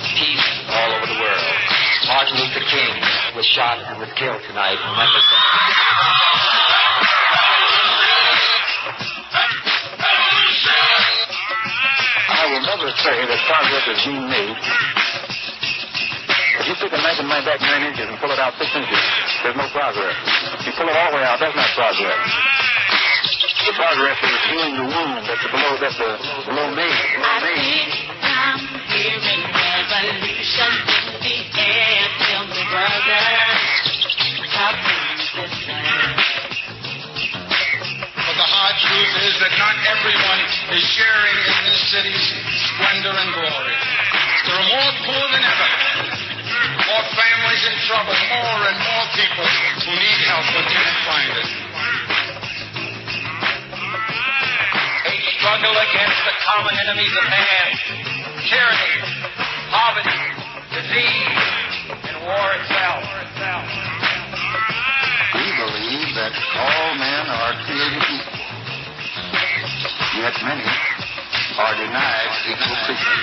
peace all over the world. Martin Luther King was shot and was killed tonight in Memphis. I will never say that progress is being made. If you take a knife and knife back 9 inches and pull it out 6 inches, there's no progress. If you pull it all the way out, that's not progress. The progress is healing the wound that's below me. I think I'm hearing revolution in the air. Tell me, brother, how things listen. But the hard truth is that not everyone is sharing in this city's splendor and glory. There are more poor than ever, more families in trouble, more and more people who need help but can't find it. A struggle against the common enemies of man, tyranny, poverty, disease, and war itself. We believe that all men are created equal, yet many are denied equal treatment.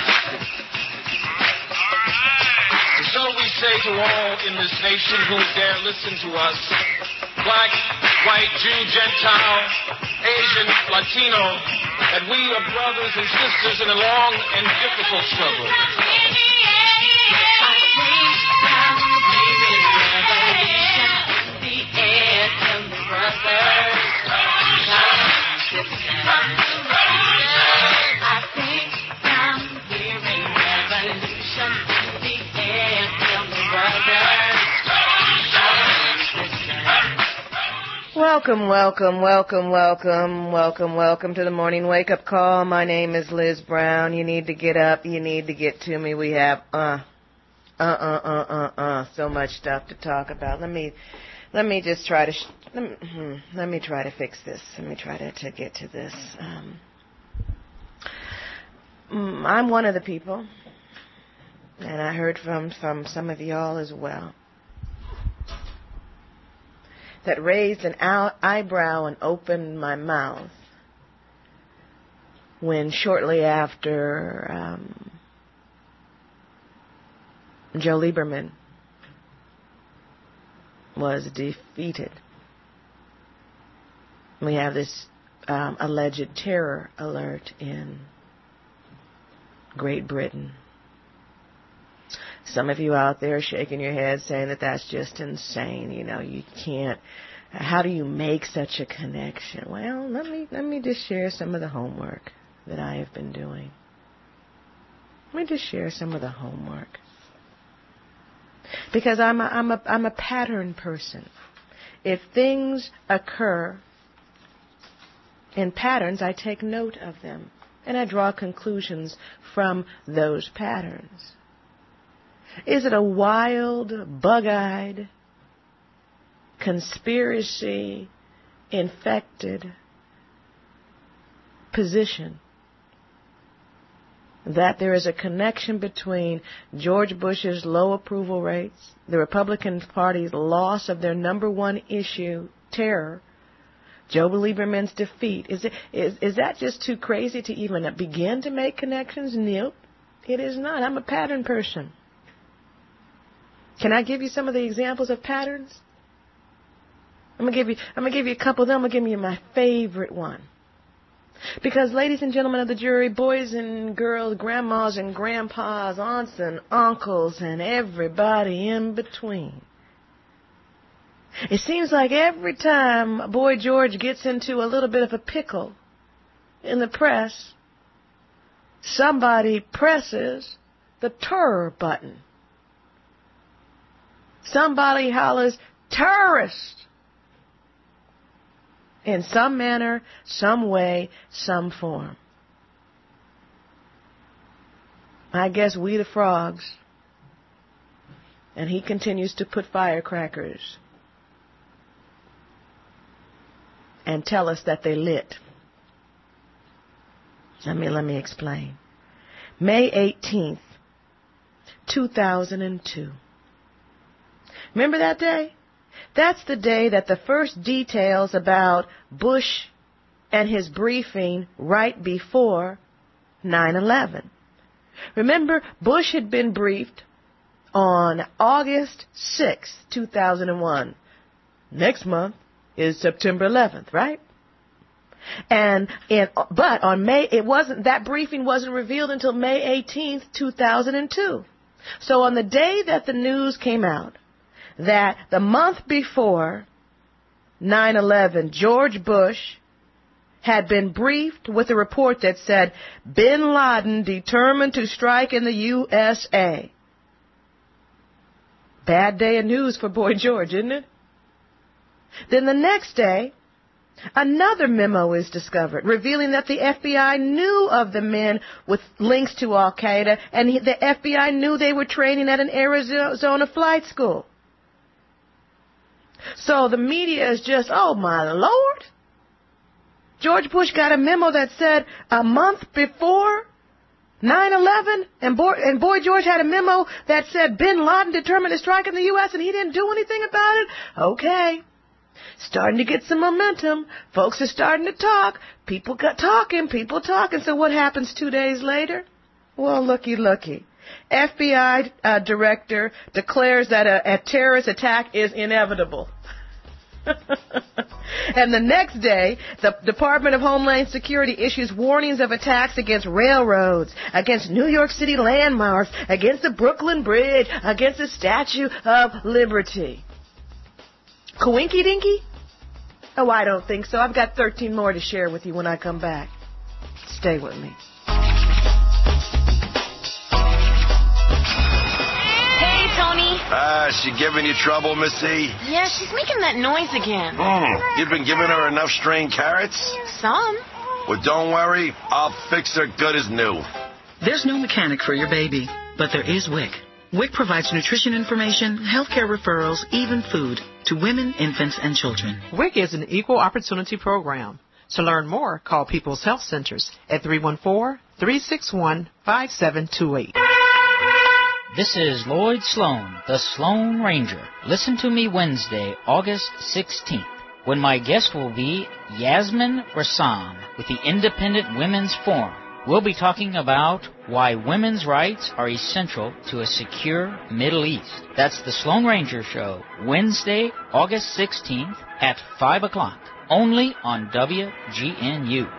And so we say to all in this nation who dare listen to us, black, white, Jew, Gentile, Asian, Latino, that we are brothers and sisters in a long and difficult struggle. Welcome to the morning wake-up call. My name is Liz Brown. You need to get up. You need to get to me. We have so much stuff to talk about. Let me just try to let me try to fix this. Let me try to get to this. I'm one of the people, and I heard from some of y'all as well, that raised an eyebrow and opened my mouth when shortly after Joe Lieberman was defeated, we have this alleged terror alert in Great Britain. Some of you out there shaking your head saying that that's just insane. You know, you can't. How do you make such a connection? Well, let me just share some of the homework that I have been doing. Let me just share some of the homework. Because I'm a pattern person. If things occur in patterns, I take note of them and I draw conclusions from those patterns. Is it a wild, bug-eyed, conspiracy-infected position that there is a connection between George Bush's low approval rates, the Republican Party's loss of their number one issue, terror, Joe Lieberman's defeat? Is that just too crazy to even begin to make connections? Nope, it is not. I'm a pattern person. Can I give you some of the examples of patterns? I'm gonna give you a couple of them. I'm gonna give you my favorite one. Because, ladies and gentlemen of the jury, boys and girls, grandmas and grandpas, aunts and uncles, and everybody in between, it seems like every time Boy George gets into a little bit of a pickle in the press, somebody presses the terror button. Somebody hollers, terrorist! In some manner, some way, some form. I guess we the frogs. And he continues to put firecrackers and tell us that they lit. Let me explain. May 18th, 2002. Remember that day? That's the day that the first details about Bush and his briefing right before 9/11. Remember, Bush had been briefed on August 6, 2001. Next month is September 11th, right? But on that briefing wasn't revealed until May 18th, 2002. So on the day that the news came out that the month before 9/11, George Bush had been briefed with a report that said, Bin Laden determined to strike in the USA. Bad day of news for Boy George, isn't it? Then the next day, another memo is discovered, revealing that the FBI knew of the men with links to Al-Qaeda, and the FBI knew they were training at an Arizona flight school. So the media is just, oh my Lord. George Bush got a memo that said a month before 9/11, and Boy George had a memo that said Bin Laden determined to strike in the U.S., and he didn't do anything about it? Okay. Starting to get some momentum. Folks are starting to talk. People talking. So what happens 2 days later? Well, looky. FBI director declares that a terrorist attack is inevitable. And the next day, the Department of Homeland Security issues warnings of attacks against railroads, against New York City landmarks, against the Brooklyn Bridge, against the Statue of Liberty. Coinky dinky? Oh, I don't think so. I've got 13 more to share with you when I come back. Stay with me. Hey, Tony. She giving you trouble, Missy? Yeah, she's making that noise again. You've been giving her enough strained carrots? Some. Well, don't worry. I'll fix her good as new. There's no mechanic for your baby, but there is WIC. WIC provides nutrition information, healthcare referrals, even food to women, infants, and children. WIC is an equal opportunity program. To learn more, call People's Health Centers at 314-361-5728. This is Lloyd Sloan, the Sloan Ranger. Listen to me Wednesday, August 16th, when my guest will be Yasmin Rassam with the Independent Women's Forum. We'll be talking about why women's rights are essential to a secure Middle East. That's the Sloan Ranger Show, Wednesday, August 16th at 5 o'clock, only on WGNU.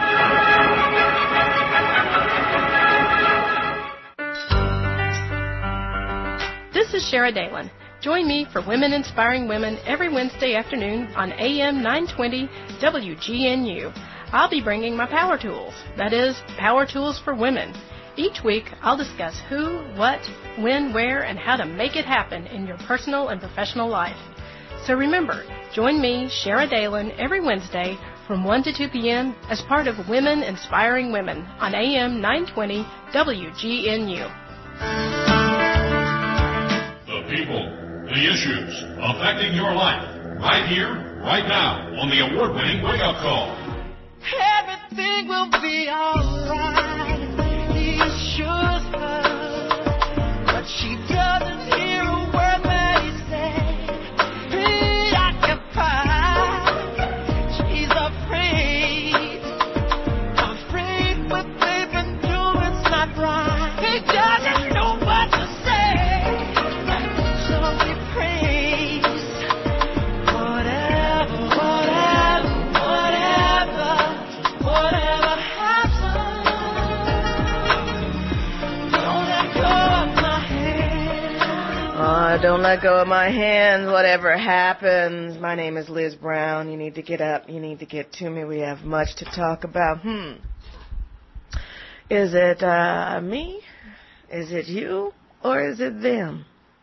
This is Shara Dalen. Join me for Women Inspiring Women every Wednesday afternoon on AM 920 WGNU. I'll be bringing my power tools, that is, power tools for women. Each week, I'll discuss who, what, when, where, and how to make it happen in your personal and professional life. So remember, join me, Shara Dalen, every Wednesday from 1 to 2 p.m. as part of Women Inspiring Women on AM 920 WGNU. The people, the issues affecting your life, right here, right now, on the award-winning Wake Up Call. Everything will be alright. He assures her, but she doesn't hear a word that he said. Preoccupied, she's afraid what they've been doing's not right. He doesn't know what to say, so he prays. Whatever don't let go of my hands, whatever happens. My name is Liz Brown. You need to get up. You need to get to me. We have much to talk about. Is it me? Is it you? Or is it them?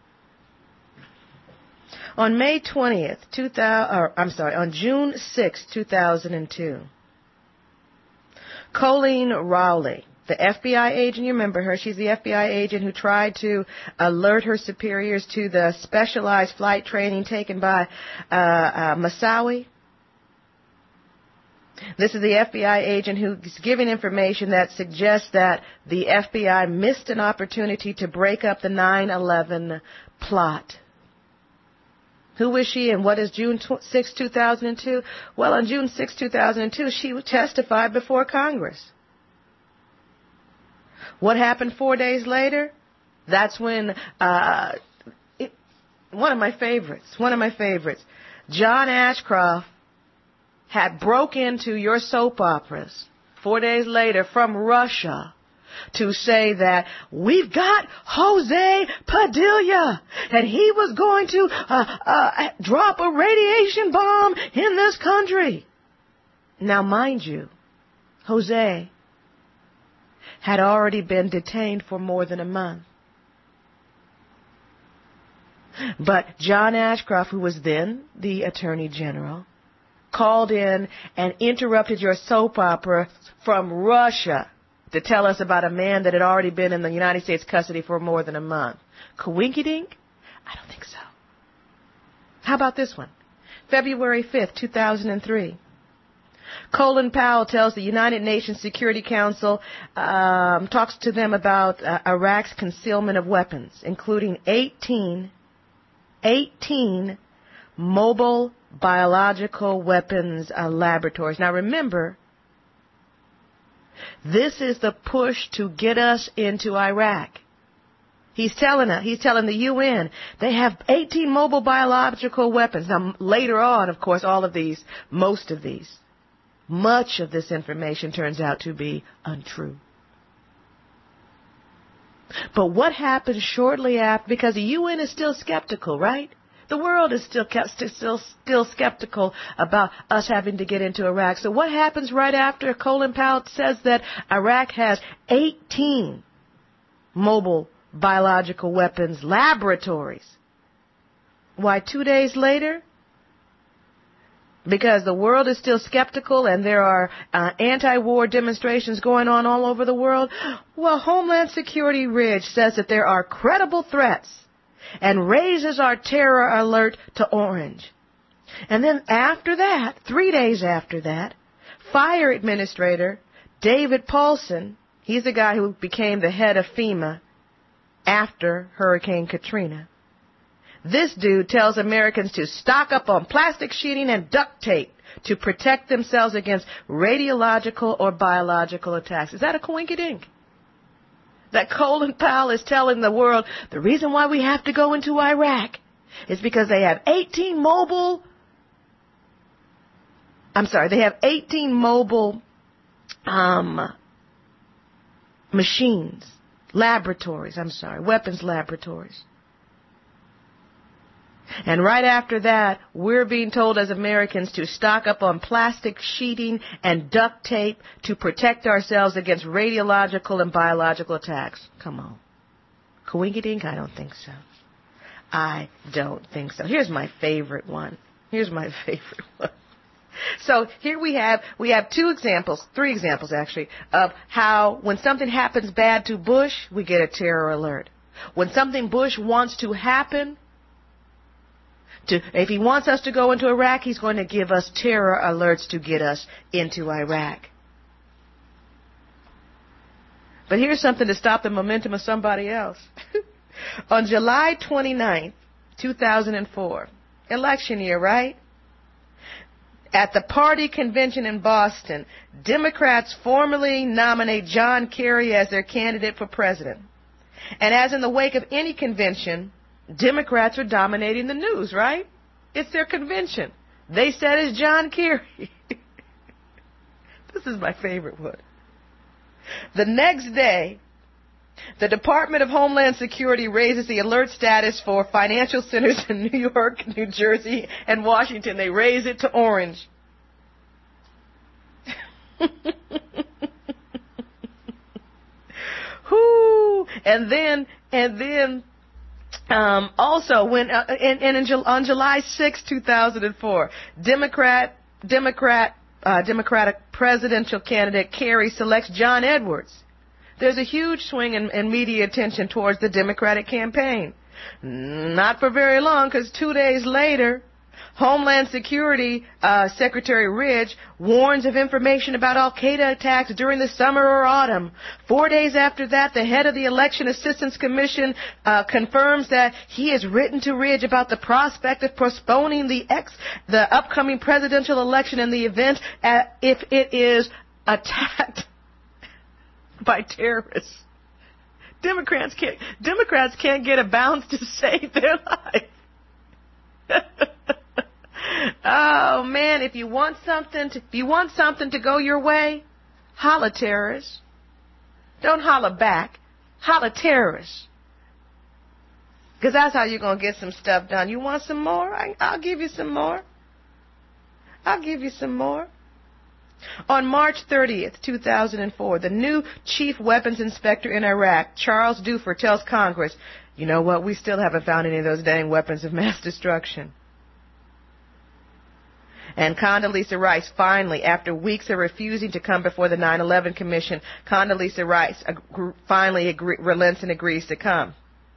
On May 20th, on June 6th, 2002, Colleen Rowley, the FBI agent, you remember her, she's the FBI agent who tried to alert her superiors to the specialized flight training taken by Moussaoui. This is the FBI agent who's giving information that suggests that the FBI missed an opportunity to break up the 9/11 plot. Who is she and what is June 6, 2002? Well, on June 6, 2002, she testified before Congress. What happened 4 days later? That's when one of my favorites, John Ashcroft had broke into your soap operas 4 days later from Russia to say that we've got Jose Padilla and he was going to drop a radiation bomb in this country. Now, mind you, Jose had already been detained for more than a month. But John Ashcroft, who was then the Attorney General, called in and interrupted your soap opera from Russia to tell us about a man that had already been in the United States custody for more than a month. Coinkydink? I don't think so. How about this one? February 5th, 2003. Colin Powell tells the United Nations Security Council, talks to them about Iraq's concealment of weapons, including 18 mobile biological weapons laboratories. Now remember, this is the push to get us into Iraq. He's telling the UN, they have 18 mobile biological weapons. Now later on, of course, much of this information turns out to be untrue. But what happened shortly after, because the UN is still skeptical, right? The world is still skeptical about us having to get into Iraq. So what happens right after Colin Powell says that Iraq has 18 mobile biological weapons laboratories? Why, 2 days later, because the world is still skeptical and there are anti-war demonstrations going on all over the world, well, Homeland Security Ridge says that there are credible threats and raises our terror alert to orange. And then after that, 3 days after that, Fire Administrator David Paulson, he's the guy who became the head of FEMA after Hurricane Katrina. This dude tells Americans to stock up on plastic sheeting and duct tape to protect themselves against radiological or biological attacks. Is that a coinkydink? That Colin Powell is telling the world the reason why we have to go into Iraq is because they have 18 mobile weapons laboratories. And right after that, we're being told as Americans to stock up on plastic sheeting and duct tape to protect ourselves against radiological and biological attacks. Come on. Coinkydink? I don't think so. Here's my favorite one. So here we have 3 examples actually, of how when something happens bad to Bush, we get a terror alert. When something Bush wants to happen, if he wants us to go into Iraq, he's going to give us terror alerts to get us into Iraq. But here's something to stop the momentum of somebody else. On July 29th, 2004, election year, right? At the party convention in Boston, Democrats formally nominate John Kerry as their candidate for president. And as in the wake of any convention, Democrats are dominating the news, right? It's their convention. They said it's John Kerry. This is my favorite one. The next day, the Department of Homeland Security raises the alert status for financial centers in New York, New Jersey, and Washington. They raise it to orange. Whoo! And then also, when on July 6, 2004, Democratic presidential candidate Kerry selects John Edwards. There's a huge swing in media attention towards the Democratic campaign. Not for very long, because 2 days later, Homeland Security Secretary Ridge warns of information about al-Qaeda attacks during the summer or autumn. 4 days after that, the head of the Election Assistance Commission confirms that he has written to Ridge about the prospect of postponing the upcoming presidential election in the event if it is attacked by terrorists. Democrats can't get a bounce to save their life. Oh man, if you want something to go your way, holla terrorists. Don't holla back. Holla terrorists. Because that's how you're going to get some stuff done. You want some more? I'll give you some more. I'll give you some more. On March 30th, 2004, the new chief weapons inspector in Iraq, Charles Dufour, tells Congress, you know what, we still haven't found any of those dang weapons of mass destruction. And Condoleezza Rice finally, after weeks of refusing to come before the 9/11 Commission, Condoleezza Rice finally relents and agrees to come.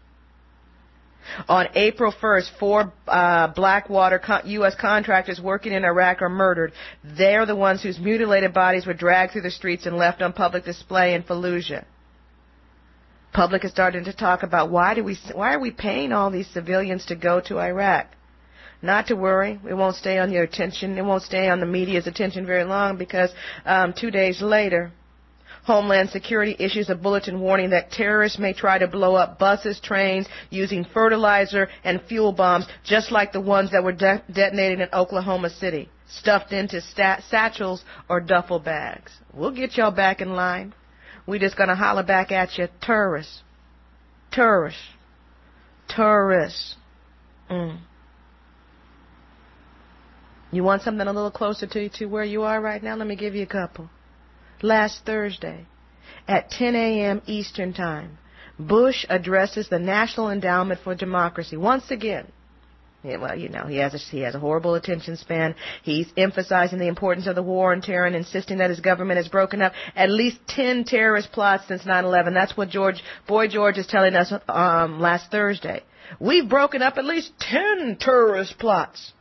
On April 1st, 4 Blackwater U.S. contractors working in Iraq are murdered. They're the ones whose mutilated bodies were dragged through the streets and left on public display in Fallujah. Public is starting to talk about why are we paying all these civilians to go to Iraq? Not to worry, it won't stay on your attention. It won't stay on the media's attention very long because 2 days later, Homeland Security issues a bulletin warning that terrorists may try to blow up buses, trains, using fertilizer and fuel bombs, just like the ones that were detonated in Oklahoma City, stuffed into satchels or duffel bags. We'll get y'all back in line. We're just going to holler back at you, terrorists. Terrorists. Terrorists. You want something a little closer to where you are right now? Let me give you a couple. Last Thursday, at 10 a.m. Eastern Time, Bush addresses the National Endowment for Democracy once again. Yeah, well, you know, he has a horrible attention span. He's emphasizing the importance of the war on terror and insisting that his government has broken up at least 10 terrorist plots since 9/11. That's what Boy George is telling us last Thursday. We've broken up at least 10 terrorist plots.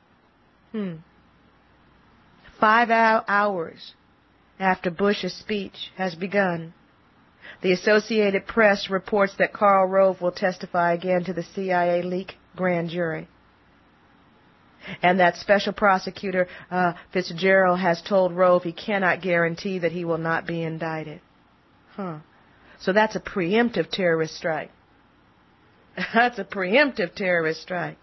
5 hours after Bush's speech has begun, the Associated Press reports that Karl Rove will testify again to the CIA leak grand jury. And that Special Prosecutor Fitzgerald has told Rove he cannot guarantee that he will not be indicted. So that's a preemptive terrorist strike. That's a preemptive terrorist strike.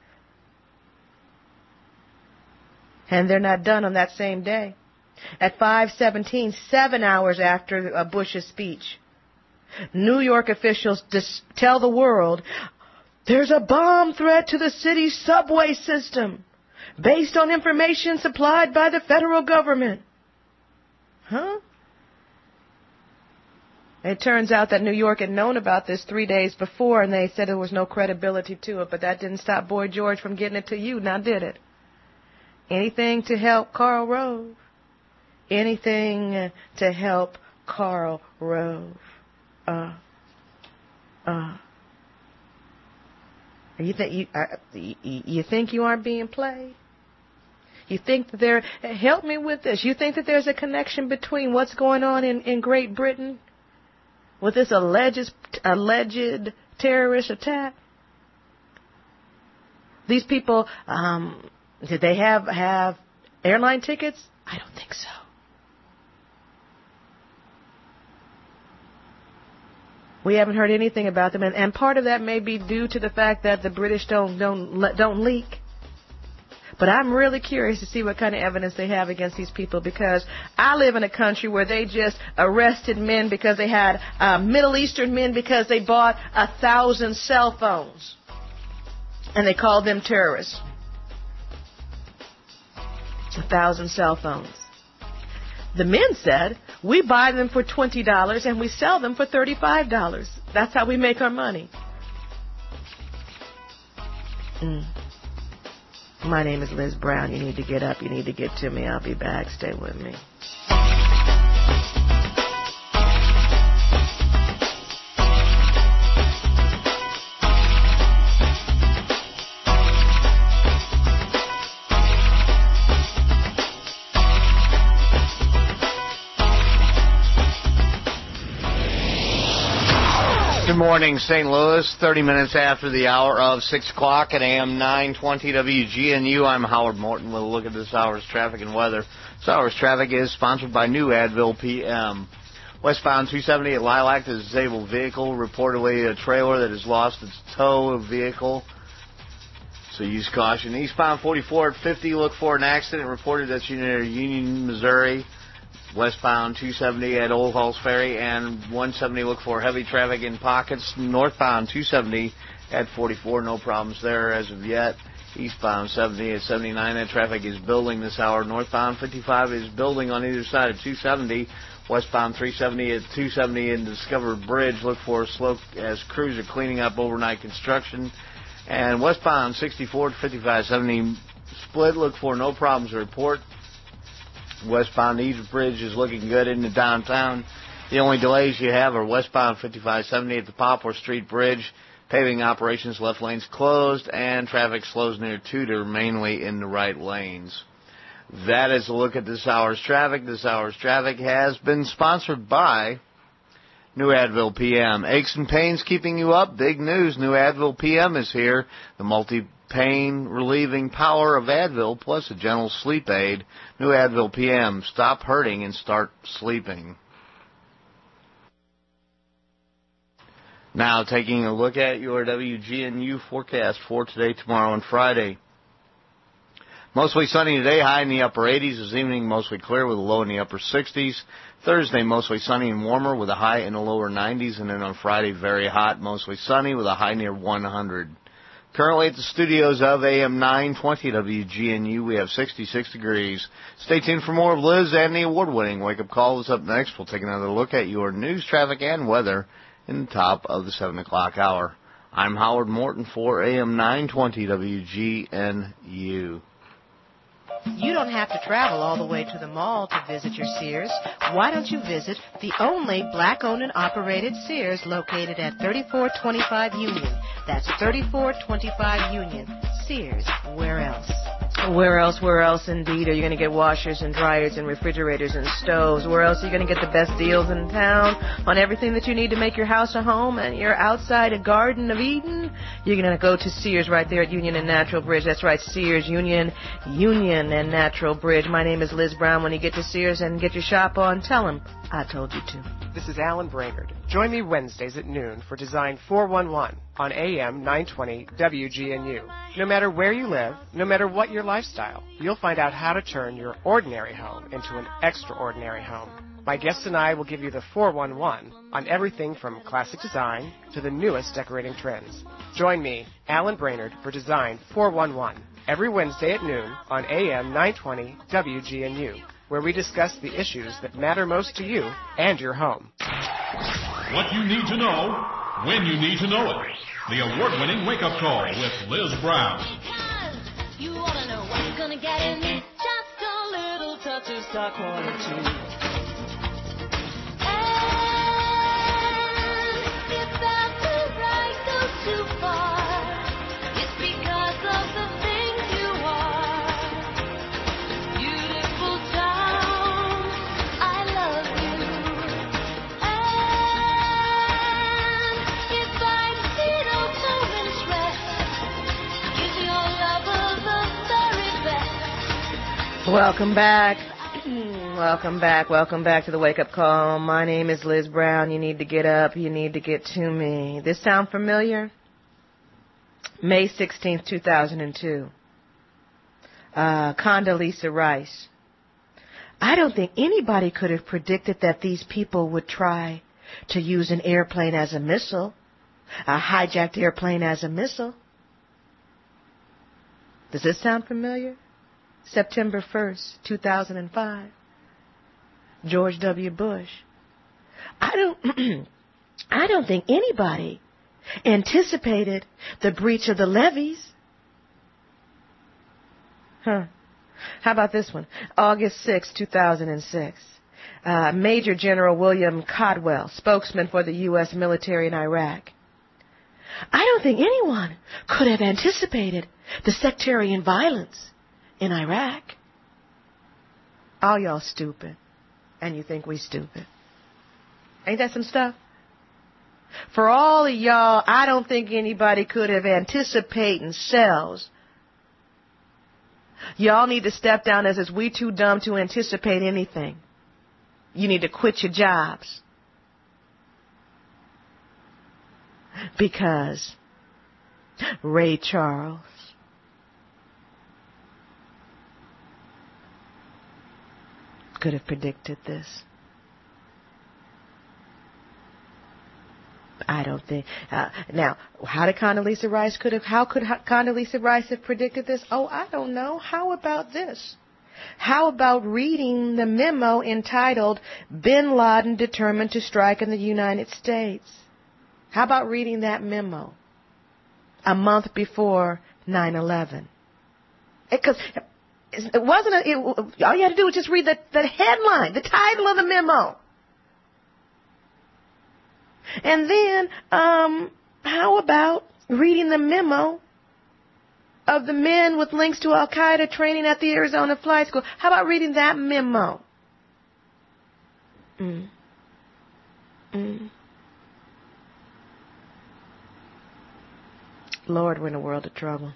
And they're not done on that same day. At 5:17, 7 hours after Bush's speech, New York officials tell the world there's a bomb threat to the city's subway system based on information supplied by the federal government. It turns out that New York had known about this 3 days before, and they said there was no credibility to it, but that didn't stop Boy George from getting it to you, now did it? Anything to help Karl Rove. Anything to help Karl Rove. You think you aren't being played? You think that help me with this. You think that there's a connection between what's going on in Great Britain with this alleged terrorist attack? These people, did they have airline tickets? I don't think so. We haven't heard anything about them, and part of that may be due to the fact that the British don't leak. But I'm really curious to see what kind of evidence they have against these people, because I live in a country where they just arrested men because they had Middle Eastern men because they bought 1,000 cell phones, and they called them terrorists. 1,000 cell phones. The men said, we buy them for $20 and we sell them for $35. That's how we make our money. My name is Liz Brown. You need to get up. You need to get to me. I'll be back. Stay with me. Good morning, St. Louis. 30 minutes after the hour of 6 o'clock at AM 920 WGNU. I'm Howard Morton with a look at this hour's traffic and weather. This hour's traffic is sponsored by New Advil PM. Westbound 270 at Lilac, the disabled vehicle, reportedly a trailer that has lost its tow of vehicle. So use caution. Eastbound 44 at 50, look for an accident reported that's near Union, Missouri. Westbound 270 at Old Halls Ferry, and 170, look for heavy traffic in pockets. Northbound 270 at 44, no problems there as of yet. Eastbound 70 at 79, that traffic is building this hour. Northbound 55 is building on either side of 270. Westbound 370 at 270 in Discover Bridge. Look for a slope as crews are cleaning up overnight construction. And westbound 64 to 5570 split. Look for no problems to report. Westbound East Bridge is looking good into downtown. The only delays you have are westbound 5570 at the Poplar Street Bridge. Paving operations, left lanes closed, and traffic slows near Tudor, mainly in the right lanes. That is a look at this hour's traffic. This hour's traffic has been sponsored by New Advil PM. Aches and pains keeping you up? Big news. New Advil PM is here. The multi-pain relieving power of Advil plus a gentle sleep aid. New Advil PM. Stop hurting and start sleeping. Now taking a look at your WGNU forecast for today, tomorrow, and Friday. Mostly sunny today, high in the upper 80s. This evening, mostly clear with a low in the upper 60s. Thursday, mostly sunny and warmer with a high in the lower 90s. And then on Friday, very hot, mostly sunny with a high near 100. Currently at the studios of AM 920 WGNU, we have 66 degrees. Stay tuned for more of Liz and the award-winning Wake Up Call is up next. We'll take another look at your news, traffic, and weather in the top of the 7 o'clock hour. I'm Howard Morton for AM 920 WGNU. You don't have to travel all the way to the mall to visit your Sears. Why don't you visit the only black-owned and operated Sears located at 3425 Union? That's 3425 Union. Sears, where else? Where else indeed are you going to get washers and dryers and refrigerators and stoves? Where else are you going to get the best deals in town on everything that you need to make your house a home and your outside a Garden of Eden? You're going to go to Sears right there at Union and Natural Bridge. That's right, Sears, Union and Natural Bridge. My name is Liz Brown. When you get to Sears and get your shop on, tell them I told you to. This is Alan Brainerd. Join me Wednesdays at noon for Design 411 on AM 920 WGNU. No matter where you live, no matter what your lifestyle, you'll find out how to turn your ordinary home into an extraordinary home. My guests and I will give you the 411 on everything from classic design to the newest decorating trends. Join me, Alan Brainerd, for Design 411 every Wednesday at noon on AM 920 WGNU, where we discuss the issues that matter most to you and your home. What you need to know, when you need to know it. The award-winning Wake-Up Call with Liz Brown. Because you want to know what's going to get in me. Just a little touch of star quality. And if that the right goes too far, it's because of the things you are. Beautiful town, I love you. And if I see no moment's rest, give your lover the very best. Welcome back. Welcome back to the Wake Up Call. My name is Liz Brown. You need to get up. You need to get to me. This sound familiar? May 16th, 2002. Condoleezza Rice. I don't think anybody could have predicted that these people would try to use an airplane as a missile, a hijacked airplane as a missile. Does this sound familiar? September 1st, 2005. George W. Bush. I don't think anybody anticipated the breach of the levees. How about this one? August 6, 2006. Major General William Codwell, spokesman for the U.S. military in Iraq. I don't think anyone could have anticipated the sectarian violence in Iraq. All y'all stupid. And you think we stupid. Ain't that some stuff? For all of y'all, I don't think anybody could have anticipated cells. Y'all need to step down as we too dumb to anticipate anything. You need to quit your jobs. Because Ray Charles could have predicted this. I don't think. Now, how could Condoleezza Rice have predicted this? Oh, I don't know. How about this? How about reading the memo entitled Bin Laden Determined to Strike in the United States? How about reading that memo a month before 9/11? Because it wasn't. All you had to do was just read the headline, the title of the memo. And then, how about reading the memo of the men with links to Al-Qaeda training at the Arizona Flight School? How about reading that memo? Lord, we're in a world of trouble.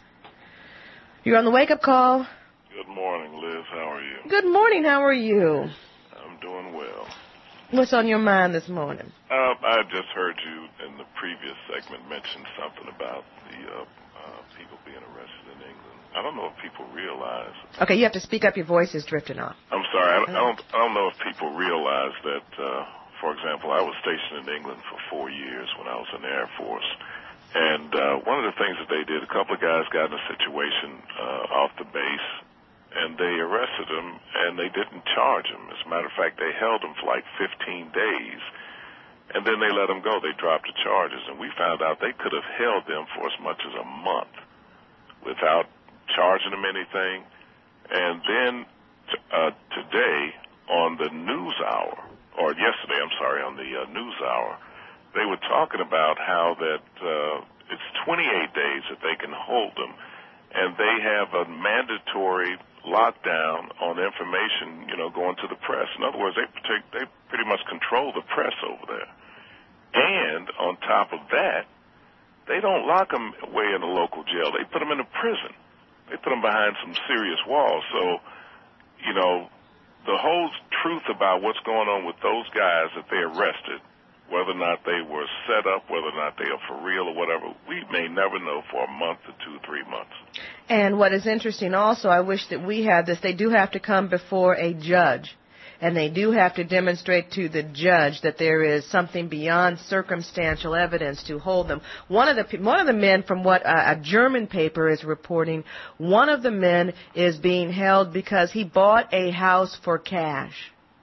You're on the wake-up call. Good morning, Liz. How are you? Good morning. How are you? I'm doing well. What's on your mind this morning? I just heard you in the previous segment mention something about the people being arrested in England. I don't know if people realize. Okay, you have to speak up. Your voice is drifting off. I'm sorry. I don't know if people realize that, for example, I was stationed in England for 4 years when I was in the Air Force. And one of the things that they did, a couple of guys got in a situation off the base, and they arrested him, and they didn't charge him. As a matter of fact, they held him for like 15 days, and then they let him go. They dropped the charges, and we found out they could have held them for as much as a month without charging them anything. And then today on the news hour, or yesterday, I'm sorry, on the news hour, they were talking about how that it's 28 days that they can hold them, and they have a mandatory lockdown on information, going to the press. In other words, they pretty much control the press over there. And on top of that, they don't lock them away in a local jail. They put them in a prison. They put them behind some serious walls. So, the whole truth about what's going on with those guys that they arrested, whether or not they were set up, whether or not they are for real or whatever, we may never know for a month or 2 or 3 months. And what is interesting also, I wish that we had this, they do have to come before a judge. And they do have to demonstrate to the judge that there is something beyond circumstantial evidence to hold them. One of the men, from what a German paper is reporting, one of the men is being held because he bought a house for cash.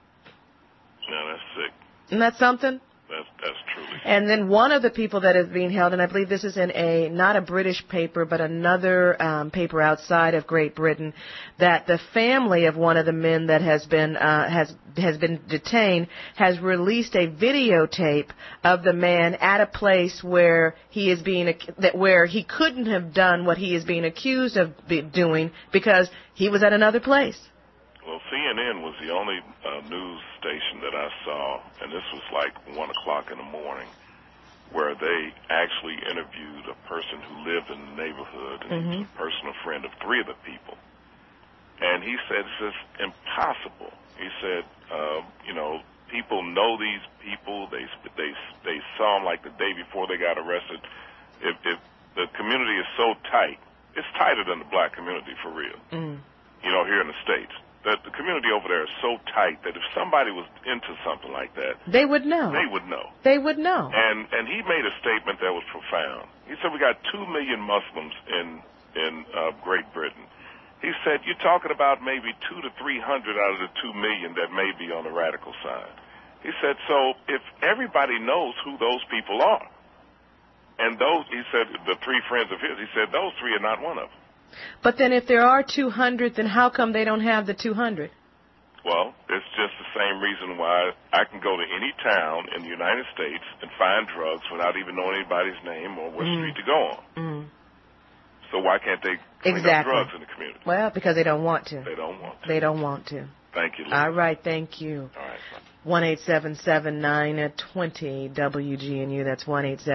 Yeah, that's sick. Isn't that something? That's truly. And then one of the people that is being held, and I believe this is in not a British paper, but another paper outside of Great Britain, that the family of one of the men that has been detained has released a videotape of the man at a place where he is where he couldn't have done what he is being accused of doing because he was at another place. Well, CNN was the only news station that I saw, and this was like 1 o'clock in the morning, where they actually interviewed a person who lived in the neighborhood, and he was a personal friend of 3 of the people. And he said it's just impossible. He said, people know these people. They saw them like the day before they got arrested. If the community is so tight, it's tighter than the black community for real. Here in the States. That the community over there is so tight that if somebody was into something like that, they would know. They would know. They would know. And he made a statement that was profound. He said we got 2 million Muslims in Great Britain. He said you're talking about maybe 200 to 300 out of the 2 million that may be on the radical side. He said so if everybody knows who those people are, and those, he said, the 3 friends of his, he said those 3 are not one of them. But then if there are 200, then how come they don't have the 200? Well, it's just the same reason why I can go to any town in the United States and find drugs without even knowing anybody's name or what street to go on. So why can't they clean up drugs in the community? Well, because they don't want to. They don't want to. They don't want to. Thank you, Liz. All right, thank you. All right. 1-877-920-WGNU. That's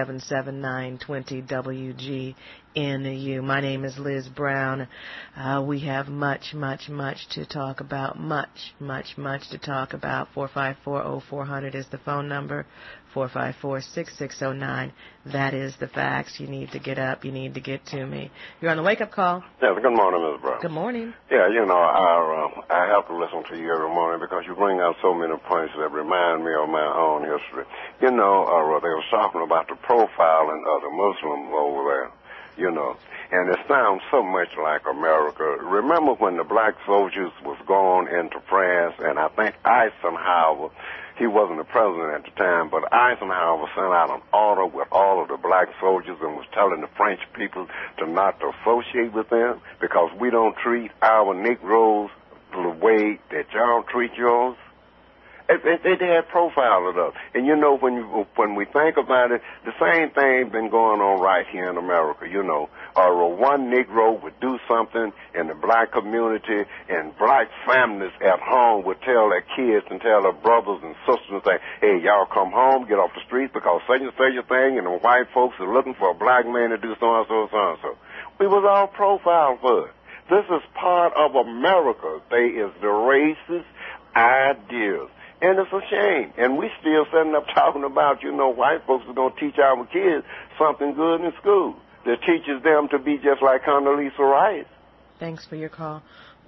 1-877-920-WGNU. My name is Liz Brown. We have much to talk about. Much to talk about. 454-0400 is the phone number. 454-6609. That is the fax. You need to get up. You need to get to me. You're on the wake-up call. Yes, good morning, Ms. Brown. Good morning. Yeah, you know, I have to listen to you every morning because you bring out so many points that remind me of my own history. You know, they were talking about the profiling of the Muslims over there, you know, and it sounds so much like America. Remember when the black soldiers was going into France, and I think Eisenhower, he wasn't the president at the time, but Eisenhower sent out an order with all of the black soldiers and was telling the French people to not to associate with them because we don't treat our Negroes the way that y'all treat yours. They had profiled us. And, you know, when we think about it, the same thing been going on right here in America, you know. One Negro would do something in the black community, and black families at home would tell their kids and tell their brothers and sisters and say, hey, y'all come home, get off the streets because such and such a thing, and the white folks are looking for a black man to do so-and-so, so-and-so. We was all profiled for it. This is part of America. They is the racist ideas. And it's a shame. And we still sitting up talking about, you know, white folks are going to teach our kids something good in school that teaches them to be just like Condoleezza Rice. Thanks for your call.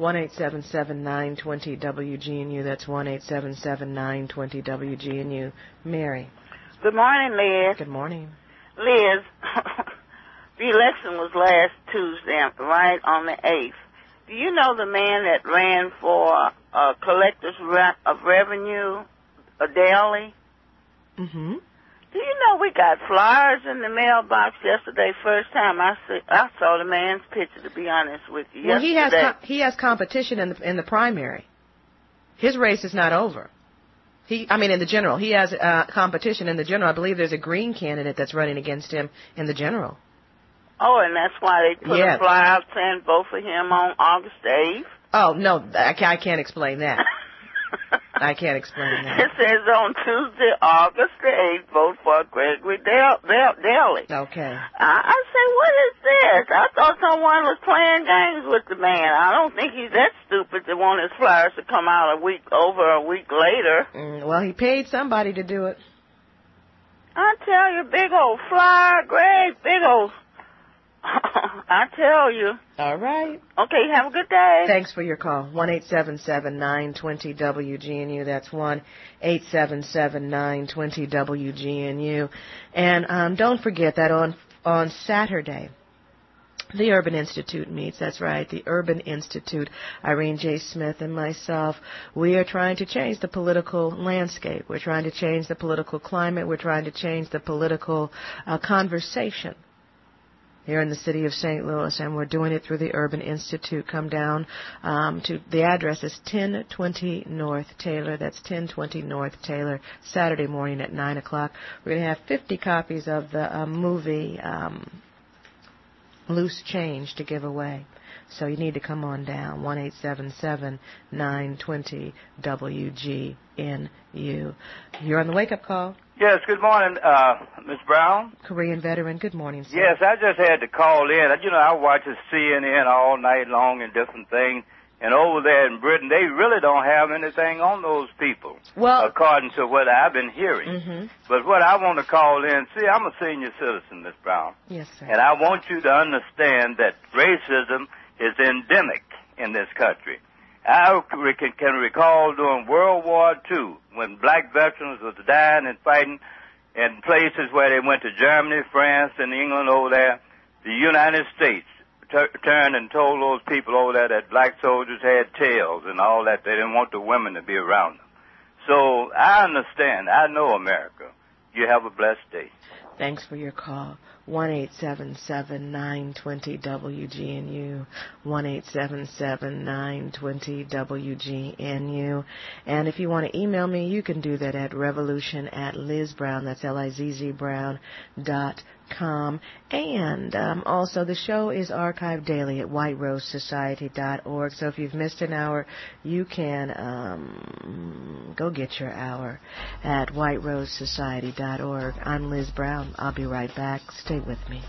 1-877-920-WGNU. That's 1-877-920-WGNU. Mary. Good morning, Liz. Good morning. Liz, the election was last Tuesday, right on the 8th. Do you know the man that ran for collectors of revenue daily? Mm-hmm. Do you know we got flyers in the mailbox yesterday? First time I saw the man's picture, to be honest with you. Well, yesterday. he has competition in the primary. His race is not over. In the general. He has competition in the general. I believe there's a Green candidate that's running against him in the general. Oh, and that's why they put a flyer out saying vote for him on August 8th? Oh, no, I can't explain that. I can't explain that. It says on Tuesday, August the 8th, vote for Gregory Daly. Okay. I say, what is this? I thought someone was playing games with the man. I don't think he's that stupid to want his flyers to come out over a week later. Well, he paid somebody to do it. I tell you, big old flyer, Greg, big old... I tell you. All right. Okay, have a good day. Thanks for your call. 1-877-920-WGNU. That's 1-877-920-WGNU. And don't forget that on Saturday, the Urban Institute meets. That's right, the Urban Institute. Irene J. Smith and myself, we are trying to change the political landscape. We're trying to change the political climate. We're trying to change the political conversation here in the city of St. Louis, and we're doing it through the Urban Institute. Come down to the address is 1020 North Taylor. That's 1020 North Taylor, Saturday morning at 9 o'clock. We're going to have 50 copies of the movie Loose Change to give away. So you need to come on down, 1-877-920-WGNU. You're on the wake-up call. Yes, good morning, Ms. Brown. Korean veteran, good morning, sir. Yes, I just had to call in. You know, I watch CNN all night long and different things. And over there in Britain, they really don't have anything on those people, according to what I've been hearing. Mm-hmm. But what I want to call in, see, I'm a senior citizen, Ms. Brown. Yes, sir. And I want you to understand that racism is endemic in this country. I can recall during World War II when black veterans was dying and fighting in places where they went to Germany, France, and England over there. The United States turned and told those people over there that black soldiers had tails and all that. They didn't want the women to be around them. So I understand. I know America. You have a blessed day. Thanks for your call. 1-877-920-WGNU, 1-877-920-WGNU. And if you want to email me, you can do that at revolution@LizBrown. That's LIZZBrown.com. And also the show is archived daily at whiterosesociety.org. So if you've missed an hour, you can go get your hour at whiterosesociety.org. I'm Liz Brown. I'll be right back. Stay with me.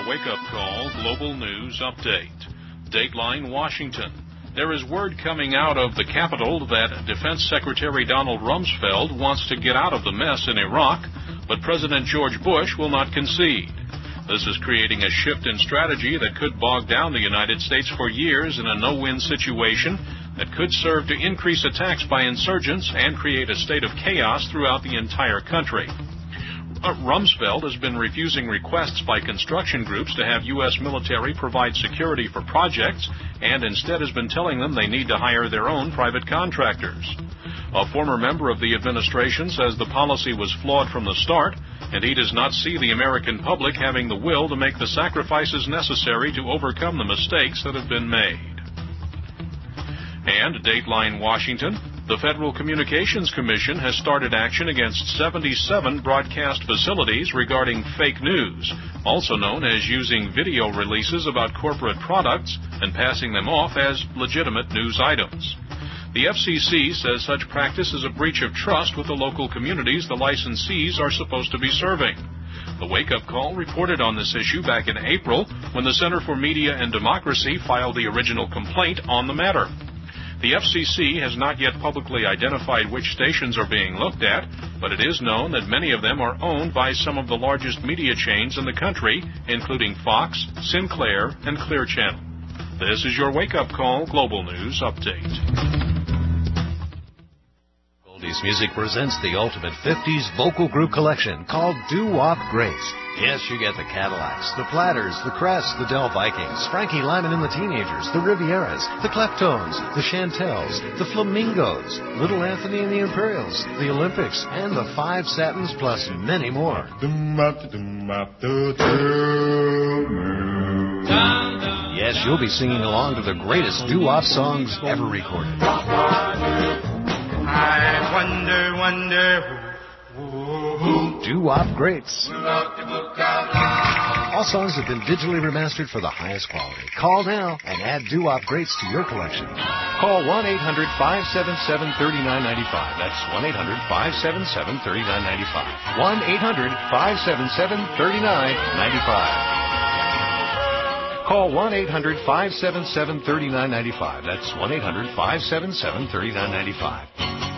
wake-up call global news update. Dateline Washington. There is word coming out of the Capitol that Defense Secretary Donald Rumsfeld wants to get out of the mess in Iraq, but President George Bush will not concede. This is creating a shift in strategy that could bog down the United States for years in a no-win situation that could serve to increase attacks by insurgents and create a state of chaos throughout the entire country. Rumsfeld has been refusing requests by construction groups to have U.S. military provide security for projects, and instead has been telling them they need to hire their own private contractors. A former member of the administration says the policy was flawed from the start, and he does not see the American public having the will to make the sacrifices necessary to overcome the mistakes that have been made. And Dateline Washington. The Federal Communications Commission has started action against 77 broadcast facilities regarding fake news, also known as using video releases about corporate products and passing them off as legitimate news items. The FCC says such practice is a breach of trust with the local communities the licensees are supposed to be serving. The wake-up call reported on this issue back in April when the Center for Media and Democracy filed the original complaint on the matter. The FCC has not yet publicly identified which stations are being looked at, but it is known that many of them are owned by some of the largest media chains in the country, including Fox, Sinclair, and Clear Channel. This is your wake-up call global news update. Oldies Music presents the ultimate 50s vocal group collection called Doo-Wop Greats. Yes, you get the Cadillacs, the Platters, the Crests, the Del Vikings, Frankie Lyman and the Teenagers, the Rivieras, the Kleptones, the Chantels, the Flamingos, Little Anthony and the Imperials, the Olympics, and the Five Satins, plus many more. Yes, you'll be singing along to the greatest doo-wop songs ever recorded. I wonder Doo-Wop Greats. All songs have been digitally remastered for the highest quality. Call now and add Doo-Wop Greats to your collection. Call 1-800-577-3995. That's 1-800-577-3995. 1-800-577-3995. Call 1-800-577-3995. That's 1-800-577-3995.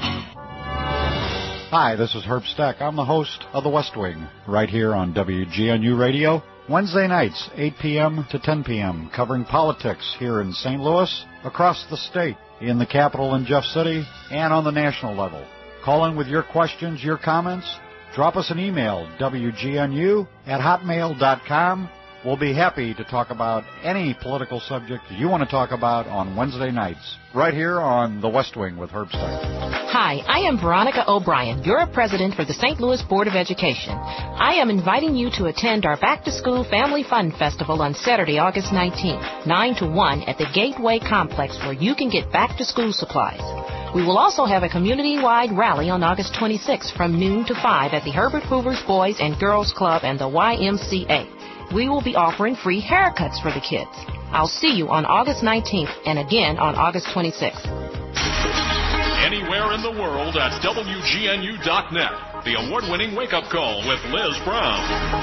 Hi, this is Herb Steck. I'm the host of The West Wing, right here on WGNU Radio, Wednesday nights, 8 p.m. to 10 p.m., covering politics here in St. Louis, across the state, in the capital in Jeff City, and on the national level. Call in with your questions, your comments. Drop us an email, wgnu@hotmail.com. We'll be happy to talk about any political subject you want to talk about on Wednesday nights, right here on The West Wing with Herb Stein. Hi, I am Veronica O'Brien, your president for the St. Louis Board of Education. I am inviting you to attend our Back to School Family Fun Festival on Saturday, August 19th, 9 to 1 at the Gateway Complex, where you can get back to school supplies. We will also have a community-wide rally on August 26th from noon to 5 at the Herbert Hoover's Boys and Girls Club and the YMCA. We will be offering free haircuts for the kids. I'll see you on August 19th and again on August 26th. Anywhere in the world at WGNU.net. The award-winning wake-up call with Liz Brown.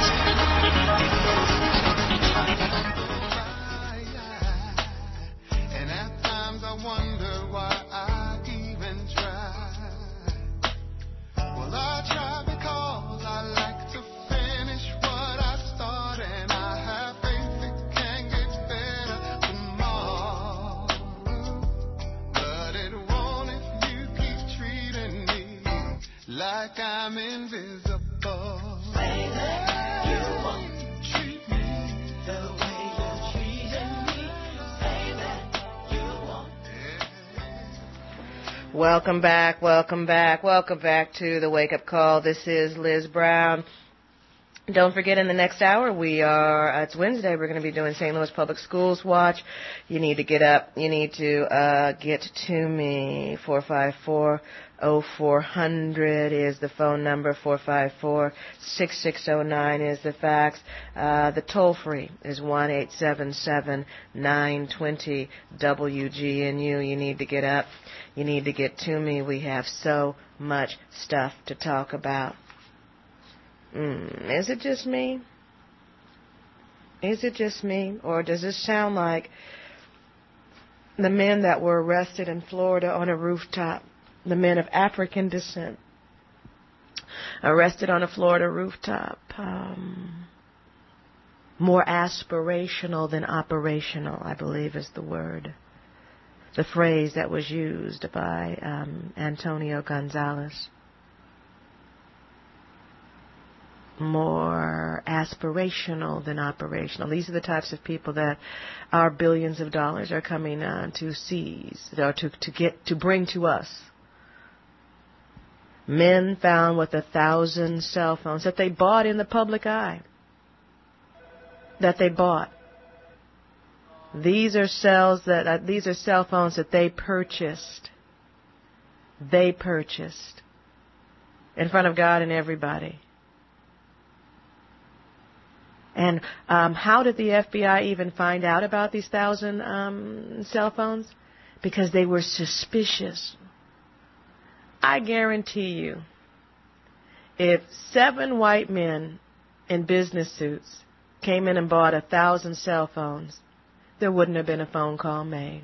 And at times I wonder why I even try. Well, I try because I like to finish what I start, and I have faith it can get better tomorrow. But it won't if you keep treating me like I'm invisible. Baby, you won't treat me the way you're treating me. Baby, you won't. Welcome back to the Wake Up Call. This is Liz Brown. Don't forget, in the next hour, it's Wednesday, we're going to be doing St. Louis Public Schools Watch. You need to get up. You need to get to me. 454-0400 is the phone number. 454-6609 is the fax. The toll-free is 1-877-920-WGNU. You need to get up. You need to get to me. We have so much stuff to talk about. Is it just me? Is it just me, or does this sound like the men that were arrested in Florida on a rooftop, the men of African descent, arrested on a Florida rooftop? More aspirational than operational, I believe is the word. The phrase that was used by Antonio Gonzalez. More aspirational than operational. These are the types of people that our billions of dollars are coming to seize, or to bring to us. Men found with 1,000 cell phones that they bought in the public eye. That they bought. These are cell phones that they purchased. They purchased in front of God and everybody. And how did the FBI even find out about these 1,000 cell phones? Because they were suspicious. I guarantee you, if 7 white men in business suits came in and bought 1,000 cell phones, there wouldn't have been a phone call made.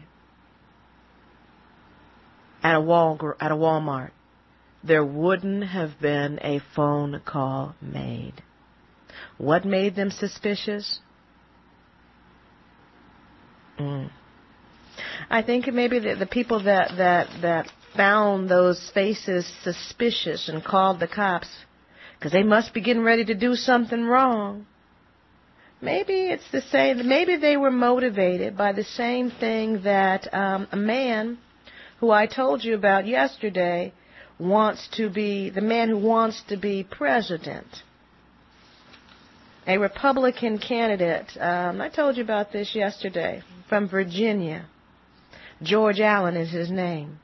At a Walmart, there wouldn't have been a phone call made. What made them suspicious? I think maybe the people that found those faces suspicious and called the cops because they must be getting ready to do something wrong. Maybe it's the same. Maybe they were motivated by the same thing that a man who I told you about yesterday wants to be, the man who wants to be president. A Republican candidate, I told you about this yesterday, from Virginia. George Allen is his name.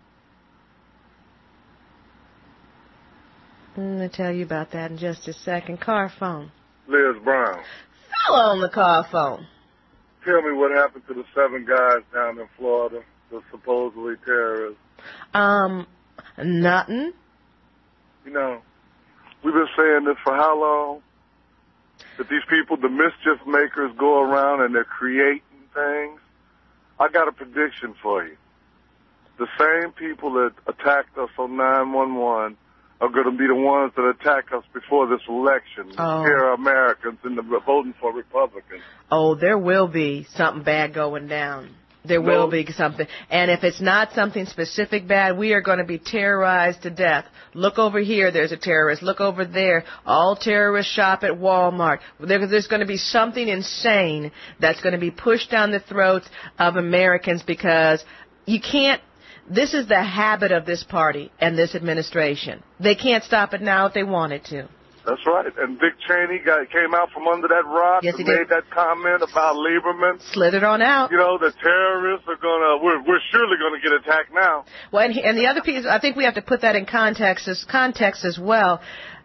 I'm going to tell you about that in just a second. Car phone. Liz Brown. Fellow on the car phone. Tell me what happened to the 7 guys down in Florida, the supposedly terrorists. Nothing. You know, we've been saying this for how long? That these people, the mischief makers, go around and they're creating things. I got a prediction for you. The same people that attacked us on 9/11 are going to be the ones that attack us before this election, scare Americans into voting for Republicans. Oh, there will be something bad going down. There will be something. And if it's not something specific bad, we are going to be terrorized to death. Look over here, there's a terrorist. Look over there. All terrorists shop at Walmart. There's going to be something insane that's going to be pushed down the throats of Americans because you can't. This is the habit of this party and this administration. They can't stop it now if they wanted to. That's right. And Dick Cheney came out from under that rock and made that comment about Lieberman. Slithered on out. You know, the terrorists are we're surely going to get attacked now. Well, and the other piece, I think we have to put that in context as well.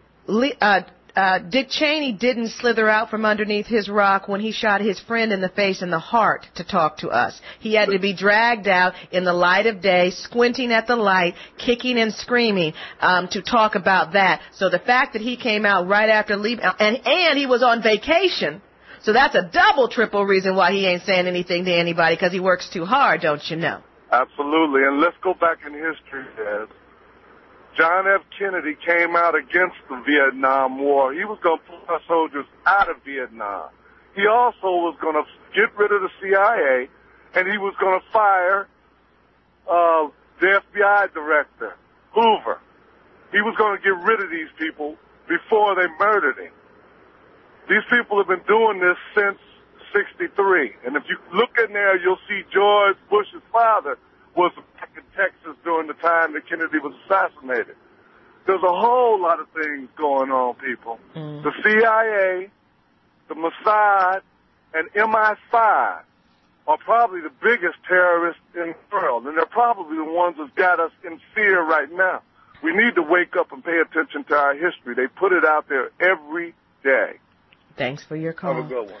Dick Cheney didn't slither out from underneath his rock when he shot his friend in the face and the heart to talk to us. He had to be dragged out in the light of day, squinting at the light, kicking and screaming to talk about that. So the fact that he came out right after leaving, and he was on vacation, so that's a double, triple reason why he ain't saying anything to anybody, because he works too hard, don't you know? Absolutely. And let's go back in history, Dad. John F. Kennedy came out against the Vietnam War. He was going to pull our soldiers out of Vietnam. He also was going to get rid of the CIA, and he was going to fire the FBI director, Hoover. He was going to get rid of these people before they murdered him. These people have been doing this since 1963. And if you look in there, you'll see George Bush's father was back in Texas during the time that Kennedy was assassinated. There's a whole lot of things going on, people. The CIA, the Mossad, and MI5 are probably the biggest terrorists in the world, and they're probably the ones that's got us in fear right now. We need to wake up and pay attention to our history. They put it out there every day. Thanks for your call. Have a good one.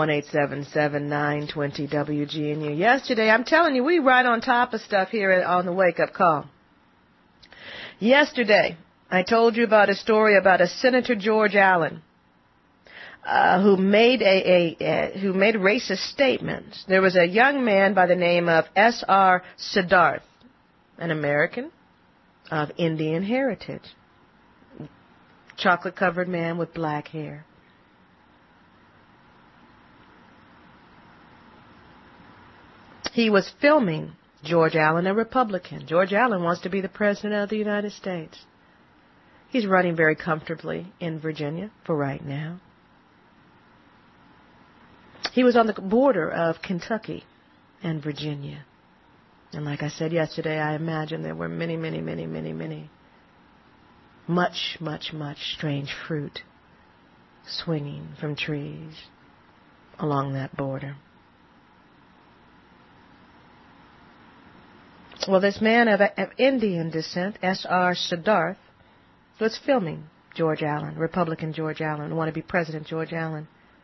1-877-920-WGNU. Yesterday, I'm telling you, we right on top of stuff here on the Wake Up Call. Yesterday, I told you about a story about a Senator George Allen, who made who made racist statements. There was a young man by the name of S.R. Siddharth, an American of Indian heritage, chocolate-covered man with black hair. He was filming George Allen, a Republican. George Allen wants to be the President of the United States. He's running very comfortably in Virginia for right now. He was on the border of Kentucky and Virginia. And like I said yesterday, I imagine there were many, much strange fruit swinging from trees along that border. Well, this man of Indian descent, S.R. Siddharth, was filming George Allen, Republican George Allen, wannabe President George Allen.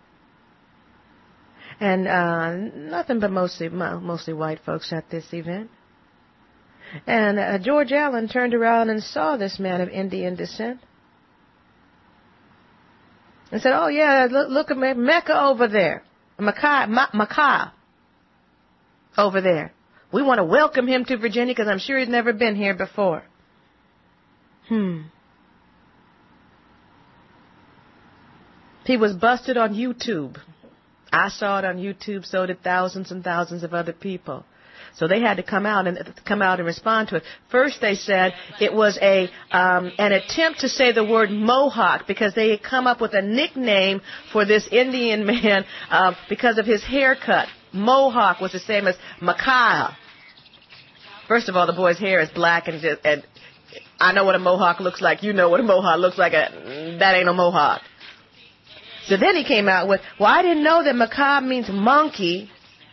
And nothing but mostly white folks at this event. And George Allen turned around and saw this man of Indian descent and said, "Oh yeah, look at Mecca over there, Makkah over there. We want to welcome him to Virginia because I'm sure he's never been here before." He was busted on YouTube. I saw it on YouTube, so did thousands and thousands of other people. So they had to come out and respond to it. First they said it was an attempt to say the word Mohawk because they had come up with a nickname for this Indian man because of his haircut. Mohawk was the same as Mackay. First of all, the boy's hair is black, and I know what a Mohawk looks like. You know what a Mohawk looks like. That ain't a Mohawk. So then he came out with, well, I didn't know that macabre means monkey.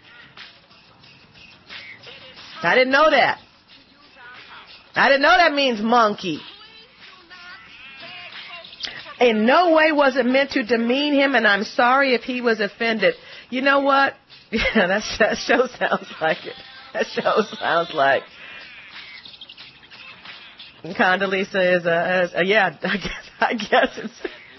I didn't know that. I didn't know that means monkey. In no way was it meant to demean him, and I'm sorry if he was offended. You know what? Yeah, that show sounds like it. That show sounds like Condoleezza is yeah, I guess it's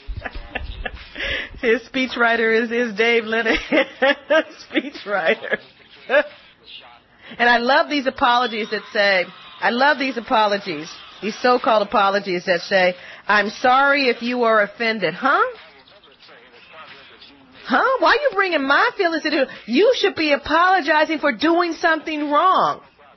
his speechwriter is Dave Lennon, speechwriter. And I love these apologies that say, these so-called apologies that say, I'm sorry if you are offended. Huh? Why are you bringing my feelings into it? You should be apologizing for doing something wrong.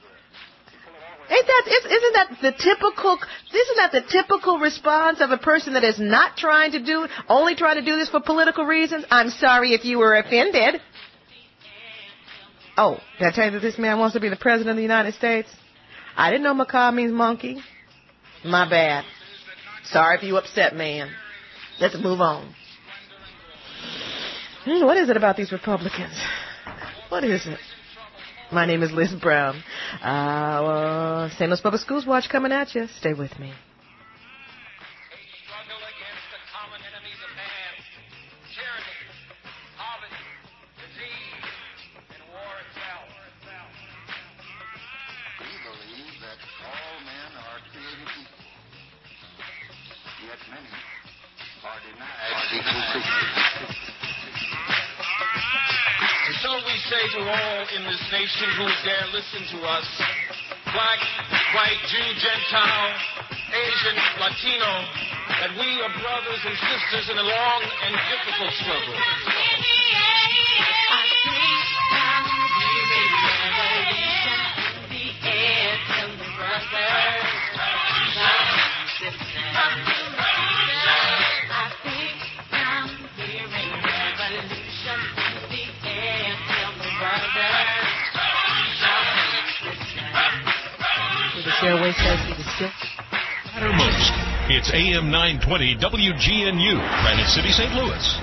Isn't that the typical response of a person that is not trying to do, only trying to do this for political reasons? I'm sorry if you were offended. Oh, did I tell you that this man wants to be the President of the United States? I didn't know macabre means monkey. My bad. Sorry if you upset, man. Let's move on. What is it about these Republicans? What is it? My name is Liz Brown. St. Louis Public Schools Watch coming at you. Stay with me. So we say to all in this nation who dare listen to us, black, white, Jew, Gentile, Asian, Latino, that we are brothers and sisters in a long and difficult struggle. Airway says he was sick. Mattermost. It's AM 920 WGNU, Granite City, St. Louis.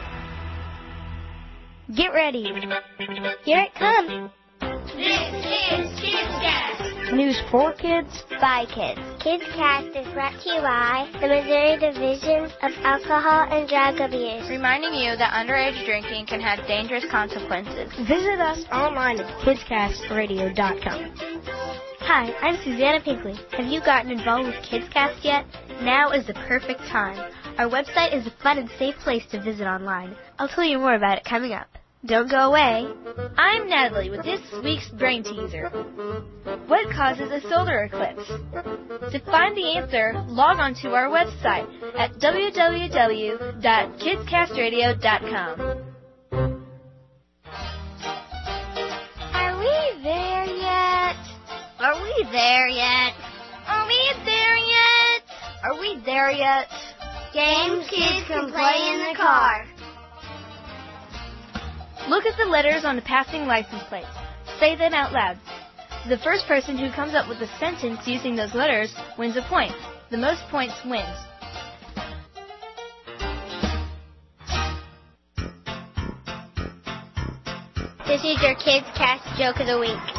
Get ready. Here it comes. This is KidsCast. News for kids, by kids. KidsCast is brought to you by the Missouri Division of Alcohol and Drug Abuse, reminding you that underage drinking can have dangerous consequences. Visit us online at kidscastradio.com. Hi, I'm Susanna Pinkley. Have you gotten involved with KidsCast yet? Now is the perfect time. Our website is a fun and safe place to visit online. I'll tell you more about it coming up. Don't go away. I'm Natalie with this week's Brain Teaser. What causes a solar eclipse? To find the answer, log on to our website at www.kidscastradio.com. Are we there yet? Are we there yet? Are we there yet? Are we there yet? Games kids can play in the car. Look at the letters on the passing license plates. Say them out loud. The first person who comes up with a sentence using those letters wins a point. The most points wins. This is your Kids Cast Joke of the Week.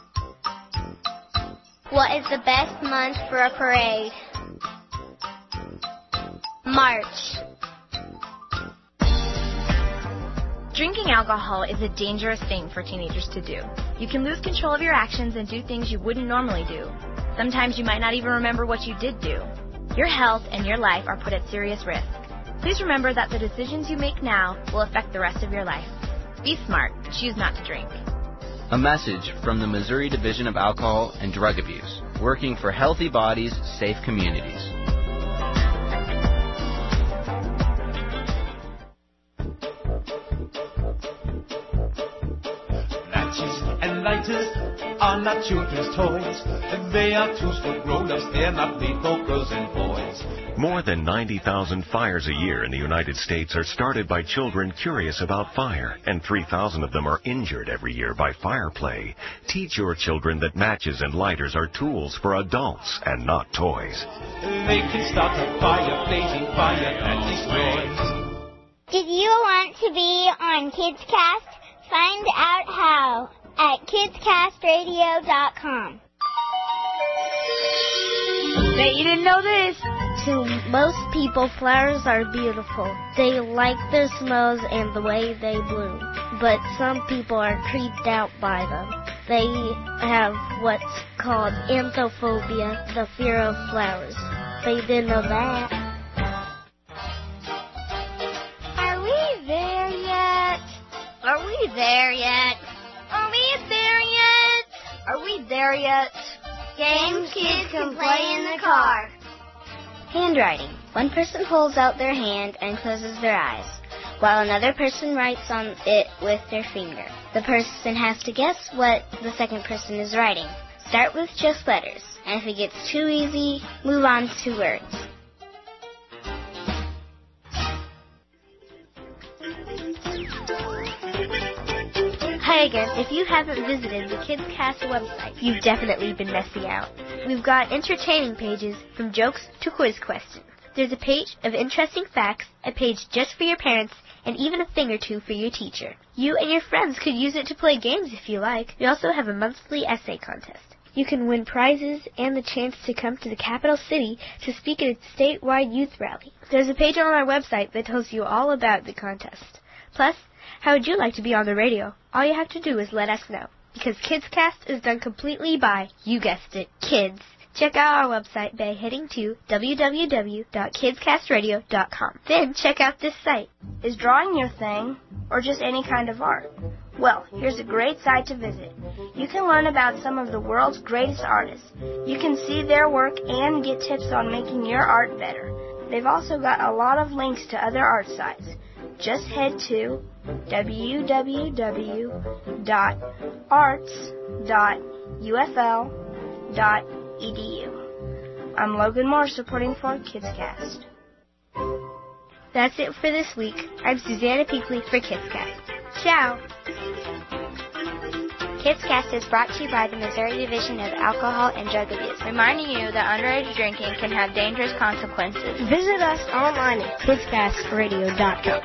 What is the best month for a parade? March. Drinking alcohol is a dangerous thing for teenagers to do. You can lose control of your actions and do things you wouldn't normally do. Sometimes you might not even remember what you did do. Your health and your life are put at serious risk. Please remember that the decisions you make now will affect the rest of your life. Be smart. Choose not to drink. A message from the Missouri Division of Alcohol and Drug Abuse, working for healthy bodies, safe communities. Lighters are not children's toys. They are tools for grown-ups. They're not made for girls and boys. More than 90,000 fires a year in the United States are started by children curious about fire, and 3,000 of them are injured every year by fire play. Teach your children that matches and lighters are tools for adults and not toys. They can start a fire, blazing fire that destroys. Did you want to be on KidsCast? Find out how at kidscastradio.com. Bet you didn't know this. To most people, flowers are beautiful. They like their smells and the way they bloom. But some people are creeped out by them. They have what's called anthophobia, the fear of flowers. They didn't know that. Are we there yet? Are we there yet? Are we there yet? Are we there yet? Games kids can play in the car. Handwriting. One person holds out their hand and closes their eyes, while another person writes on it with their finger. The person has to guess what the second person is writing. Start with just letters, and if it gets too easy, move on to words. Hi again. If you haven't visited the KidsCast website, you've definitely been missing out. We've got entertaining pages from jokes to quiz questions. There's a page of interesting facts, a page just for your parents, and even a thing or two for your teacher. You and your friends could use it to play games if you like. We also have a monthly essay contest. You can win prizes and the chance to come to the capital city to speak at a statewide youth rally. There's a page on our website that tells you all about the contest. Plus, how would you like to be on the radio? All you have to do is let us know. Because KidsCast is done completely by, you guessed it, kids. Check out our website by heading to www.kidscastradio.com. Then check out this site. Is drawing your thing, or just any kind of art? Well, here's a great site to visit. You can learn about some of the world's greatest artists. You can see their work and get tips on making your art better. They've also got a lot of links to other art sites. Just head to www.arts.ufl.edu. I'm Logan Moore supporting for KidsCast. That's it for this week. I'm Susanna Peakley for KidsCast. Ciao! KidsCast is brought to you by the Missouri Division of Alcohol and Drug Abuse, reminding you that underage drinking can have dangerous consequences. Visit us online at kidscastradio.com.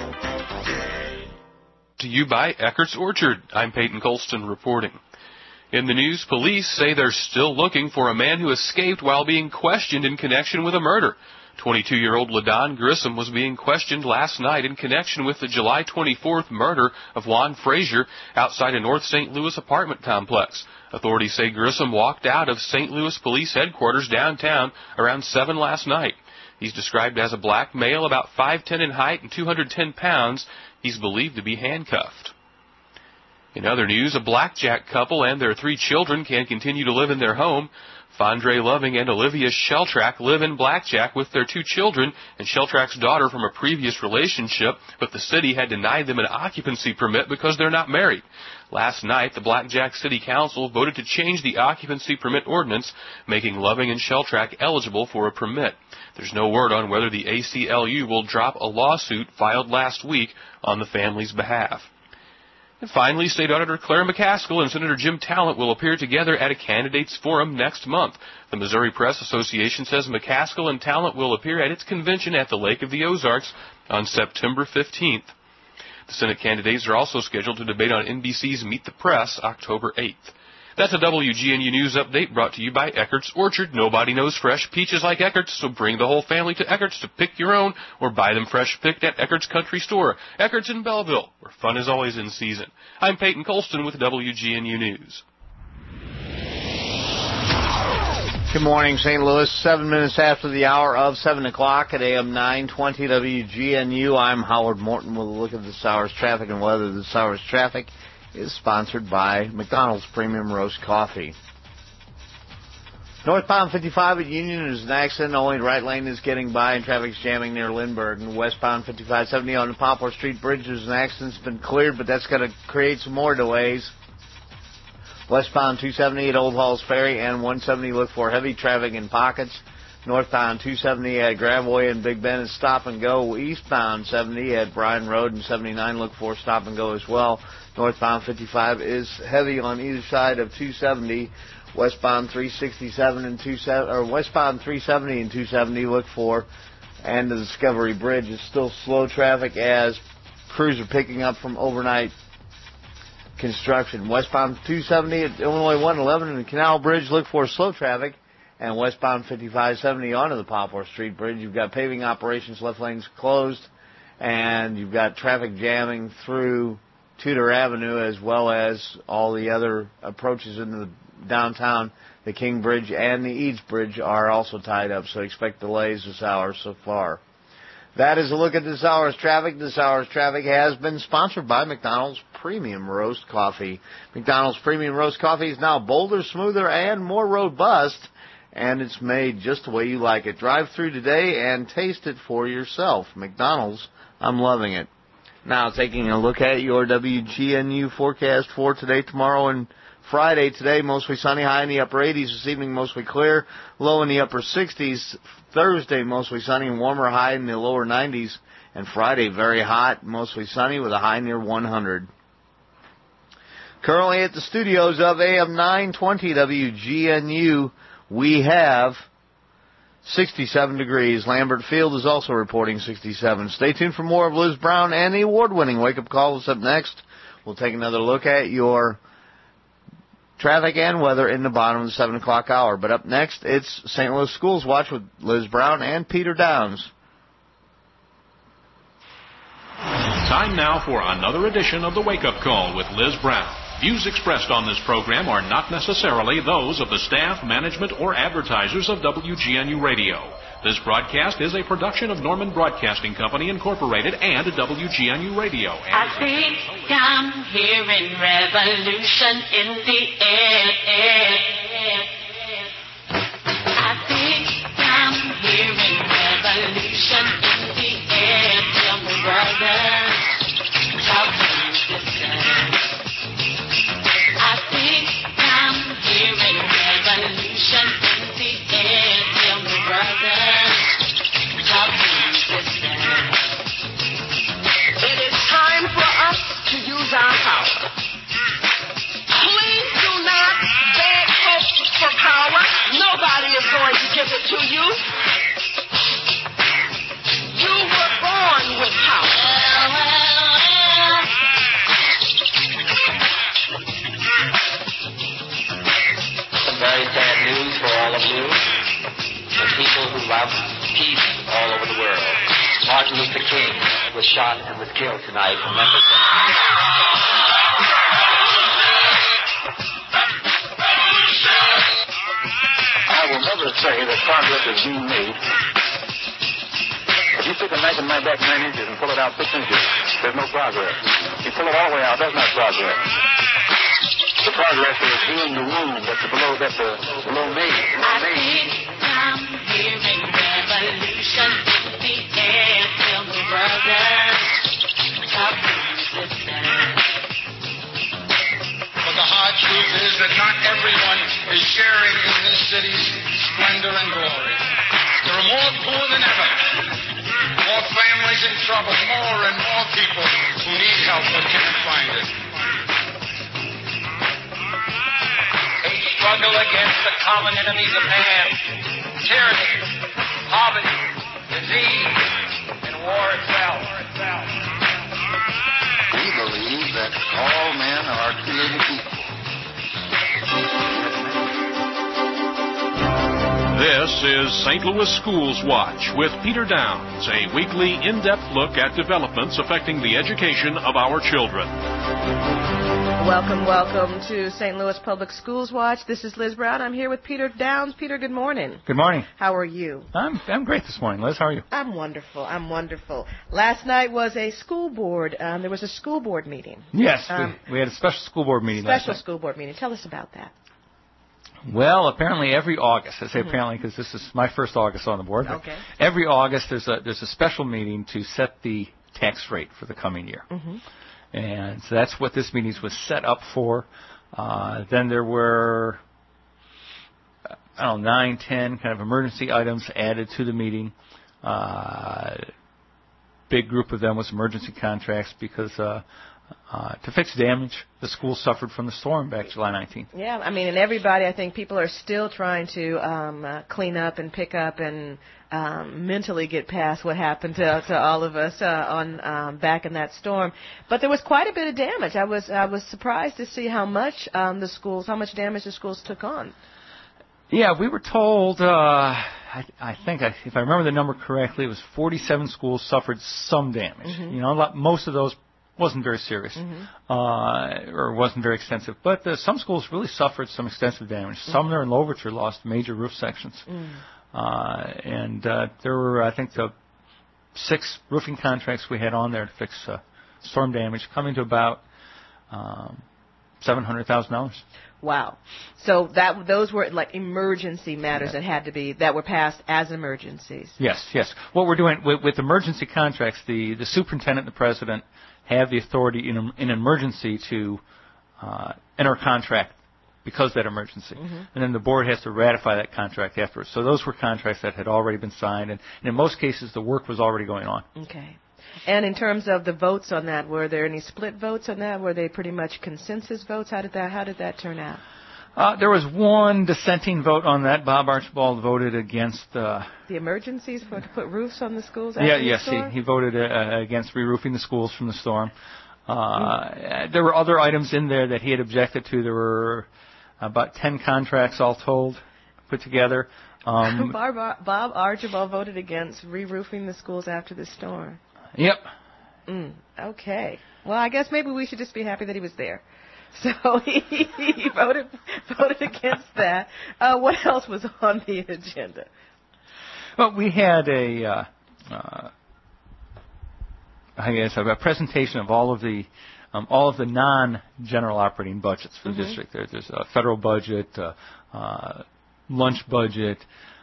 To you by Eckert's Orchard. I'm Peyton Colston reporting. In the news, police say they're still looking for a man who escaped while being questioned in connection with a murder. 22-year-old LaDon Grissom was being questioned last night in connection with the July 24th murder of Juan Frazier outside a North St. Louis apartment complex. Authorities say Grissom walked out of St. Louis Police Headquarters downtown around 7 last night. He's described as a black male, about 5'10" in height and 210 pounds. He's believed to be handcuffed. In other news, a blackjack couple and their 3 children can continue to live in their home. Fondre Loving and Olivia Sheltrack live in Blackjack with their 2 children and Sheltrack's daughter from a previous relationship, but the city had denied them an occupancy permit because they're not married. Last night, the Blackjack City Council voted to change the occupancy permit ordinance, making Loving and Sheltrack eligible for a permit. There's no word on whether the ACLU will drop a lawsuit filed last week on the family's behalf. And finally, State Auditor Claire McCaskill and Senator Jim Talent will appear together at a candidates forum next month. The Missouri Press Association says McCaskill and Talent will appear at its convention at the Lake of the Ozarks on September 15th. The Senate candidates are also scheduled to debate on NBC's Meet the Press October 8th. That's a WGNU News Update brought to you by Eckert's Orchard. Nobody knows fresh peaches like Eckert's, so bring the whole family to Eckert's to pick your own or buy them fresh picked at Eckert's Country Store. Eckert's in Belleville, where fun is always in season. I'm Peyton Colston with WGNU News. Good morning, St. Louis. 7 minutes after the hour of 7 o'clock at AM 920 WGNU. I'm Howard Morton with a look at this hour's traffic and weather. This hour's traffic is sponsored by McDonald's Premium Roast Coffee. Northbound 55 at Union is an accident. Only right lane is getting by and traffic's jamming near Lindbergh. And westbound 5570 on the Poplar Street Bridge, there's an accident that's been cleared, but that's going to create some more delays. Westbound 270 at Old Halls Ferry and 170 look for heavy traffic in pockets. Northbound 270 at Gravois and Big Bend is stop and go. Eastbound 70 at Bryan Road and 79 look for stop and go as well. Northbound 55 is heavy on either side of 270. Westbound 367 and westbound 370 and 270 look for, and the Discovery Bridge is still slow traffic as crews are picking up from overnight construction. Westbound 270 at Illinois 111 and the Canal Bridge look for slow traffic, and westbound 5570 onto the Poplar Street Bridge. You've got paving operations, left lanes closed, and you've got traffic jamming through Tudor Avenue as well as all the other approaches into the downtown. The King Bridge and the Eads Bridge are also tied up, so expect delays this hour so far. That is a look at this hour's traffic. This hour's traffic has been sponsored by McDonald's Premium Roast Coffee. McDonald's Premium Roast Coffee is now bolder, smoother, and more robust, and it's made just the way you like it. Drive through today and taste it for yourself. McDonald's, I'm loving it. Now, taking a look at your WGNU forecast for today, tomorrow, and Friday. Today, mostly sunny, high in the upper 80s. This evening, mostly clear, low in the upper 60s. Thursday, mostly sunny and warmer, high in the lower 90s. And Friday, very hot, mostly sunny with a high near 100. Currently at the studios of AM 920 WGNU, we have 67 degrees. Lambert Field is also reporting 67. Stay tuned for more of Liz Brown and the award-winning Wake Up Call is up next. We'll take another look at your traffic and weather in the bottom of the 7 o'clock hour. But up next, it's St. Louis Schools Watch with Liz Brown and Peter Downs. Time now for another edition of the Wake Up Call with Liz Brown. Views expressed on this program are not necessarily those of the staff, management, or advertisers of WGNU Radio. This broadcast is a production of Norman Broadcasting Company, Incorporated, and WGNU Radio. I think I'm hearing revolution in the air. I think I'm hearing revolution in the air. Tell me, brothers, how can you listen? I think I'm hearing revolution in the air. Tell me, brothers, how can you listen? It is time for us to use our power. Please do not beg folks for power. Nobody is going to give it to you. You were born with power. Some very sad news for all of you, the people who love peace all over the world. Martin Luther King was shot and was killed tonight in Memphis. I will never say that progress is being made stick a knife in my back 9 inches and pull it out 6 inches. There's no progress. You pull it all the way out, that's not progress. The progress is healing the wound that's below me. I think I'm hearing revolution in the air. Tell me, brothers, stop resistance. But the hard truth is that not everyone is sharing in this city's splendor and glory. There are more poor than ever, more families in trouble, more and more people who need help but can't find it. They struggle against the common enemies of man, tyranny, poverty, disease, and war itself. We believe that all men are created equal. This is St. Louis Schools Watch with Peter Downs, a weekly in-depth look at developments affecting the education of our children. Welcome to St. Louis Public Schools Watch. This is Liz Brown. I'm here with Peter Downs. Peter, good morning. Good morning. How are you? I'm great this morning, Liz. How are you? I'm wonderful. Last night was a school board. There was a school board meeting. Yes, we had a special school board meeting last night. Special school board meeting. Tell us about that. Well, apparently every August, I say apparently because this is my first August on the board. Okay. Every August there's a special meeting to set the tax rate for the coming year. Mm-hmm. And so that's what this meeting was set up for. Then there were, 9, 10 kind of emergency items added to the meeting. Big group of them was emergency contracts because to fix damage the school suffered from the storm back July 19th. Yeah, I mean, and everybody, I think people are still trying to clean up and pick up and mentally get past what happened to all of us back in that storm. But there was quite a bit of damage. I was surprised to see how much damage the schools took on. Yeah, we were told, I think, if I remember the number correctly, it was 47 schools suffered some damage. Mm-hmm. Most of those wasn't very serious, or wasn't very extensive. But some schools really suffered some extensive damage. Sumner and Louverture lost major roof sections. And there were, I think, the 6 roofing contracts we had on there to fix storm damage, coming to about $700,000. Wow. So those were like emergency matters that were passed as emergencies. Yes. What we're doing with emergency contracts, the superintendent and the president have the authority in an emergency to enter a contract because of that emergency. And then the board has to ratify that contract afterwards. So those were contracts that had already been signed, and in most cases the work was already going on. Okay. And in terms of the votes on that, were there any split votes on that? Were they pretty much consensus votes? How did that turn out? There was one dissenting vote on that. Bob Archibald voted against the emergencies to put roofs on the schools. He voted against re-roofing the schools from the storm. There were other items in there that he had objected to. There were about 10 contracts all told put together. Bob Archibald voted against re-roofing the schools after the storm. Yep. Okay. Well, I guess maybe we should just be happy that he was there. So he voted against that. What else was on the agenda? Well, we had a presentation of all of the non-general operating budgets for the district. There's a federal budget, lunch budget,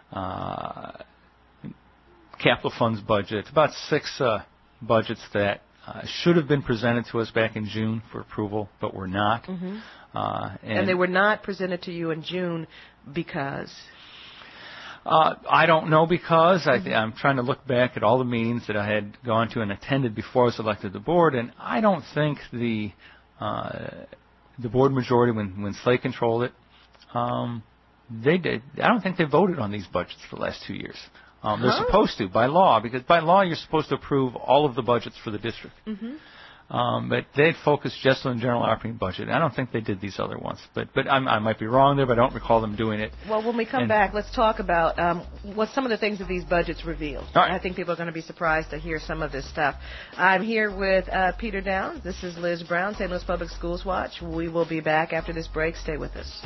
capital funds budget, about 6 budgets that should have been presented to us back in June for approval, but were not. And they were not presented to you in June because? I don't know because. I'm trying to look back at all the meetings that I had gone to and attended before I was elected to the board, and I don't think the board majority, when Slay controlled it, they did. I don't think they voted on these budgets for the last 2 years. They're supposed to, by law, because by law you're supposed to approve all of the budgets for the district. But they'd focused just on the general operating budget. I don't think they did these other ones. But I might be wrong there, but I don't recall them doing it. Well, when we come back, let's talk about what some of the things that these budgets reveal. Right. I think people are going to be surprised to hear some of this stuff. I'm here with Peter Downs. This is Liz Brown, St. Louis Public Schools Watch. We will be back after this break. Stay with us.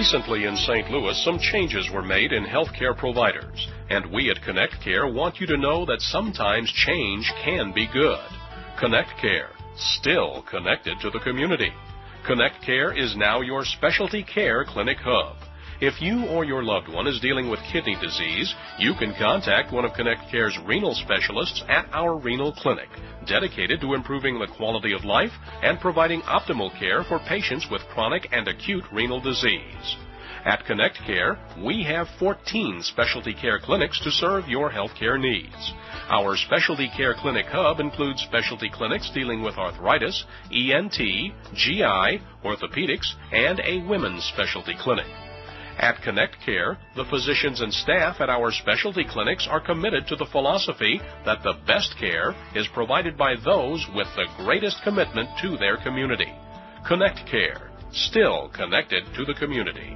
Recently in St. Louis, some changes were made in healthcare providers, and we at Connect Care want you to know that sometimes change can be good. Connect Care, still connected to the community. Connect Care is now your specialty care clinic hub. If you or your loved one is dealing with kidney disease, you can contact one of Connect Care's renal specialists at our renal clinic, dedicated to improving the quality of life and providing optimal care for patients with chronic and acute renal disease. At Connect Care, we have 14 specialty care clinics to serve your healthcare needs. Our specialty care clinic hub includes specialty clinics dealing with arthritis, ENT, GI, orthopedics, and a women's specialty clinic. At Connect Care, the physicians and staff at our specialty clinics are committed to the philosophy that the best care is provided by those with the greatest commitment to their community. Connect Care, still connected to the community.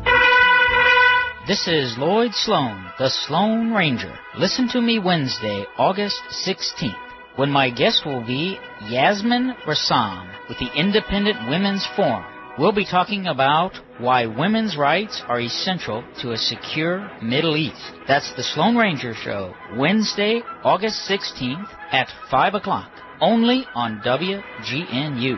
This is Lloyd Sloan, the Sloan Ranger. Listen to me Wednesday, August 16th, when my guest will be Yasmin Rassam with the Independent Women's Forum. We'll be talking about why women's rights are essential to a secure Middle East. That's the Sloan Ranger Show, Wednesday, August 16th at 5 o'clock, only on WGNU.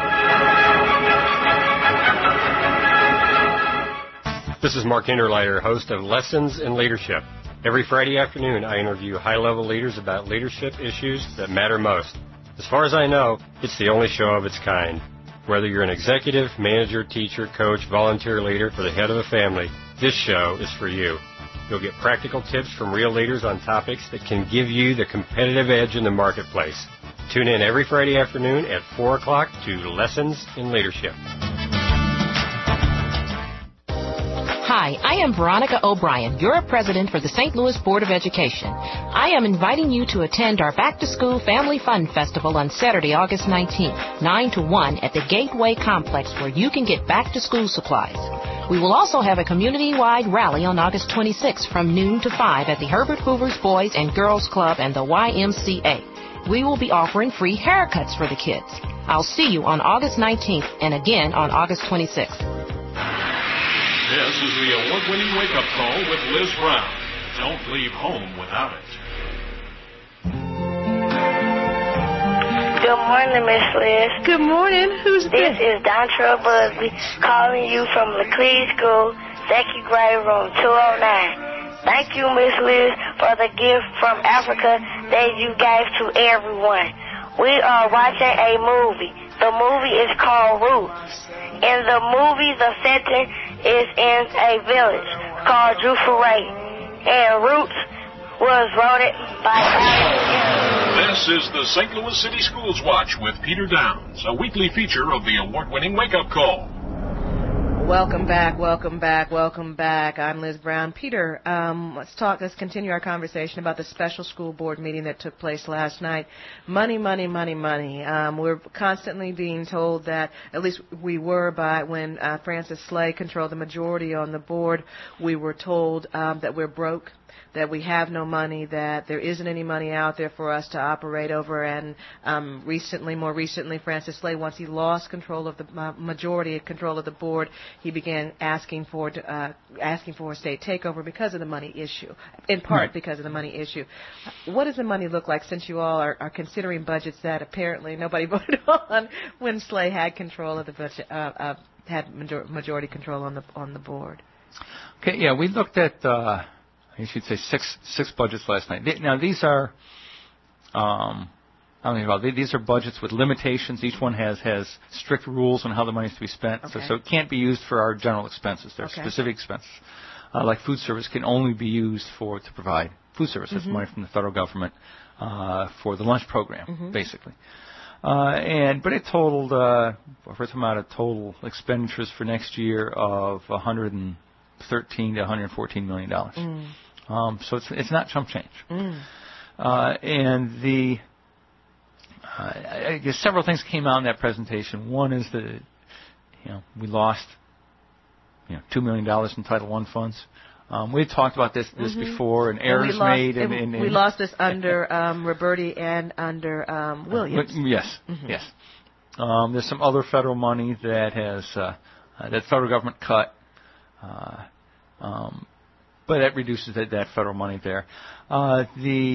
This is Mark Hinderleiter, host of Lessons in Leadership. Every Friday afternoon, I interview high-level leaders about leadership issues that matter most. As far as I know, it's the only show of its kind. Whether you're an executive, manager, teacher, coach, volunteer leader, or the head of a family, this show is for you. You'll get practical tips from real leaders on topics that can give you the competitive edge in the marketplace. Tune in every Friday afternoon at 4 o'clock to Lessons in Leadership. Hi, I am Veronica O'Brien, your president for the St. Louis Board of Education. I am inviting you to attend our Back to School Family Fun Festival on Saturday, August 19th, 9 to 1 at the Gateway Complex, where you can get back to school supplies. We will also have a community-wide rally on August 26th from noon to 5 at the Herbert Hoover's Boys and Girls Club and the YMCA. We will be offering free haircuts for the kids. I'll see you on August 19th and again on August 26th. This is the award-winning wake-up call with Liz Brown. Don't leave home without it. Good morning, Miss Liz. Good morning. Who's this? This is Dontrell Busby calling you from LeCree School, second grade room 209. Thank you, Miss Liz, for the gift from Africa that you gave to everyone. We are watching a movie. The movie is called Roots. In the movie, the setting is in a village called Jufuray, and Roots was wrote by This is the St. Louis City Schools Watch with Peter Downs, a weekly feature of the award-winning wake-up call. Welcome back, welcome back, welcome back. I'm Liz Brown. Peter, let's continue our conversation about the special school board meeting that took place last night. Money, money, money, money. We're constantly being told that, at least we were by when Francis Slay controlled the majority on the board, we were told that we're broke, that we have no money, that there isn't any money out there for us to operate over. And more recently, Francis Slay, once he lost control of the majority control of the board, he began asking for a state takeover because of the money issue, in part because of the money issue. What does the money look like, since you all are considering budgets that apparently nobody voted on when Slay had control of the budget, had majority control on the board? Okay, yeah, we looked at I should say six budgets last night. Now these are these are budgets with limitations. Each one has strict rules on how the money is to be spent. Okay. So it can't be used for our general expenses. There are specific expenses. Like food service can only be used to provide food service. That's money from the federal government for the lunch program, basically. But it totaled, we're talking about total expenditures for next year of $113 to $114 million. So it's not chump change. And I guess several things came out in that presentation. One is that we lost $2 million in Title I funds. We had talked about this before, and errors made. We lost this under Roberti and under Williams. Yes, yes. There's some other federal money that has that federal government cut But that reduces that federal money there. I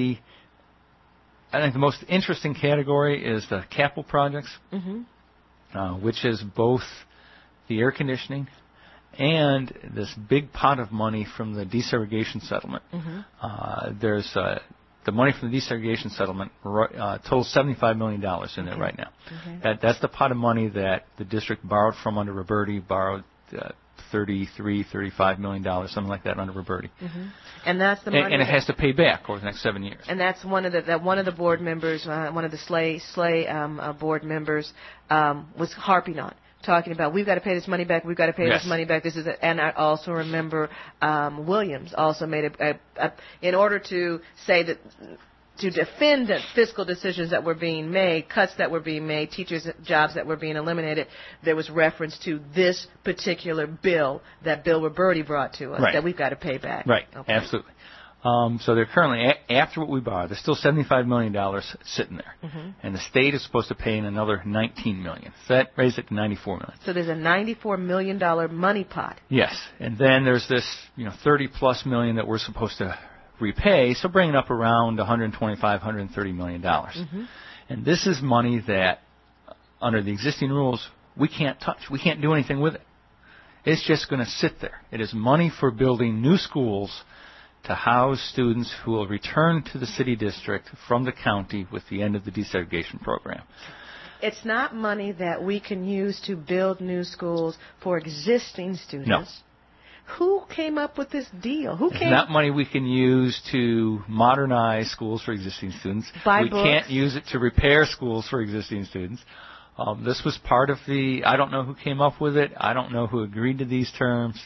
think the most interesting category is the capital projects, which is both the air conditioning and this big pot of money from the desegregation settlement. There's the money from the desegregation settlement totals $75 million in there right now. That's the pot of money that the district borrowed from under Roberti, borrowed $35 million, something like that under Roberti. And that's the money. And it has to pay back over the next 7 years. And that's one of the board members, one of the SLAY board members, was harping on, talking about we've got to pay this money back. We've got to pay this money back. And I also remember Williams also made in order to say that. To defend the fiscal decisions that were being made, cuts that were being made, teachers' jobs that were being eliminated, there was reference to this particular bill that Bill Roberti brought to us that we've got to pay back. Right, absolutely. So they're currently, after what we borrowed, there's still $75 million sitting there. And the state is supposed to pay in another $19 million. So that raised it to $94 million. So there's a $94 million money pot. Yes. And then there's this, $30+ million that we're supposed to repay, so bringing up around $125–130 million. And this is money that, under the existing rules, we can't touch. We can't do anything with it. It's just going to sit there. It is money for building new schools to house students who will return to the city district from the county with the end of the desegregation program. It's not money that we can use to build new schools for existing students. No. Who came up with this deal? It's not money we can use to modernize schools for existing students. We can't use it to repair schools for existing students. This was part of I don't know who came up with it. I don't know who agreed to these terms.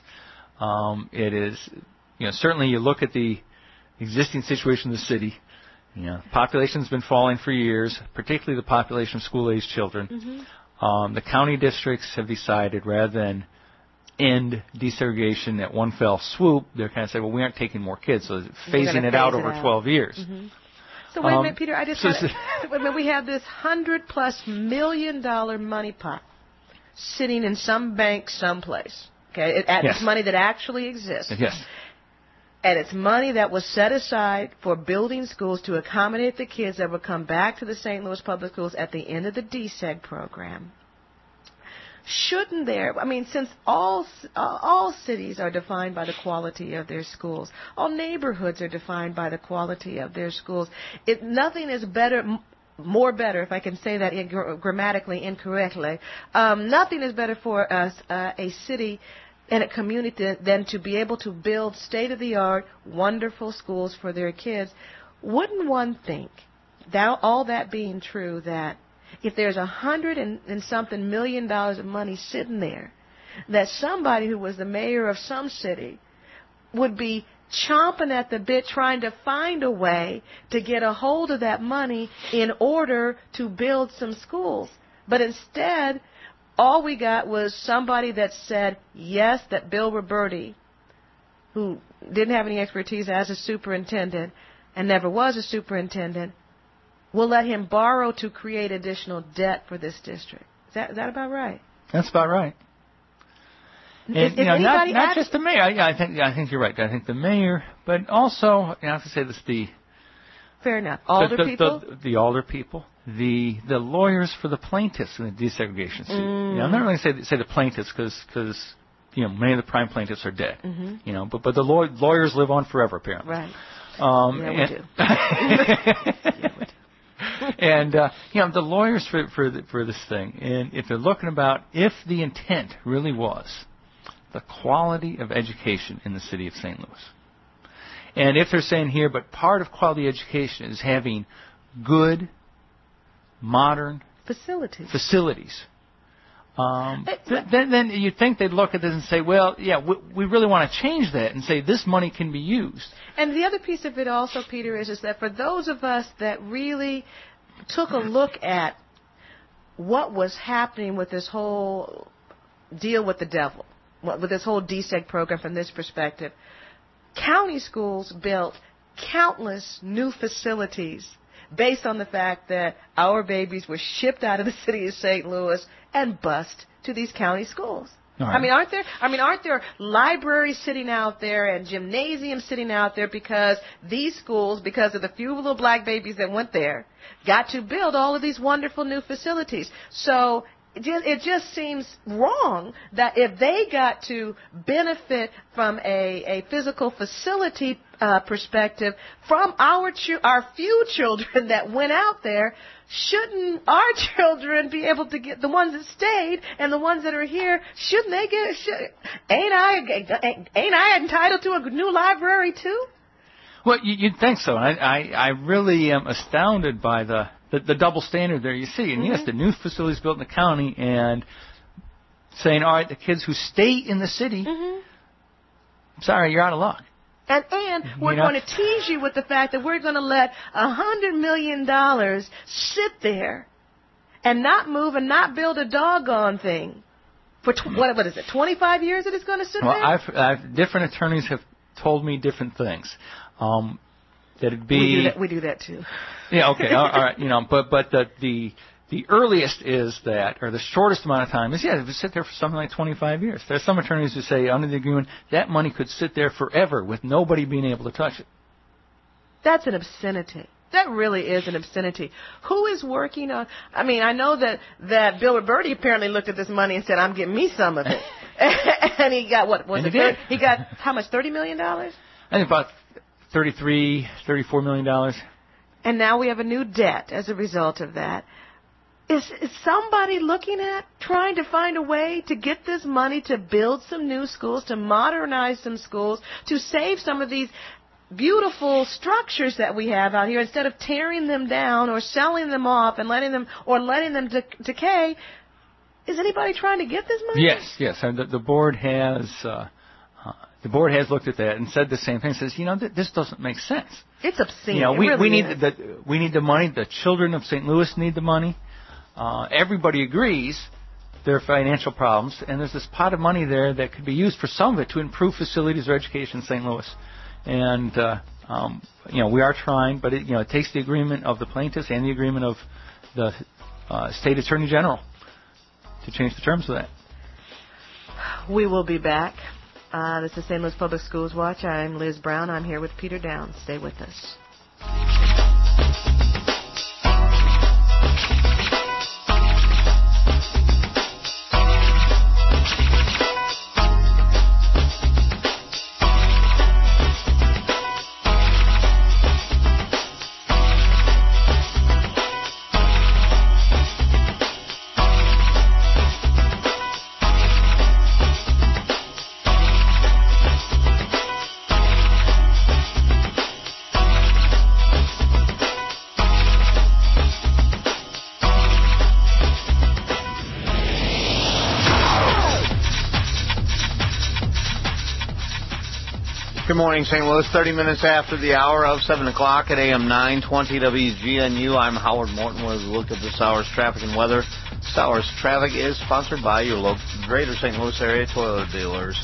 It is, certainly you look at the existing situation in the city. The population's been falling for years, particularly the population of school-aged children. The county districts have decided, rather than end desegregation at one fell swoop, they're kind of saying, well, we aren't taking more kids, so phasing it out over 12 years. So wait a minute, Peter, we have this $100+ million money pot sitting in some bank someplace. Okay, it's money that actually exists. Yes. And it's money that was set aside for building schools to accommodate the kids that would come back to the St. Louis Public Schools at the end of the DSEG program. Shouldn't there, since all cities are defined by the quality of their schools, all neighborhoods are defined by the quality of their schools, nothing is more better, if I can say that grammatically incorrectly, nothing is better for a city and a community than to be able to build state-of-the-art, wonderful schools for their kids. Wouldn't one think, all that being true, that if there's $100 and something million of money sitting there, that somebody who was the mayor of some city would be chomping at the bit trying to find a way to get a hold of that money in order to build some schools. But instead, all we got was somebody that said, yes, that Bill Roberti, who didn't have any expertise as a superintendent and never was a superintendent, will let him borrow to create additional debt for this district. Is that about right? That's about right. And, not just the mayor. I think you're right. I think the mayor, but also, I have to say this: fair enough. Alder people, the alder people, the lawyers for the plaintiffs in the desegregation suit. I'm not really going to say the plaintiffs because many of the prime plaintiffs are dead. But the lawyers live on forever apparently. Right. We do. We do. And the lawyers for this thing, and if they're looking about if the intent really was the quality of education in the city of St. Louis, and if they're saying here, but part of quality education is having good, modern facilities. Then you'd think they'd look at this and say, well, we really want to change that and say this money can be used. And the other piece of it also, Peter, is that for those of us that really took a look at what was happening with this whole deal with the devil, with this whole DSEG program from this perspective, county schools built countless new facilities based on the fact that our babies were shipped out of the city of St. Louis and bused to these county schools. Right. Aren't there libraries sitting out there and gymnasiums sitting out there because these schools, because of the few little black babies that went there, got to build all of these wonderful new facilities. So it just seems wrong that if they got to benefit from a physical facility perspective from our few children that went out there, shouldn't our children be able to get, the ones that stayed and the ones that are here, shouldn't they get? Ain't I entitled to a new library too? Well, you'd think so. I really am astounded by the double standard there you see. And yes, the new facilities built in the county and saying, all right, the kids who stay in the city, sorry, you're out of luck. And we're going to tease you with the fact that we're going to let $100 million sit there and not move and not build a doggone thing. For what is it, 25 years that it's going to sit there? Well, different attorneys have told me different things. That'd be we do that too. Yeah, okay, all right, but the earliest is that, or the shortest amount of time is, it would sit there for something like 25 years. There's some attorneys who say under the agreement that money could sit there forever with nobody being able to touch it. That's an obscenity. That really is an obscenity. Who is working on? I mean, I know that Bill Roberti apparently looked at this money and said, "I'm getting me some of it," and he got what? He got how much? $30 million. I think about $34 million. And now we have a new debt as a result of that. Is somebody looking at trying to find a way to get this money to build some new schools, to modernize some schools, to save some of these beautiful structures that we have out here instead of tearing them down or selling them off and letting them decay? Is anybody trying to get this money? Yes. And the board has looked at that and said the same thing. Says, this doesn't make sense. It's obscene. We need the money. The children of St. Louis need the money. Everybody agrees there are financial problems, and there's this pot of money there that could be used for some of it to improve facilities or education in St. Louis. And we are trying, but it takes the agreement of the plaintiffs and the agreement of the state attorney general to change the terms of that. We will be back. This is St. Louis Public Schools Watch. I'm Liz Brown. I'm here with Peter Downs. Stay with us. Good morning, St. Louis. 30 minutes after the hour of 7 o'clock at AM 920 WGNU. I'm Howard Morton with a look at this hour's traffic and weather. This hour's traffic is sponsored by your local Greater St. Louis area Toyota dealers.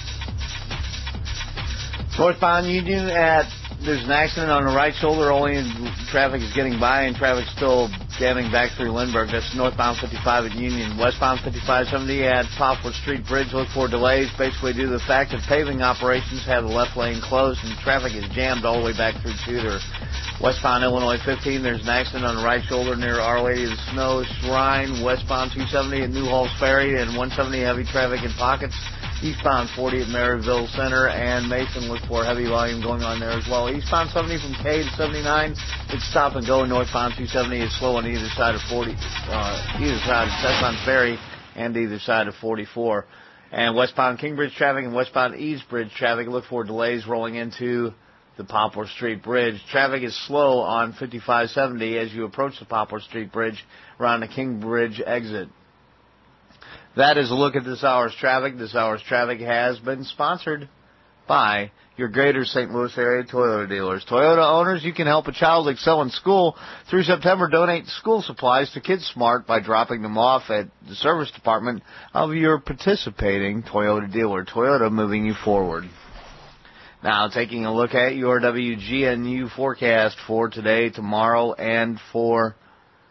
Northbound Union there's an accident on the right shoulder. Only traffic is getting by, and traffic still jamming back through Lindbergh. That's northbound 55 at Union. Westbound 5570 at Poplar Street Bridge. Look for delays, basically due to the fact that paving operations have the left lane closed, and traffic is jammed all the way back through Tudor. Westbound Illinois 15, there's an accident on the right shoulder near Our Lady of the Snow Shrine. Westbound 270 at New Halls Ferry, and 170 heavy traffic in pockets. Eastbound 40 at Maryville Center and Mason. Look for heavy volume going on there as well. Eastbound 70 from K to 79. It's stop and go. Northbound 270 is slow on either side of 40. Either side of Cesson Ferry and either side of 44. And westbound Kingbridge traffic and westbound East Bridge traffic. Look for delays rolling into the Poplar Street Bridge. Traffic is slow on 5570 as you approach the Poplar Street Bridge around the Kingbridge exit. That is a look at this hour's traffic. This hour's traffic has been sponsored by your Greater St. Louis area Toyota dealers. Toyota owners, you can help a child excel in school. Through September, donate school supplies to Kids Smart by dropping them off at the service department of your participating Toyota dealer. Toyota, moving you forward. Now, taking a look at your WGNU forecast for today, tomorrow, and for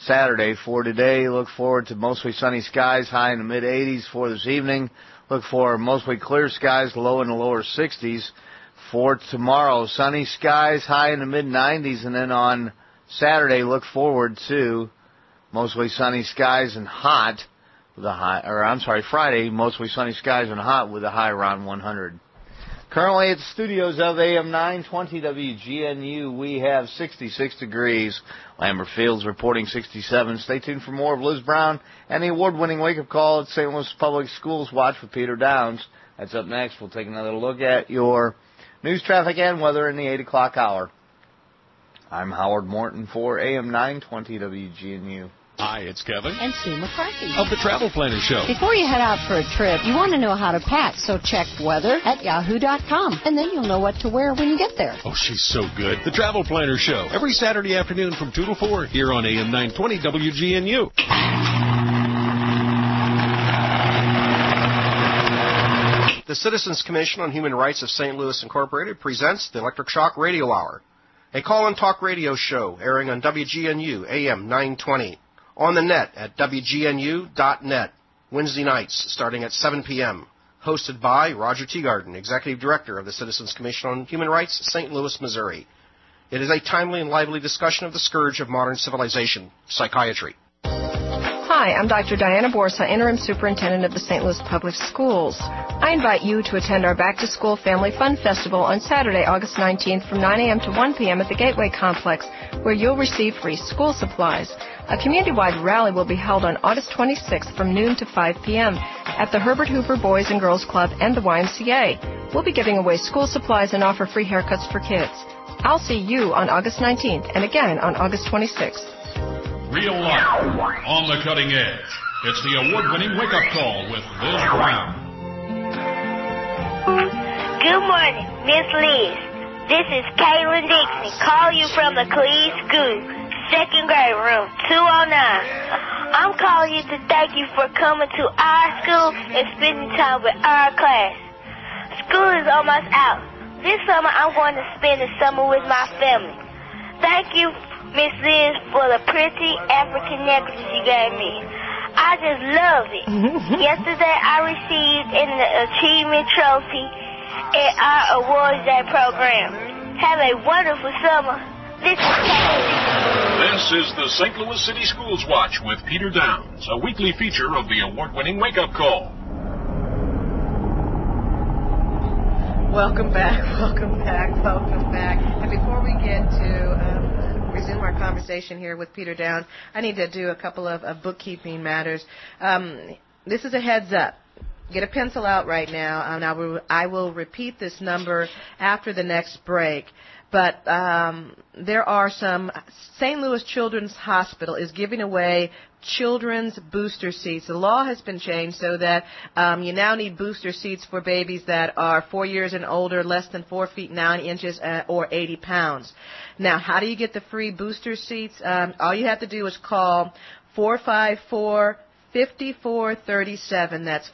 Saturday. For today, look forward to mostly sunny skies, high in the mid-80s. For this evening, look for mostly clear skies, low in the lower 60s. For tomorrow, sunny skies, high in the mid-90s. And then on Saturday, look forward to mostly sunny skies and hot with a high, Friday, mostly sunny skies and hot with a high around 100. Currently at the studios of AM 920 WGNU, we have 66 degrees. Lambert Fields reporting 67. Stay tuned for more of Liz Brown and the award-winning wake-up call at St. Louis Public Schools Watch with Peter Downs. That's up next. We'll take another look at your news, traffic, and weather in the 8 o'clock hour. I'm Howard Morton for AM 920 WGNU. Hi, it's Kevin. And Sue McCarthy. Of the Travel Planner Show. Before you head out for a trip, you want to know how to pack, so check weather@yahoo.com, and then you'll know what to wear when you get there. Oh, she's so good. The Travel Planner Show, every Saturday afternoon from 2 to 4 here on AM 920 WGNU. The Citizens Commission on Human Rights of St. Louis Incorporated presents the Electric Shock Radio Hour, a call-in talk radio show airing on WGNU AM 920. On the net at WGNU.net, Wednesday nights starting at 7 p.m. Hosted by Roger Teagarden, Executive Director of the Citizens Commission on Human Rights, St. Louis, Missouri. It is a timely and lively discussion of the scourge of modern civilization, psychiatry. Hi, I'm Dr. Diana Borsa, Interim Superintendent of the St. Louis Public Schools. I invite you to attend our Back to School Family Fun Festival on Saturday, August 19th from 9 a.m. to 1 p.m. at the Gateway Complex, where you'll receive free school supplies. A community-wide rally will be held on August 26th from noon to 5 p.m. at the Herbert Hoover Boys and Girls Club and the YMCA. We'll be giving away school supplies and offer free haircuts for kids. I'll see you on August 19th and again on August 26th. Real life, on the cutting edge. It's the award-winning wake-up call with Liz Brown. Good morning, Miss Liz. This is Kaylin Dixon, call you from the Cleese School, 2nd grade, room 209. I'm calling you to thank you for coming to our school and spending time with our class. School is almost out. This summer, I'm going to spend the summer with my family. Thank you, Miss Liz, for the pretty African necklace you gave me. I just love it. Yesterday, I received an achievement trophy at our Awards Day program. Have a wonderful summer. This is Kate. This is the St. Louis City Schools Watch with Peter Downs, a weekly feature of the award-winning wake-up call. Welcome back. And before we get to resume our conversation here with Peter Downs, I need to do a couple of bookkeeping matters. This is a heads up. Get a pencil out right now, and I will repeat this number after the next break. But there are some, St. Louis Children's Hospital is giving away children's booster seats. The law has been changed so that you now need booster seats for babies that are 4 years and older, less than 4 feet 9 inches, or 80 pounds. Now, how do you get the free booster seats? All you have to do is call 454-5437. That's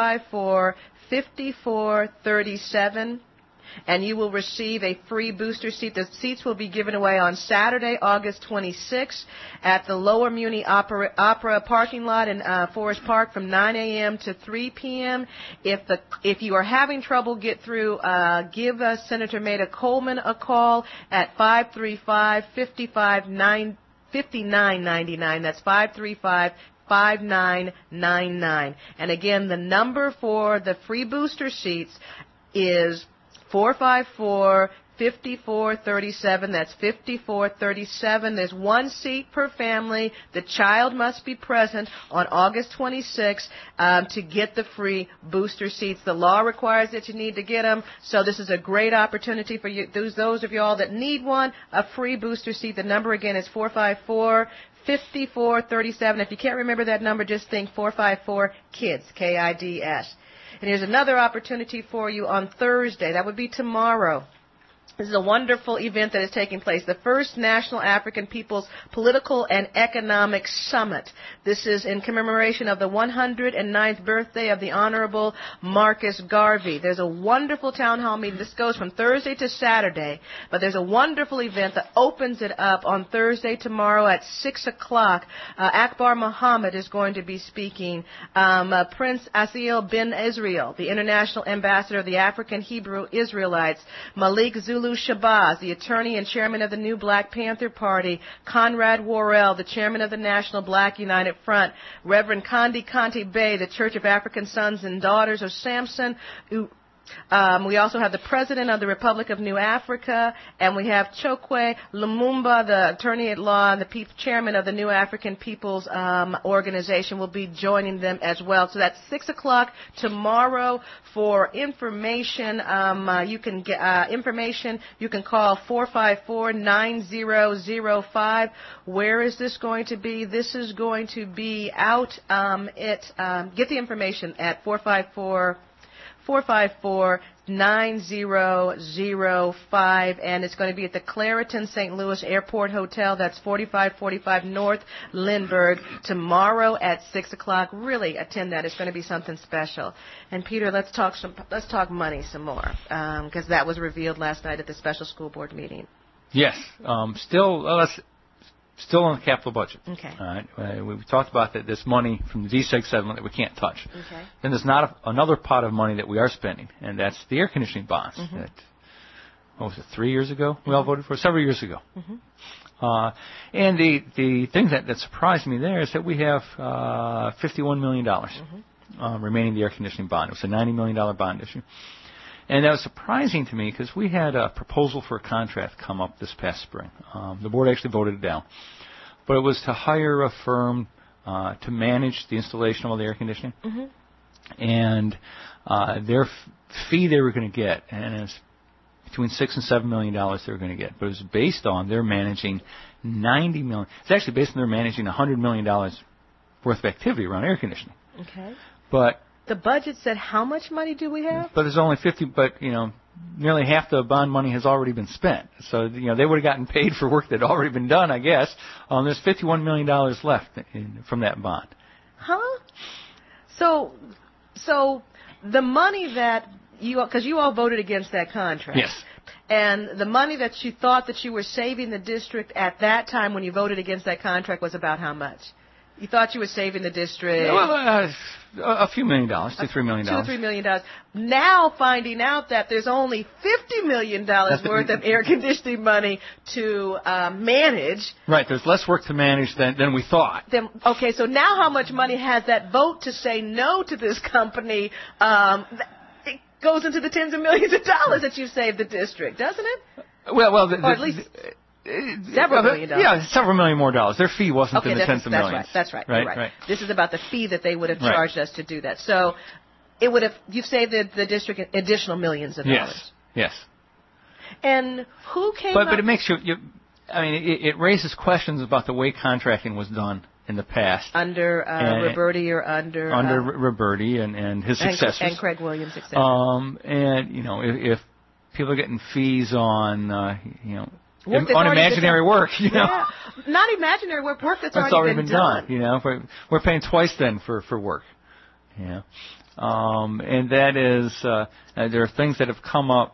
454-5437. And you will receive a free booster seat. The seats will be given away on Saturday, August 26th at the Lower Muni Opera parking lot in Forest Park from 9 a.m. to 3 p.m. If you are having trouble get through, give Senator Maida Coleman a call at 535-5999. That's 535-5999. And again, the number for the free booster seats is 454-5437. That's 5437. There's one seat per family. The child must be present on August 26th to get the free booster seats. The law requires that you need to get them, so this is a great opportunity for you. Those of you all that need one, a free booster seat. The number again is 454-5437. If you can't remember that number, just think 454-KIDS, KIDS. And here's another opportunity for you on Thursday. That would be tomorrow. This is a wonderful event that is taking place, the first National African Peoples Political and Economic Summit. This is in commemoration of the 109th birthday of the Honorable Marcus Garvey. There's a wonderful town hall meeting. This goes from Thursday to Saturday, but there's a wonderful event that opens it up on Thursday tomorrow at 6 o'clock. Akbar Muhammad is going to be speaking. Prince Asil bin Israel, the International Ambassador of the African Hebrew Israelites. Malik Zulu Shabazz, the attorney and chairman of the new Black Panther Party. Conrad Worrell, the chairman of the National Black United Front. Reverend Condi Conte Bey, the Church of African Sons and Daughters of Samson. We also have the president of the Republic of New Africa, and we have Chokwe Lumumba, the attorney at law and the chairman of the New African Peoples Organization, will be joining them as well. So that's 6 o'clock tomorrow. For information, you can get information. You can call 454-9005. Where is this going to be? This is going to be out get the information at 454-9005, and it's going to be at the Clariton St. Louis Airport Hotel. That's 4545 North Lindbergh tomorrow at 6 o'clock. Really attend that. It's going to be something special. And Peter, let's talk money some more, because that was revealed last night at the special school board meeting. Yes. Still on the capital budget. Okay. All right. We talked about that. This money from the DSEG settlement that we can't touch. Okay. Then there's another pot of money that we are spending, and that's the air conditioning bonds. Mm-hmm. That, what was it, 3 years ago? We all voted for several years ago. Mm-hmm. And the thing that surprised me there is that we have $51 million remaining the air conditioning bond. It was a $90 million bond issue. And that was surprising to me because we had a proposal for a contract come up this past spring. The board actually voted it down. But it was to hire a firm to manage the installation of all the air conditioning. Mm-hmm. And their fee they were going to get, and it's between $6 and $7 million they were going to get. But it was based on their managing $90 million. It's actually based on their managing $100 million worth of activity around air conditioning. Okay. But the budget said how much money do we have? But there's only 50, but, nearly half the bond money has already been spent. So, they would have gotten paid for work that had already been done, I guess. There's $51 million left from that bond. Huh? So the money that because you all voted against that contract. Yes. And the money that you thought that you were saving the district at that time when you voted against that contract was about how much? You thought you were saving the district? Well, a few $2 million, $3 million. $2 to $3 million. Now finding out that there's only $50 million worth of air conditioning money to manage. Right, there's less work to manage than we thought. Okay, so now how much money has that vote to say no to this company? It goes into the tens of millions of dollars that you saved the district, doesn't it? Well, or at least several million dollars. Yeah, several million more dollars. Their fee wasn't in the tens of millions. That's right. Right. This is about the fee that they would have charged us to do that. So it would have you've saved the district additional millions of dollars. Yes. And who came But it makes it raises questions about the way contracting was done in the past. Under Roberti or under Roberti and his successors. And Craig Williams' successors. And if people are getting fees on unimaginary work, Yeah, not imaginary work that's already been done. We're paying twice then for work. And that is there are things that have come up.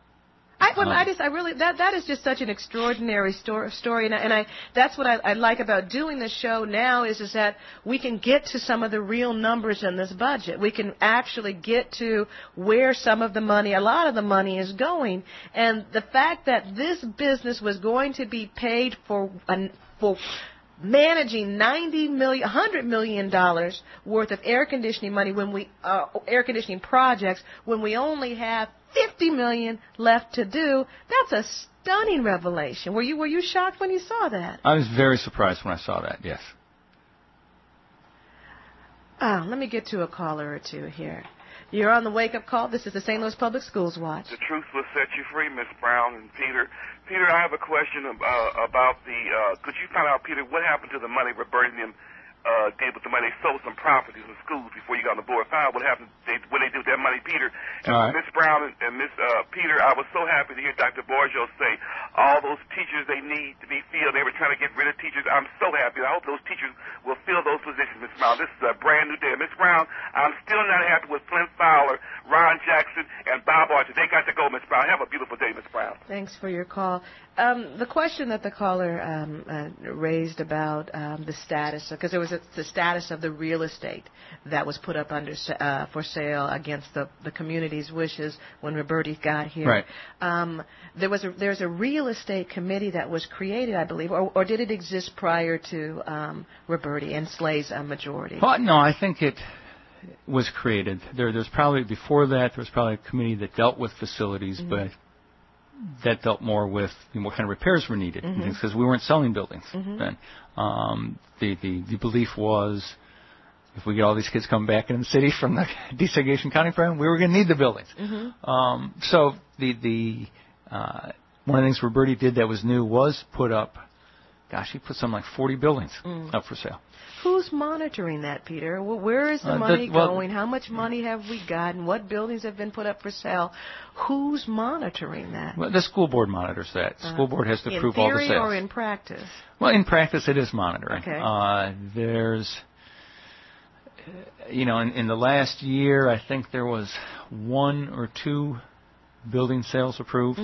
That is just such an extraordinary story, and that's what I like about doing this show now is that we can get to some of the real numbers in this budget. We can actually get to where some of the money, a lot of the money is going, and the fact that this business was going to be paid for managing $100 million worth of air conditioning money air conditioning projects when we only have $50 million left to do. That's a stunning revelation. Were you shocked when you saw that? I was very surprised when I saw that. Yes. Let me get to a caller or two here. You're on the wake-up call. This is the St. Louis Public Schools Watch. The truth will set you free, Miss Brown and Peter. Peter, I have a question about the. Could you find out, Peter, what happened to the money Roberti gave us the money. They sold some properties in schools before you got on the board. Find out what happened, what they did with that money, Peter. And Miss Brown and Miss Peter, I was so happy to hear Dr. Borgio say all those teachers they need to be filled. They were trying to get rid of teachers. I'm so happy. I hope those teachers will fill those positions, Miss Brown. This is a brand new day. Miss Brown, I'm still not happy with Flint Fowler, Ron Jackson, and Bob Archer. They got to go, Miss Brown. Have a beautiful day, Miss Brown. Thanks for your call. The question that the caller raised about the status, because there was the status of the real estate that was put up under for sale against the community's wishes when Roberti got here. Right. There's a real estate committee that was created, I believe, or did it exist prior to Roberti and Slay's majority? Well, no, I think it was created. There's probably before that there was probably a committee that dealt with facilities, but that dealt more with what kind of repairs were needed, because we weren't selling buildings then. The belief was if we get all these kids coming back in the city from the desegregation county program, we were going to need the buildings. So one of the things Roberti did that was new was put up, he put something like 40 buildings up for sale. Who's monitoring that, Peter? Where is the money going? How much money have we gotten? What buildings have been put up for sale? Who's monitoring that? Well, the school board monitors that. The school board has to approve all the sales. In theory or in practice? Well, in practice it is monitoring. Okay. There's, in the last year, I think there was 1 or 2 building sales approved.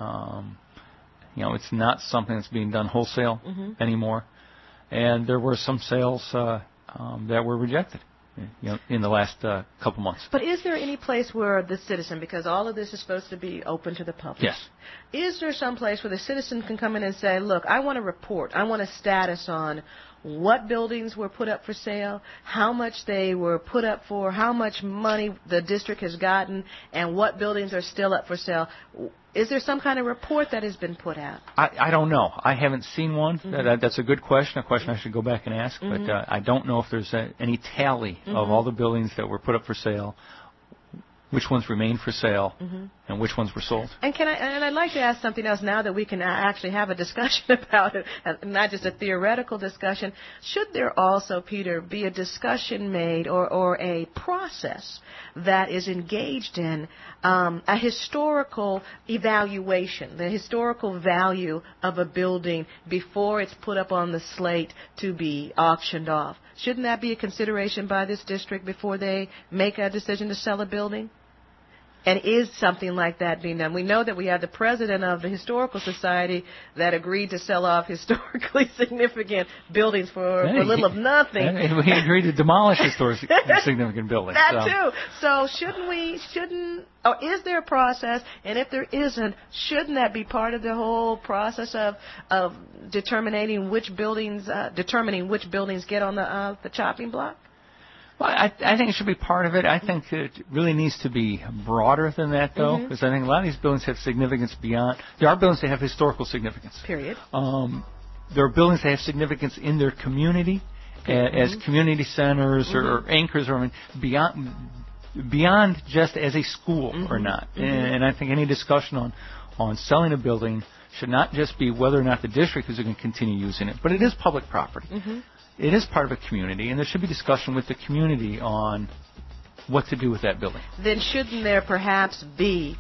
It's not something that's being done wholesale anymore. And there were some sales that were rejected, in the last couple months. But is there any place where the citizen, because all of this is supposed to be open to the public. Yes. Is there some place where the citizen can come in and say, look, I want a report, I want a status on what buildings were put up for sale, how much they were put up for, how much money the district has gotten, and what buildings are still up for sale? Is there some kind of report that has been put out? I don't know. I haven't seen one. That's a good question, a question I should go back and ask. But I don't know if there's any tally of all the buildings that were put up for sale, which ones remained for sale, and which ones were sold. And I'd like to ask something else now that we can actually have a discussion about it, not just a theoretical discussion. Should there also, Peter, be a discussion made or a process that is engaged in a historical evaluation, the historical value of a building before it's put up on the slate to be auctioned off? Shouldn't that be a consideration by this district before they make a decision to sell a building? And is something like that being done? We know that we have the president of the Historical Society that agreed to sell off historically significant buildings for little of nothing. We agreed to demolish historically significant buildings. That too. So or is there a process? And if there isn't, shouldn't that be part of the whole process of determining which buildings get on the chopping block? Well, I think it should be part of it. I think it really needs to be broader than that, though, because I think a lot of these buildings have significance beyond. There are buildings that have historical significance. Period. There are buildings that have significance in their community as community centers or anchors, or beyond just as a school or not. And I think any discussion on selling a building should not just be whether or not the district is going to continue using it, but it is public property. It is part of a community, and there should be discussion with the community on what to do with that building. Then shouldn't there perhaps be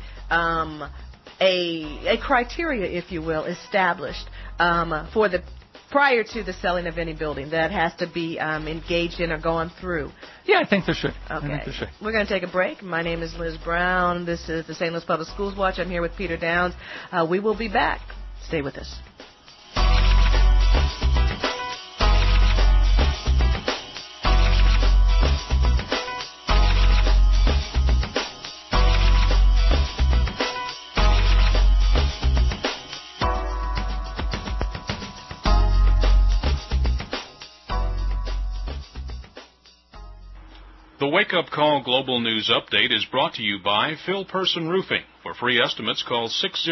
a criteria, if you will, established for prior to the selling of any building that has to be engaged in or gone through? Yeah, I think there should. Okay. I think there should. We're going to take a break. My name is Liz Brown. This is the St. Louis Public Schools Watch. I'm here with Peter Downs. We will be back. Stay with us. The Wake Up Call Global News Update is brought to you by Phil Person Roofing. For free estimates, call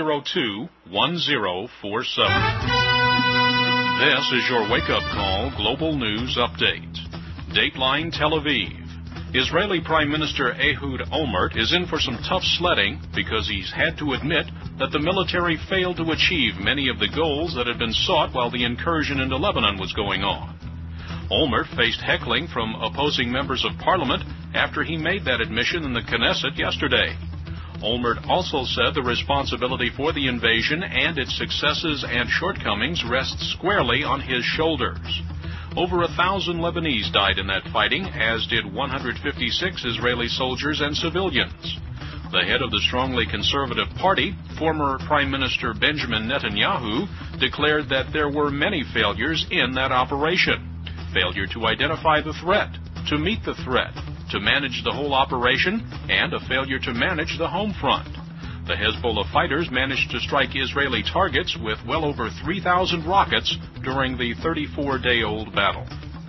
602-1047. This is your Wake Up Call Global News Update. Dateline Tel Aviv. Israeli Prime Minister Ehud Olmert is in for some tough sledding because he's had to admit that the military failed to achieve many of the goals that had been sought while the incursion into Lebanon was going on. Olmert faced heckling from opposing members of Parliament after he made that admission in the Knesset yesterday. Olmert also said the responsibility for the invasion and its successes and shortcomings rests squarely on his shoulders. Over 1,000 Lebanese died in that fighting, as did 156 Israeli soldiers and civilians. The head of the strongly conservative party, former Prime Minister Benjamin Netanyahu, declared that there were many failures in that operation. Failure to identify the threat, to meet the threat, to manage the whole operation, and a failure to manage the home front. The Hezbollah fighters managed to strike Israeli targets with well over 3,000 rockets during the 34-day-old battle.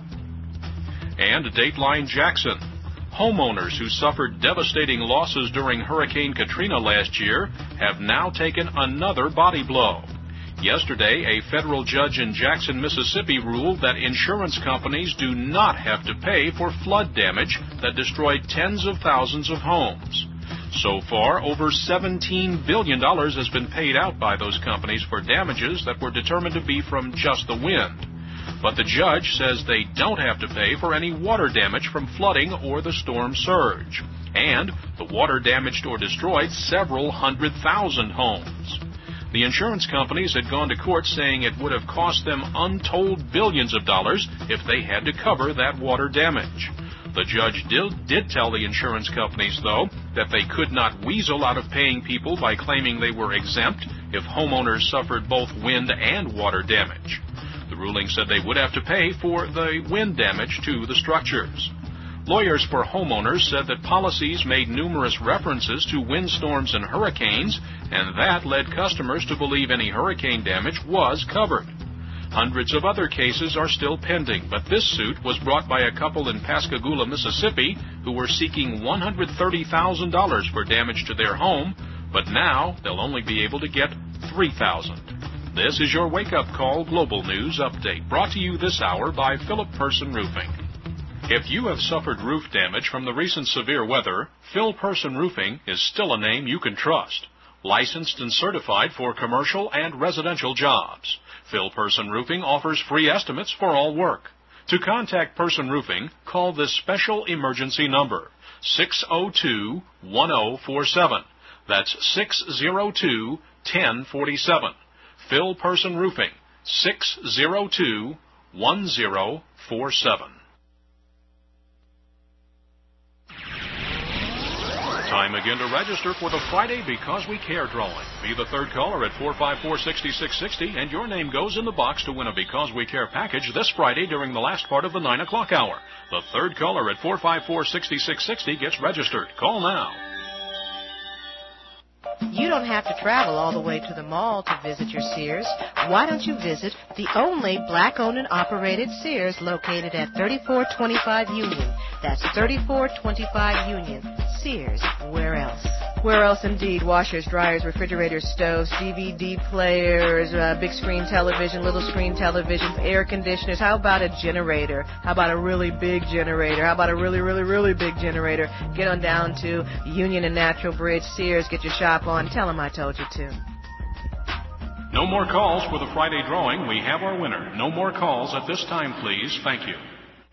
And Dateline Jackson. Homeowners who suffered devastating losses during Hurricane Katrina last year have now taken another body blow. Yesterday, a federal judge in Jackson, Mississippi ruled that insurance companies do not have to pay for flood damage that destroyed tens of thousands of homes. So far, over $17 billion has been paid out by those companies for damages that were determined to be from just the wind. But the judge says they don't have to pay for any water damage from flooding or the storm surge. And the water damaged or destroyed several 100,000 homes. The insurance companies had gone to court saying it would have cost them untold billions of dollars if they had to cover that water damage. The judge did tell the insurance companies, though, that they could not weasel out of paying people by claiming they were exempt if homeowners suffered both wind and water damage. The ruling said they would have to pay for the wind damage to the structures. Lawyers for homeowners said that policies made numerous references to windstorms and hurricanes, and that led customers to believe any hurricane damage was covered. Hundreds of other cases are still pending, but this suit was brought by a couple in Pascagoula, Mississippi, who were seeking $130,000 for damage to their home, but now they'll only be able to get $3,000. This is your wake-up call global news update, brought to you this hour by Philip Person Roofing. If you have suffered roof damage from the recent severe weather, Phil Person Roofing is still a name you can trust. Licensed and certified for commercial and residential jobs. Phil Person Roofing offers free estimates for all work. To contact Person Roofing, call this special emergency number, 602-1047. That's 602-1047. Phil Person Roofing, 602-1047. Time again to register for the Friday Because We Care drawing. Be the third caller at 454-6660, and your name goes in the box to win a Because We Care package this Friday during the last part of the 9 o'clock hour. The third caller at 454-6660 gets registered. Call now. You don't have to travel all the way to the mall to visit your Sears. Why don't you visit the only black-owned and operated Sears located at 3425 Union? That's 3425 Union. Sears, where else? Where else indeed? Washers, dryers, refrigerators, stoves, DVD players, big screen television, little screen televisions, air conditioners. How about a generator? How about a really big generator? How about a really, really, really big generator? Get on down to Union and Natural Bridge, Sears. Get your shop on. Tell them I told you to. No more calls for the Friday drawing. We have our winner. No more calls at this time, please. Thank you.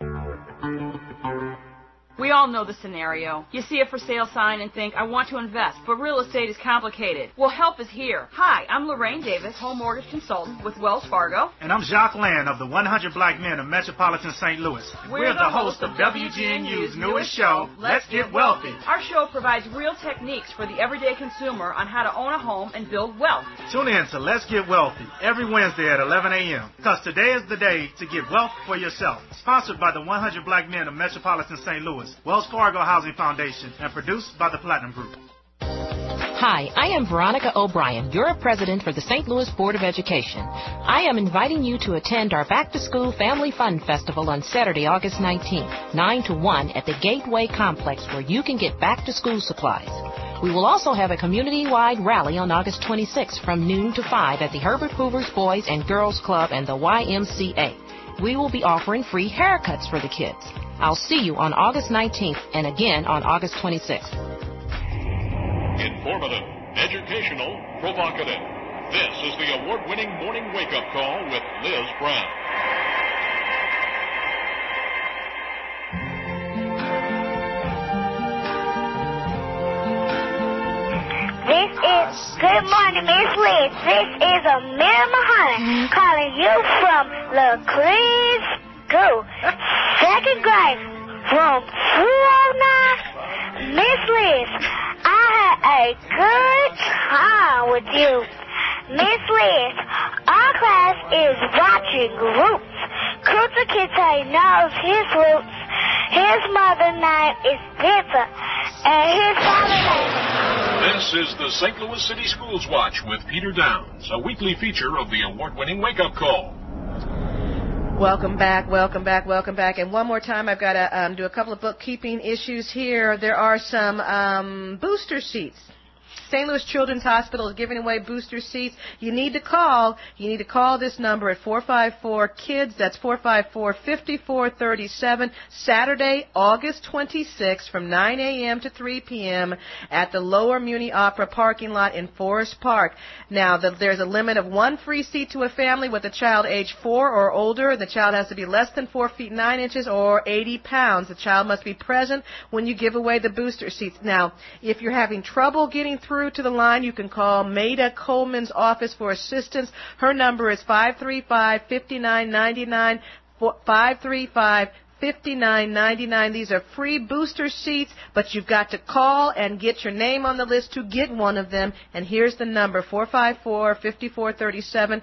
We all know the scenario. You see a for sale sign and think, I want to invest, but real estate is complicated. Well, help is here. Hi, I'm Lorraine Davis, home mortgage consultant with Wells Fargo. And I'm Jacques Land of the 100 Black Men of Metropolitan St. Louis. We're the host of WGNU's newest show, Let's Get Wealthy. Our show provides real techniques for the everyday consumer on how to own a home and build wealth. Tune in to Let's Get Wealthy every Wednesday at 11 a.m. because today is the day to get wealth for yourself. Sponsored by the 100 Black Men of Metropolitan St. Louis, Wells Fargo Housing Foundation, and produced by the Platinum Group. Hi, I am Veronica O'Brien, your president for the St. Louis Board of Education. I am inviting you to attend our Back to School Family Fun Festival on Saturday, August 19th, 9 to 1 at the Gateway Complex, where you can get back to school supplies. We will also have a community-wide rally on August 26th from noon to 5 at the Herbert Hoover's Boys and Girls Club and the YMCA. We will be offering free haircuts for the kids. I'll see you on August 19th and again on August 26th. Informative, educational, provocative. This is the award-winning morning wake-up call with Liz Brown. Good morning, Miss Liz. This is Amira Mahoney calling you from LaCrease School, second grade, room 209. Miss Liz, I had a good time with you. Miss Liz, our class is watching Roots. Kunta Kinte knows his roots. His mother's name is Pizza, and his father's name is... This is the St. Louis City Schools Watch with Peter Downs, a weekly feature of the award-winning Wake Up Call. Welcome back. And one more time, I've got to do a couple of bookkeeping issues here. There are some booster seats. St. Louis Children's Hospital is giving away booster seats. You need to call this number at 454-KIDS. That's 454-5437. Saturday, August 26th from 9 a.m. to 3 p.m. at the Lower Muni Opera parking lot in Forest Park. Now, there's a limit of 1 free seat to a family with a child age 4 or older. The child has to be less than 4 feet 9 inches or 80 pounds. The child must be present when you give away the booster seats. Now, if you're having trouble getting through to the line, you can call Maida Coleman's office for assistance. Her number is 535-5999, 535-5999. These are free booster seats, but you've got to call and get your name on the list to get one of them. And here's the number, 454-5437,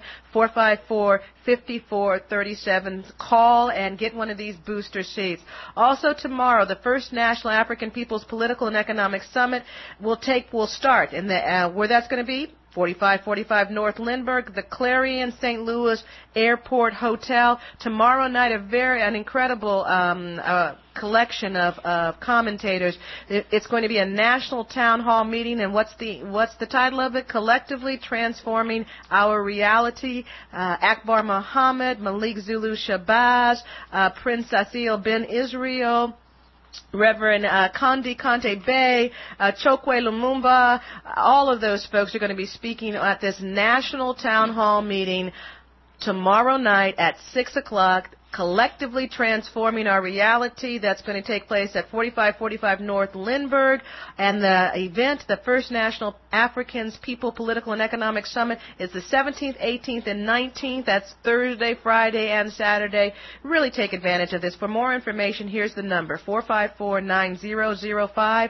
454-5437. Call and get one of these booster seats. Also tomorrow, the First National African People's Political and Economic Summit will start. And where that's going to be? 4545 North Lindbergh, the Clarion St. Louis Airport Hotel. Tomorrow night, an incredible collection of commentators. It's going to be a national town hall meeting, and what's the title of it? Collectively Transforming Our Reality. Akbar Muhammad, Malik Zulu Shabazz, Prince Asil bin Israel, Reverend Kondi Kante Bey, Chokwe Lumumba, all of those folks are going to be speaking at this national town hall meeting tomorrow night at 6 o'clock. Collectively Transforming Our Reality. That's going to take place at 4545 North Lindbergh. And the event, the First National Africans People Political and Economic Summit, is the 17th, 18th, and 19th. That's Thursday, Friday, and Saturday. Really take advantage of this. For more information, here's the number, 454-9005,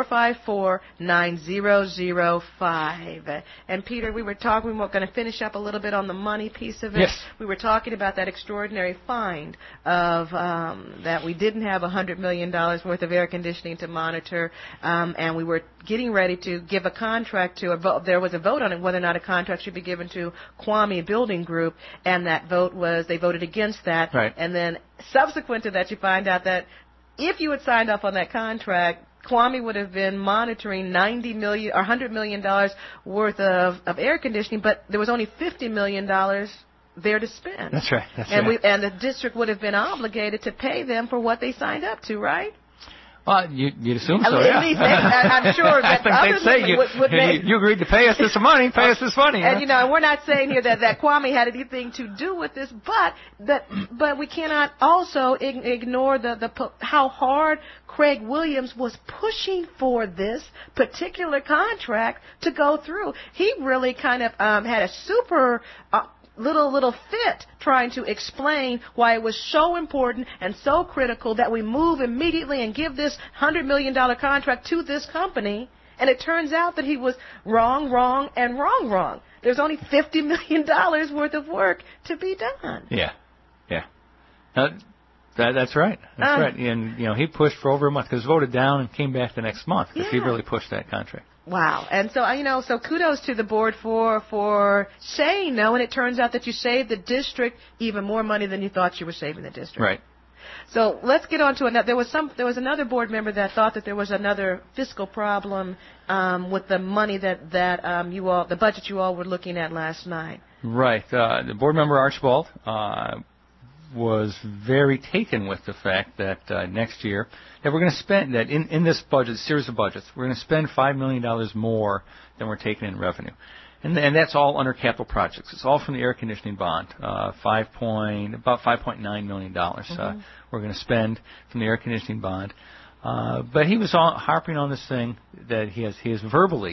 454-9005. And Peter, we were going to finish up a little bit on the money piece of it. Yes. We were talking about that extraordinary fine of that we didn't have $100 million worth of air conditioning to monitor, and we were getting ready to give a contract to there was a vote on it whether or not a contract should be given to Kwame Building Group, and that vote they voted against that. Right. And then subsequent to that, you find out that if you had signed off on that contract, Kwame would have been monitoring $90 million or $100 million worth of air conditioning, but there was only $50 million there to spend. That's right. And the district would have been obligated to pay them for what they signed up to, right? Well, you'd assume so, At least I'm sure that they'd say you agreed to pay us this money, And, we're not saying here that Kwame had anything to do with this, but we cannot also ignore how hard Craig Williams was pushing for this particular contract to go through. He really kind of had a super little fit trying to explain why it was so important and so critical that we move immediately and give this $100 million contract to this company. And it turns out that he was wrong. There's only $50 million worth of work to be done. Yeah. That's right. That's right. And, he pushed for over a month because voted down and came back the next month because he really pushed that contract. Wow. And so, so kudos to the board for saying no, and it turns out that you saved the district even more money than you thought you were saving the district. Right. So let's get on to another. There was another board member that thought that there was another fiscal problem with the money that the budget you all were looking at last night. Right. The board member Archibald was very taken with the fact that next year that we're going to spend that in this budget, series of budgets, we're going to spend $5 million more than we're taking in revenue, and that's all under capital projects. It's all from the air conditioning bond, about $5.9 million. We're going to spend from the air conditioning bond, but he was harping on this thing that he has verbally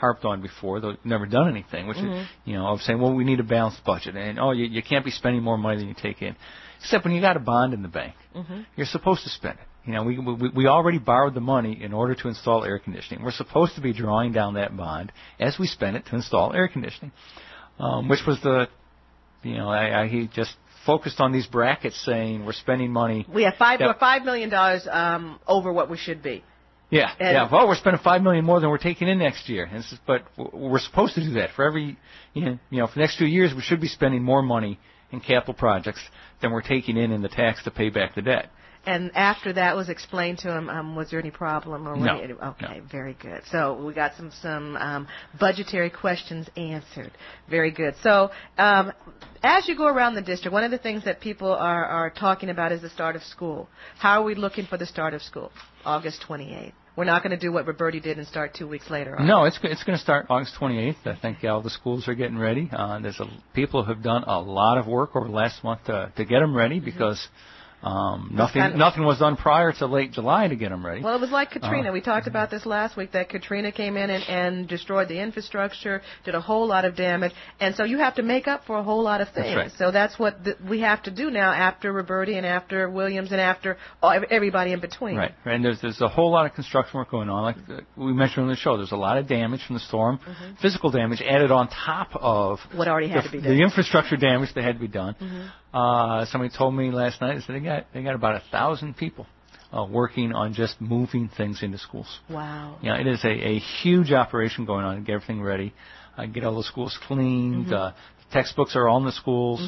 harped on before, though never done anything, which is, of saying, well, we need a balanced budget, and you can't be spending more money than you take in. Except when you got a bond in the bank, you're supposed to spend it. We already borrowed the money in order to install air conditioning. We're supposed to be drawing down that bond as we spend it to install air conditioning, which was he just focused on these brackets saying we're spending money. We have $5 million over what we should be. Yeah. Well, we're spending $5 million more than we're taking in next year, but we're supposed to do that for every, for the next 2 years. We should be spending more money in capital projects than we're taking in the tax to pay back the debt. And after that was explained to him, was there any problem? No. Okay, no. Very good. So we got some budgetary questions answered. Very good. So as you go around the district, one of the things that people are talking about is the start of school. How are we looking for the start of school? August 28th. We're not going to do what Roberti did and start 2 weeks later. No, it's going to start August 28th. I think all the schools are getting ready. People have done a lot of work over the last month to get them ready because nothing was done prior to late July to get them ready. Well, it was like Katrina. We talked about this last week, that Katrina came in and destroyed the infrastructure, did a whole lot of damage, and so you have to make up for a whole lot of things. That's right. So that's what we have to do now after Roberti and after Williams and after everybody in between. Right. And there's a whole lot of construction work going on. Like we mentioned on the show, there's a lot of damage from the storm, physical damage added on top of what already had to be done. The infrastructure damage that had to be done. Somebody told me last night that they got about 1,000 people working on just moving things into schools. Wow. It is a huge operation going on to get everything ready, get all the schools cleaned. The textbooks are all in the schools.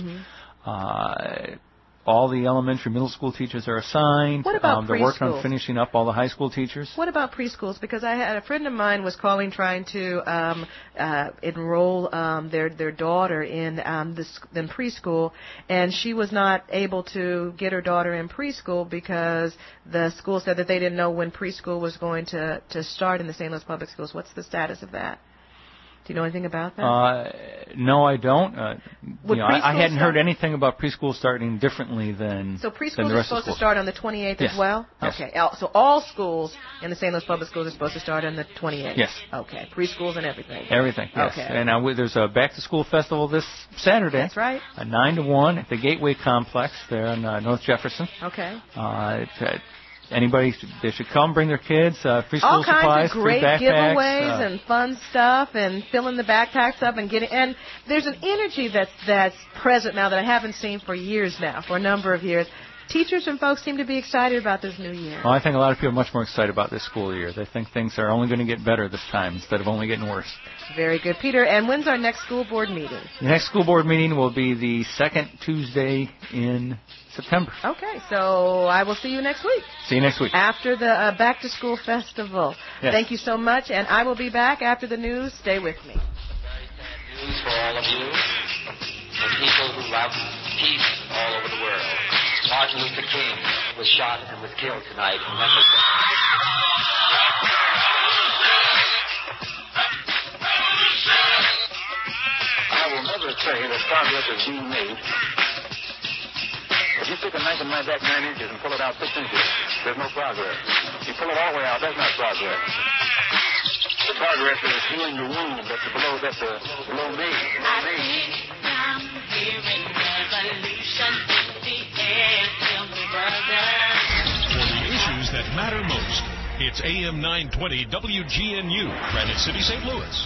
All the elementary, middle school teachers are assigned. What about they're working on finishing up all the high school teachers. What about preschools? Because I had a friend of mine was calling trying to enroll their daughter in preschool, and she was not able to get her daughter in preschool because the school said that they didn't know when preschool was going to start in the St. Louis Public Schools. What's the status of that? Do you know anything about that? No, I don't. I hadn't heard anything about preschool starting differently than So preschool is supposed to start on the 28th yes. as well? Yes. Okay. So all schools in the St. Louis Public Schools are supposed to start on the 28th? Yes. Okay. Preschools and everything? Everything, yes. Okay. And there's a back-to-school festival this Saturday. That's right. 9 to 1 at the Gateway Complex there in North Jefferson. Okay. Anybody, they should come, bring their kids, free school all supplies, kinds of great free backpacks, giveaways and fun stuff, and filling the backpacks up and getting. And there's an energy that's present now that I haven't seen for years now, for a number of years. Teachers and folks seem to be excited about this new year. Well, I think a lot of people are much more excited about this school year. They think things are only going to get better this time instead of only getting worse. Very good, Peter. And when's our next school board meeting? The next school board meeting will be the second Tuesday in September. Okay, so I will see you next week. See you next week. After the Back to School Festival. Yes. Thank you so much, and I will be back after the news. Stay with me. News for all of you, for people who love peace all over the world. Martin Luther King was shot and was killed tonight in Memphis. I will never say that progress is being made. If you stick a knife in my back 9 inches and pull it out 6 inches, there's no progress. If you pull it all the way out, that's not progress. The progress is healing the wound that's below me. I'm hearing revolution in the air, tell me, brother. For the issues that matter most, it's AM 920 WGNU, Granite City, St. Louis.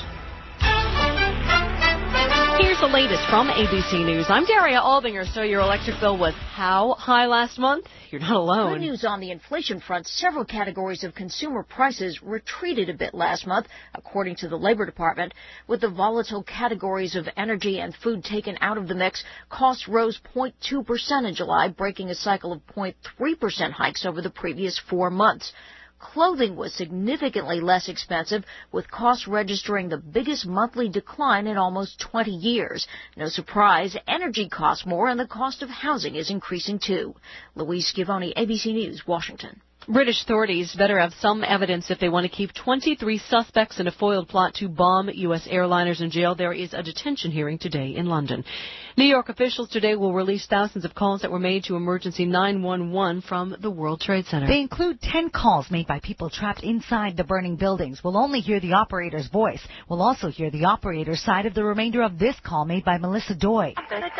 Here's the latest from ABC News. I'm Daria Albinger. So your electric bill was how high last month? You're not alone. Good news on the inflation front. Several categories of consumer prices retreated a bit last month, according to the Labor Department. With the volatile categories of energy and food taken out of the mix, costs rose 0.2% in July, breaking a cycle of 0.3% hikes over the previous 4 months. Clothing was significantly less expensive, with costs registering the biggest monthly decline in almost 20 years. No surprise, energy costs more and the cost of housing is increasing too. Louise Scavone, ABC News, Washington. British authorities better have some evidence if they want to keep 23 suspects in a foiled plot to bomb U.S. airliners in jail. There is a detention hearing today in London. New York officials today will release thousands of calls that were made to emergency 911 from the World Trade Center. They include 10 calls made by people trapped inside the burning buildings. We'll only hear the operator's voice. We'll also hear the operator's side of the remainder of this call made by Melissa Doy.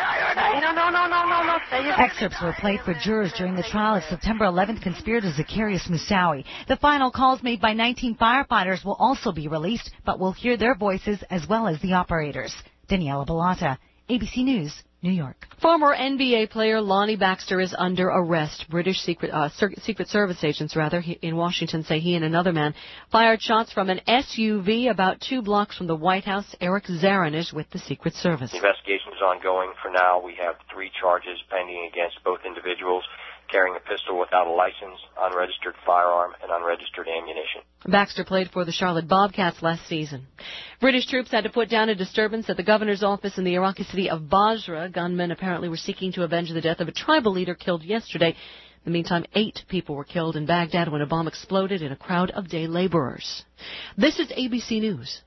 Excerpts were played for jurors during the trial of September 11th conspirator Zacarias Moussaoui. The final calls made by 19 firefighters will also be released, but we'll hear their voices as well as the operators. Daniela Bellotta, ABC News, New York. Former NBA player Lonnie Baxter is under arrest. British Secret Service agents, in Washington say he and another man fired shots from an SUV about 2 blocks from the White House. Eric Zarin is with the Secret Service. The investigation is ongoing. For now, we have 3 charges pending against both individuals: carrying a pistol without a license, unregistered firearm, and unregistered ammunition. Baxter played for the Charlotte Bobcats last season. British troops had to put down a disturbance at the governor's office in the Iraqi city of Basra. Gunmen apparently were seeking to avenge the death of a tribal leader killed yesterday. In the meantime, 8 people were killed in Baghdad when a bomb exploded in a crowd of day laborers. This is ABC News.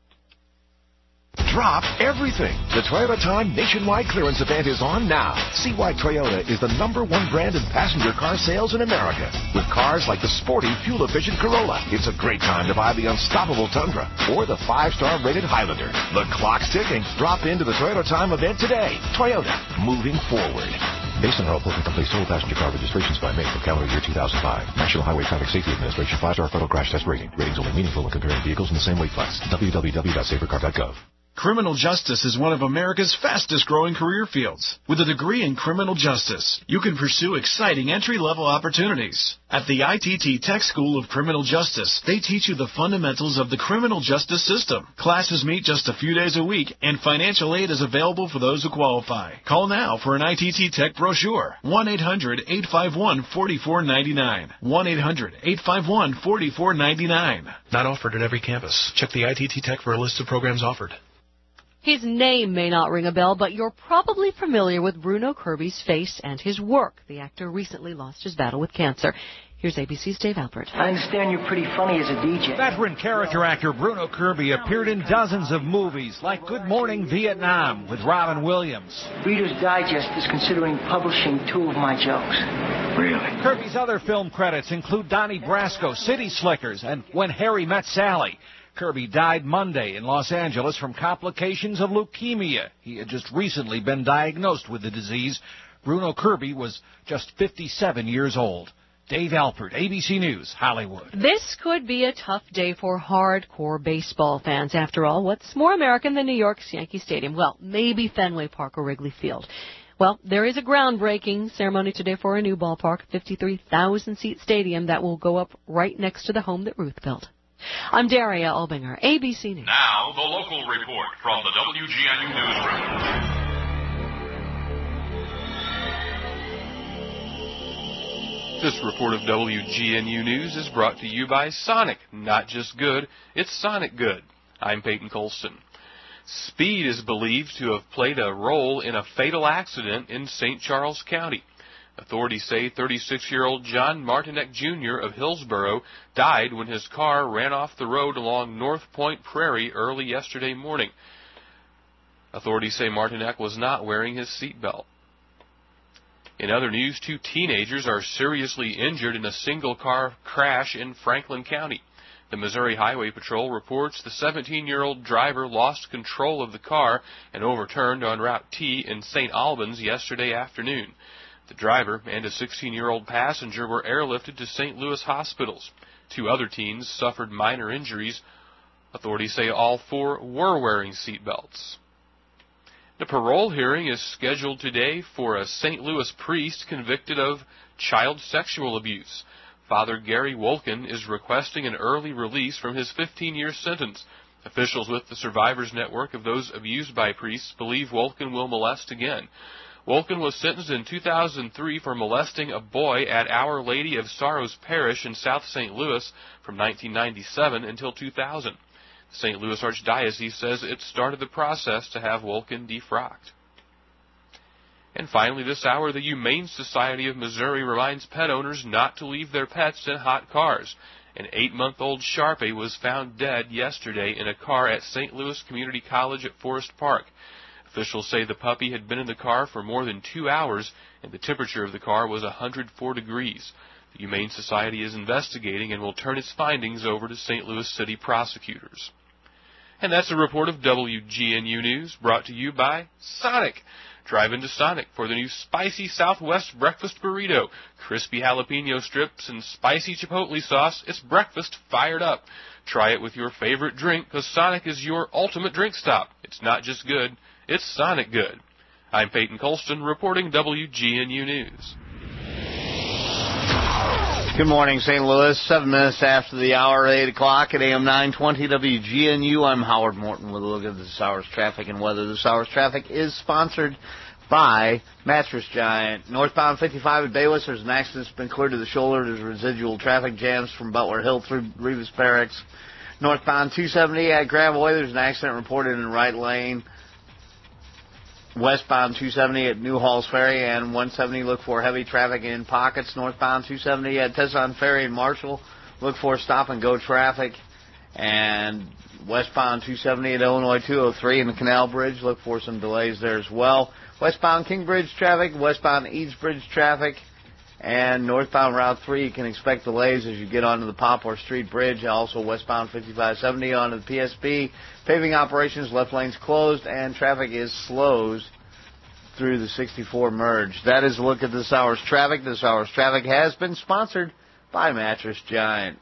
Drop everything. The Toyota Time nationwide clearance event is on now. See why Toyota is the #1 brand in passenger car sales in America. With cars like the sporty, fuel-efficient Corolla, it's a great time to buy the unstoppable Tundra or the 5-star rated Highlander. The clock's ticking. Drop into the Toyota Time event today. Toyota, moving forward. Based on our applicant company's total passenger car registrations by May for calendar year 2005. National Highway Traffic Safety Administration 5-star federal crash test rating. Ratings only meaningful when comparing vehicles in the same weight class. www.safercar.gov. Criminal justice is one of America's fastest-growing career fields. With a degree in criminal justice, you can pursue exciting entry-level opportunities. At the ITT Tech School of Criminal Justice, they teach you the fundamentals of the criminal justice system. Classes meet just a few days a week, and financial aid is available for those who qualify. Call now for an ITT Tech brochure. 1-800-851-4499. 1-800-851-4499. Not offered at every campus. Check the ITT Tech for a list of programs offered. His name may not ring a bell, but you're probably familiar with Bruno Kirby's face and his work. The actor recently lost his battle with cancer. Here's ABC's Dave Alpert. I understand you're pretty funny as a DJ. Veteran character actor Bruno Kirby appeared in dozens of movies, like Good Morning Vietnam with Robin Williams. Reader's Digest is considering publishing 2 of my jokes. Really? Kirby's other film credits include Donnie Brasco, City Slickers, and When Harry Met Sally. Kirby died Monday in Los Angeles from complications of leukemia. He had just recently been diagnosed with the disease. Bruno Kirby was just 57 years old. Dave Alpert, ABC News, Hollywood. This could be a tough day for hardcore baseball fans. After all, what's more American than New York's Yankee Stadium? Well, maybe Fenway Park or Wrigley Field. Well, there is a groundbreaking ceremony today for a new ballpark, 53,000-seat stadium that will go up right next to the home that Ruth built. I'm Daria Albinger, ABC News. Now, the local report from the WGNU Newsroom. This report of WGNU News is brought to you by Sonic. Not just good, it's Sonic good. I'm Peyton Colston. Speed is believed to have played a role in a fatal accident in St. Charles County. Authorities say 36-year-old John Martinek Jr. of Hillsborough died when his car ran off the road along North Point Prairie early yesterday morning. Authorities say Martinek was not wearing his seatbelt. In other news, 2 teenagers are seriously injured in a single-car crash in Franklin County. The Missouri Highway Patrol reports the 17-year-old driver lost control of the car and overturned on Route T in St. Albans yesterday afternoon. The driver and a 16-year-old passenger were airlifted to St. Louis hospitals. 2 other teens suffered minor injuries. Authorities say all 4 were wearing seatbelts. The parole hearing is scheduled today for a St. Louis priest convicted of child sexual abuse. Father Gary Wolkin is requesting an early release from his 15-year sentence. Officials with the Survivors Network of those abused by priests believe Wolkin will molest again. Wolkin was sentenced in 2003 for molesting a boy at Our Lady of Sorrows Parish in South St. Louis from 1997 until 2000. The St. Louis Archdiocese says it started the process to have Wolkin defrocked. And finally this hour, the Humane Society of Missouri reminds pet owners not to leave their pets in hot cars. An 8-month-old Sharpie was found dead yesterday in a car at St. Louis Community College at Forest Park. Officials say the puppy had been in the car for more than 2 hours, and the temperature of the car was 104 degrees. The Humane Society is investigating and will turn its findings over to St. Louis City prosecutors. And that's a report of WGNU News, brought to you by Sonic. Drive into Sonic for the new spicy Southwest breakfast burrito. Crispy jalapeno strips and spicy chipotle sauce. It's breakfast fired up. Try it with your favorite drink, because Sonic is your ultimate drink stop. It's not just good, it's Sonic good. I'm Peyton Colston, reporting WGNU News. Good morning, St. Louis. 7 minutes after the hour, 8 o'clock at AM 920 WGNU. I'm Howard Morton with a look at this hour's traffic and weather. This hour's traffic is sponsored by Mattress Giant. Northbound 55 at Bayless, there's an accident that's been cleared to the shoulder. There's residual traffic jams from Butler Hill through Rivas Barracks. Northbound 270 at Gravois, there's an accident reported in the right lane. Westbound 270 at Newhall's Ferry and 170, look for heavy traffic in pockets. Northbound 270 at Tesson Ferry and Marshall, look for stop-and-go traffic. And westbound 270 at Illinois 203 and the Canal Bridge, look for some delays there as well. Westbound King Bridge traffic, westbound Eads Bridge traffic, and northbound Route 3, you can expect delays as you get onto the Poplar Street Bridge. Also westbound 5570 onto the PSB. Paving operations, left lanes closed, and traffic is slowed through the 64 merge. That is a look at this hour's traffic. This hour's traffic has been sponsored by Mattress Giant.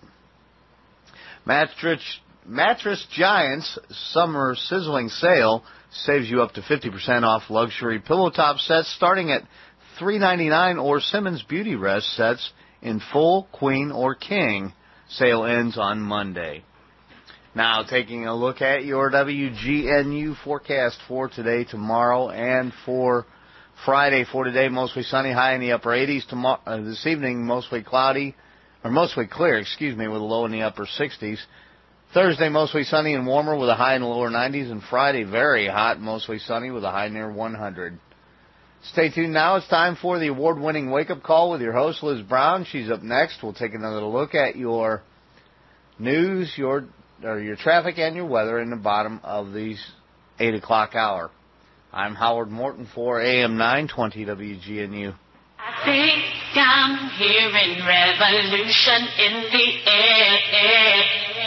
Mattress Giant's summer sizzling sale saves you up to 50% off luxury pillow top sets starting at $3.99 or Simmons Beauty Rest sets in full, queen, or king. Sale ends on Monday. Now, taking a look at your WGNU forecast for today, tomorrow, and for Friday. For today, mostly sunny, high in the upper 80s. Tomorrow, this evening, mostly cloudy, or mostly clear, with a low in the upper 60s. Thursday, mostly sunny and warmer with a high in the lower 90s. And Friday, very hot, mostly sunny with a high near 100. Stay tuned now. It's time for the award-winning wake-up call with your host, Liz Brown. She's up next. We'll take another look at your news, your traffic, and your weather in the bottom of the 8 o'clock hour. I'm Howard Morton for AM 920 WGNU. I think I'm hearing revolution in the air.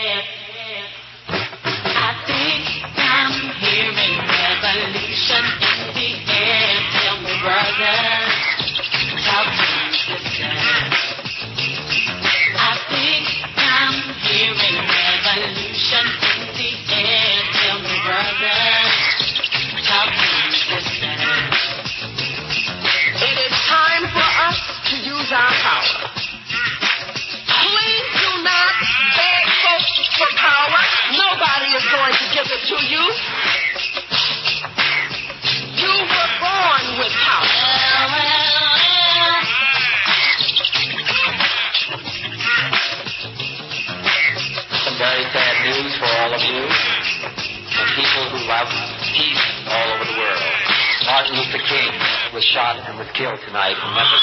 I think I'm hearing revolution in the air. Tell me, brother, talk to me, sister. I think I'm hearing revolution in the air. Tell me, brother, talk to me, sister. It is time for us to use our power. Please do not beg folks for power. Nobody is going to give it to you. You were born with power. Some very sad news for all of you and people who love peace all over the world. Martin Luther King was shot and was killed tonight in Memphis.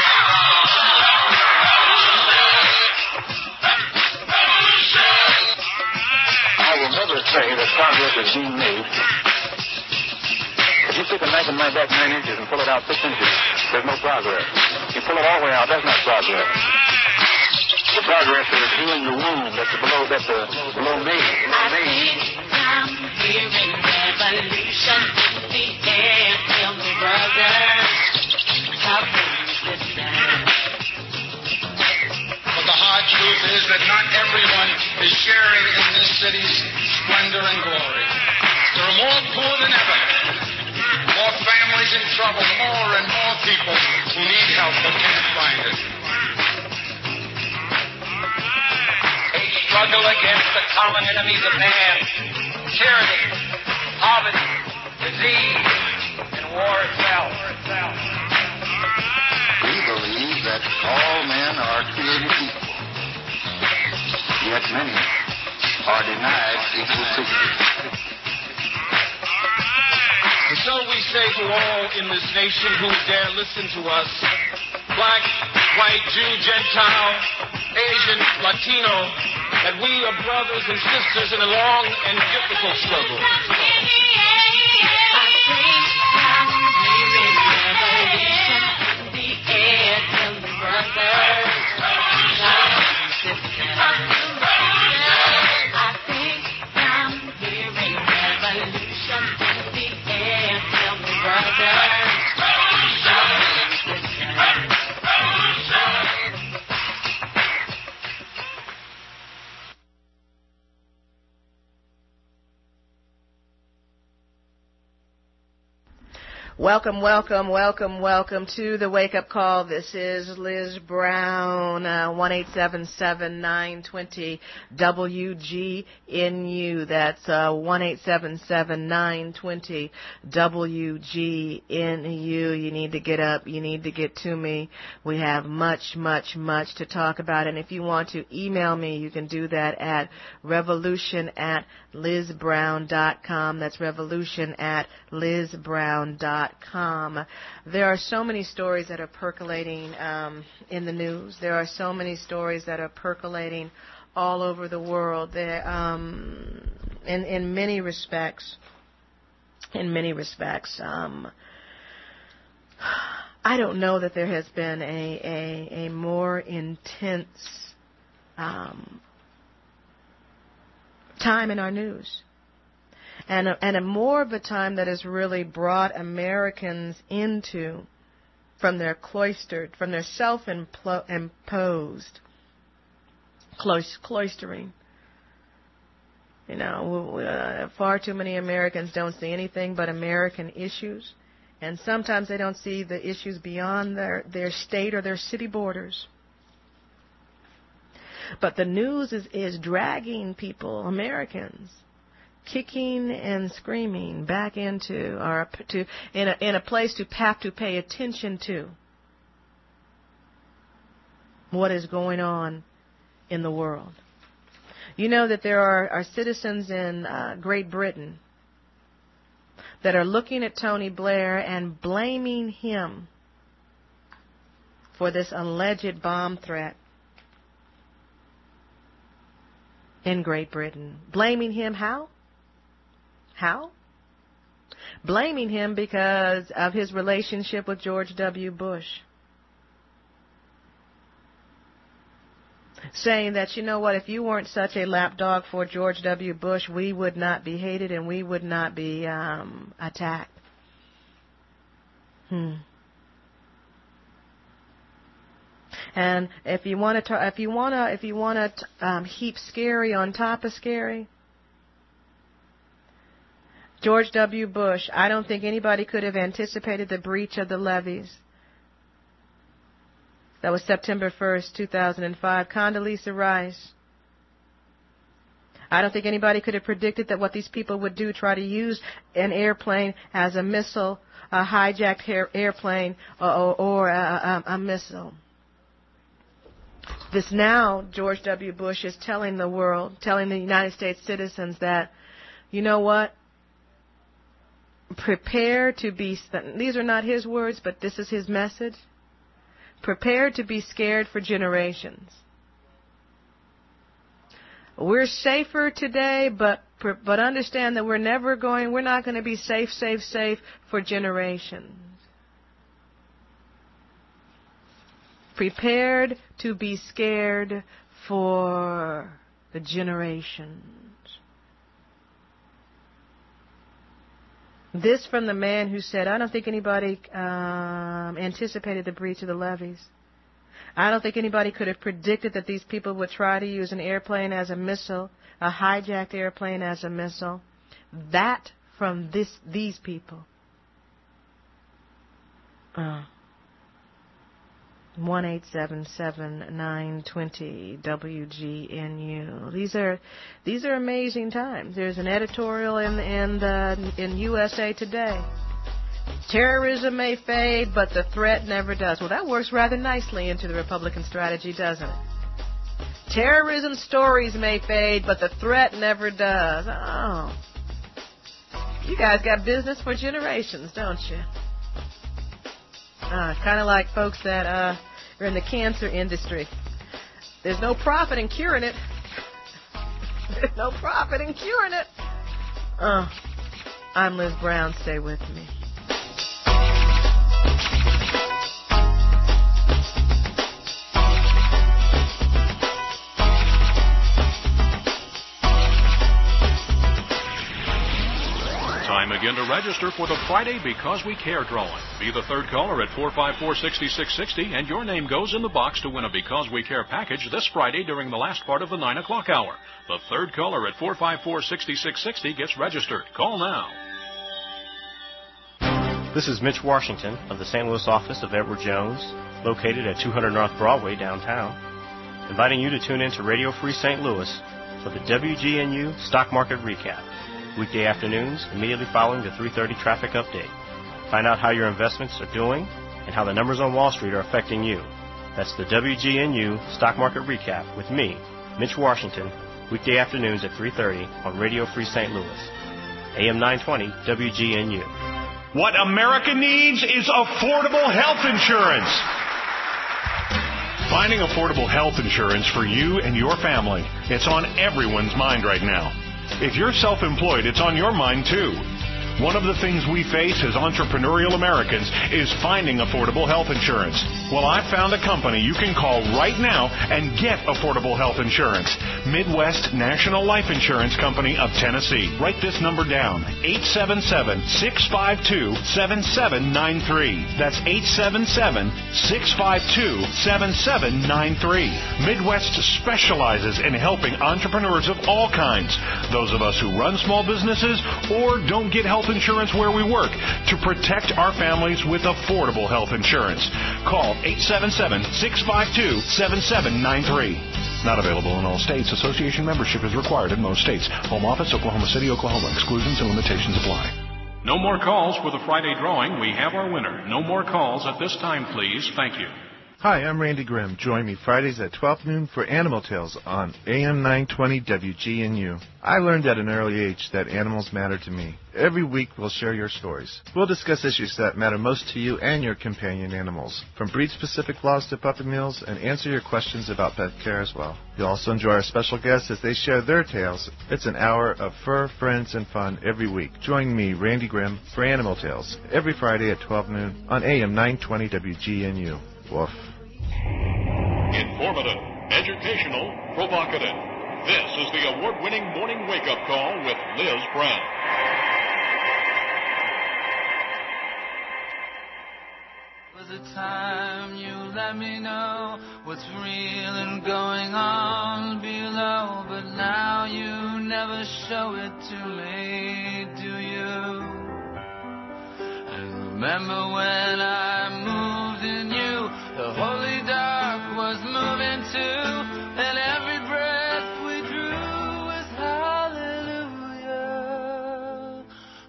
I will never say that progress is being made. If you stick a knife in my back 9 inches and pull it out 6 inches, there's no progress. You pull it all the way out, that's not progress. The progress is healing the wound that's below me. I think I'm hearing revolution in the air. Tell me, brother, talk to me, sister. But the hard truth is that not everyone is sharing in this city's splendor and glory. There are more poor than ever, more families in trouble, more and more people who need help but can't find it. A struggle against the common enemies of man, tyranny, poverty, disease, and war itself. We believe that all men are created equal. Yet many are denied equal treatment. The so we say to all in this nation who dare listen to us, black, white, Jew, Gentile, Asian, Latino, that we are brothers and sisters in a long and difficult struggle. Welcome, welcome, welcome, welcome to the Wake Up Call. This is Liz Brown, 1-877-920-WGNU. That's 1-877-920-WGNU. You need to get up. You need to get to me. We have much, much, much to talk about. And if you want to email me, you can do that at revolution@lizbrown.com. That's revolution@lizbrown.com. There are so many stories that are percolating in the news. There are so many stories that are percolating all over the world. There, in many respects, I don't know that there has been a more intense time in our news. And a more of a time that has really brought Americans into, from their cloistered, from their self-imposed cloistering. You know, far too many Americans don't see anything but American issues, and sometimes they don't see the issues beyond their state or their city borders. But the news is dragging people, Americans, kicking and screaming back into in a place to have to pay attention to what is going on in the world. You know that there are citizens in Great Britain that are looking at Tony Blair and blaming him for this alleged bomb threat in Great Britain. Blaming him how? How? Blaming him because of his relationship with George W. Bush. Saying that, you know what, if you weren't such a lapdog for George W. Bush, we would not be hated and we would not be attacked. And if you want to heap scary on top of scary, George W. Bush, I don't think anybody could have anticipated the breach of the levees. That was September 1st, 2005. Condoleezza Rice. I don't think anybody could have predicted that what these people would do, try to use an airplane as a missile, a hijacked airplane, or a missile. This now, George W. Bush is telling the world, telling the United States citizens that, you know what? Prepare to be, these are not his words, but this is his message. Prepare to be scared for generations. We're safer today, but understand that we're not going to be safe for generations. Prepared to be scared for the generations. This from the man who said, I don't think anybody anticipated the breach of the levees. I don't think anybody could have predicted that these people would try to use an airplane as a missile, a hijacked airplane as a missile. That from these people. 1-877-920-WGNU. These are amazing times. There's an editorial in USA Today. Terrorism may fade, but the threat never does. Well, that works rather nicely into the Republican strategy, doesn't it? Terrorism stories may fade, but the threat never does. Oh. You guys got business for generations, don't you? Kind of like folks that are in the cancer industry. There's no profit in curing it. There's no profit in curing it. I'm Liz Brown. Stay with me. Time again to register for the Friday Because We Care drawing. Be the third caller at 454-6660, and your name goes in the box to win a Because We Care package this Friday during the last part of the 9 o'clock hour. The third caller at 454-6660 gets registered. Call now. This is Mitch Washington of the St. Louis office of Edward Jones, located at 200 North Broadway downtown, inviting you to tune in to Radio Free St. Louis for the WGNU Stock Market Recap. Weekday afternoons, immediately following the 3:30 traffic update. Find out how your investments are doing and how the numbers on Wall Street are affecting you. That's the WGNU Stock Market Recap with me, Mitch Washington, weekday afternoons at 3:30 on Radio Free St. Louis. AM 920 WGNU. What America needs is affordable health insurance. Finding affordable health insurance for you and your family, it's on everyone's mind right now. If you're self-employed, it's on your mind, too. One of the things we face as entrepreneurial Americans is finding affordable health insurance. Well, I found a company you can call right now and get affordable health insurance. Midwest National Life Insurance Company of Tennessee. Write this number down, 877-652-7793. That's 877-652-7793. Midwest specializes in helping entrepreneurs of all kinds, those of us who run small businesses or don't get health insurance where we work, to protect our families with affordable health insurance. Call 877-652-7793. Not available in all states. Association membership is required in most states. Home office, Oklahoma City, Oklahoma. Exclusions and limitations apply. No more calls for the Friday drawing. We have our winner. No more calls at this time, please. Thank you. Hi, I'm Randy Grimm. Join me Fridays at 12 noon for Animal Tales on AM 920 WGNU. I learned at an early age that animals matter to me. Every week we'll share your stories. We'll discuss issues that matter most to you and your companion animals, from breed-specific laws to puppy mills, and answer your questions about pet care as well. You'll also enjoy our special guests as they share their tales. It's an hour of fur, friends, and fun every week. Join me, Randy Grimm, for Animal Tales, every Friday at 12 noon on AM 920 WGNU. Woof. Informative, educational, provocative. This is the award-winning morning wake-up call with Liz Brown. Was a time you let me know what's real and going on below, but now you never show it to me, do you? And remember when I moved in you, the holy dark was moving too, and every breath we drew was hallelujah,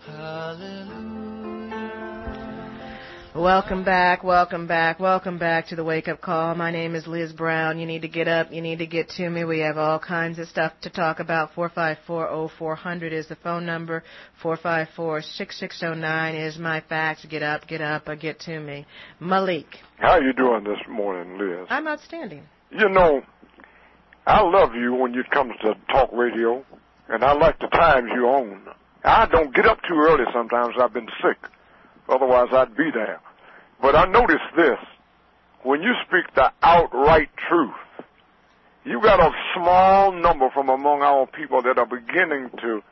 hallelujah. Welcome back to the Wake Up Call. My name is Liz Brown. You need to get up. You need to get to me. We have all kinds of stuff to talk about. 454-0400 is the phone number. 454-6609 is my fax. Get up, or get to me. Malik. How are you doing this morning, Liz? I'm outstanding. You know, I love you when it comes to talk radio, and I like the times you own. I don't get up too early sometimes. I've been sick. Otherwise, I'd be there. But I notice this. When you speak the outright truth, you got a small number from among our people that are beginning to,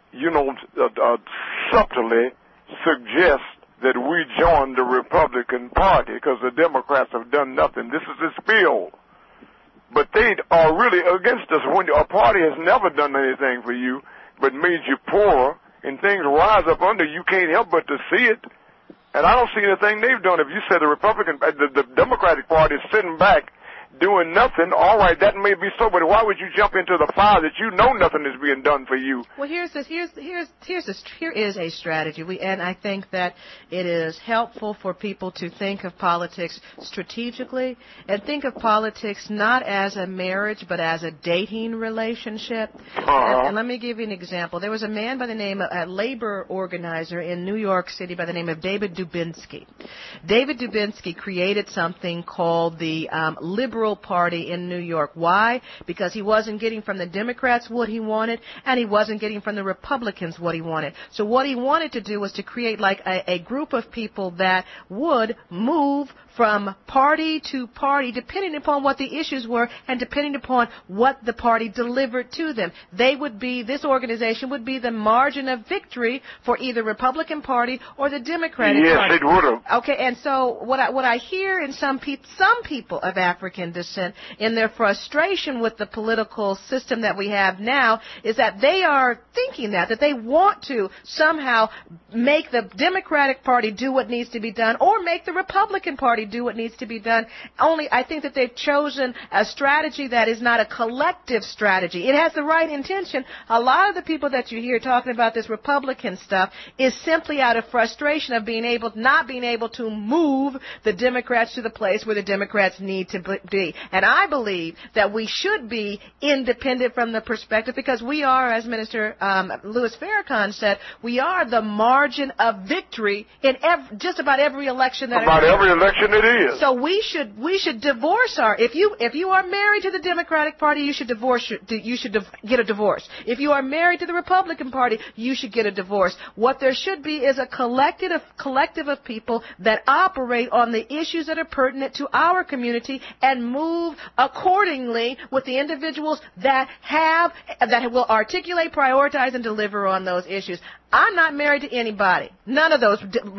subtly suggest that we join the Republican Party because the Democrats have done nothing. This is a spiel. But they are really against us. When a party has never done anything for you but made you poorer and things rise up under you, can't help but to see it. And I don't see anything they've done. If you said the Democratic Party is sitting back doing nothing, all right, that may be so, but why would you jump into the fire that you know nothing is being done for you? Well, here is a strategy. And I think that it is helpful for people to think of politics strategically and think of politics not as a marriage but as a dating relationship. And let me give you an example. There was a man by the name of a labor organizer in New York City by the name of David Dubinsky. David Dubinsky created something called the Liberal Party in New York. Why? Because he wasn't getting from the Democrats what he wanted, and he wasn't getting from the Republicans what he wanted. So what he wanted to do was to create like a group of people that would move from party to party depending upon what the issues were and depending upon what the party delivered to them. This organization would be the margin of victory for either Republican Party or the Democratic Party. Yes, it would have. Okay, and so what I hear in some people of African descent in their frustration with the political system that we have now is that they are thinking that they want to somehow make the Democratic Party do what needs to be done or make the Republican Party do what needs to be done. Only I think that they've chosen a strategy that is not a collective strategy. It has the right intention. A lot of the people that you hear talking about this Republican stuff is simply out of frustration of not being able to move the Democrats to the place where the Democrats need to be. And I believe that we should be independent from the perspective because we are, as Minister Louis Farrakhan said, we are the margin of victory in just about every election that occurs. Every election it is. So we should divorce if you are married to the Democratic Party, you should get a divorce. If you are married to the Republican Party, you should get a divorce. What there should be is a collective of people that operate on the issues that are pertinent to our community and move accordingly with the individuals that will articulate, prioritize, and deliver on those issues. I'm not married to anybody. None of those. When you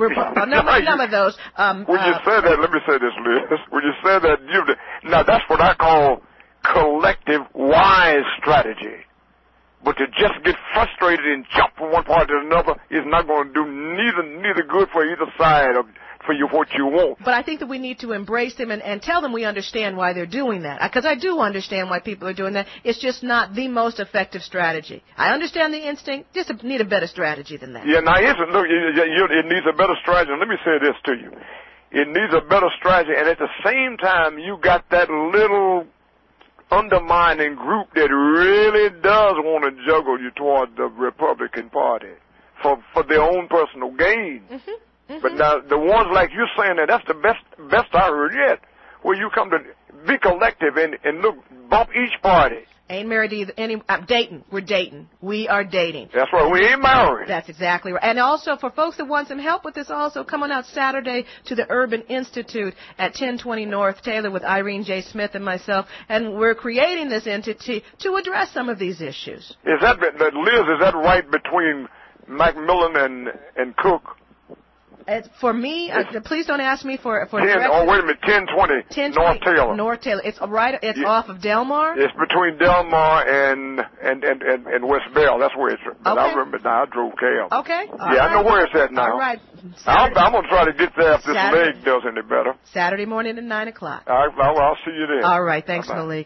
said that, let me say this, Liz. When you said that, now that's what I call collective wise strategy. But to just get frustrated and jump from one part to another is not going to do neither good for either side for you what you want. But I think that we need to embrace them and tell them we understand why they're doing that. Because I do understand why people are doing that. It's just not the most effective strategy. I understand the instinct. Just need a better strategy than that. Yeah, now it needs a better strategy. And let me say this to you. It needs a better strategy, and at the same time, you got that little undermining group that really does want to juggle you toward the Republican Party for their own personal gain. Mm-hmm. But now the ones like you're saying that's the best I heard yet, where you come to be collective and look, bump each party. Ain't married either. Dating. We're dating. We are dating. That's right. We ain't married. That's exactly right. And also, for folks that want some help with this, also come on out Saturday to the Urban Institute at 1020 North Taylor with Irene J. Smith and myself, and we're creating this entity to address some of these issues. Liz? Is that right between Macmillan and Cook? For me, please don't ask me for wait a minute, 1020 North Taylor. North Taylor. It's off of Delmar. It's between Delmar and West Bell. That's where it's. But okay. I remember now. I drove cab. Okay. I know where it's at now. All right. I'm going to try to get there if this leg does any better. Saturday morning at 9 o'clock. All right. I'll see you then. All right. Thanks, Malik.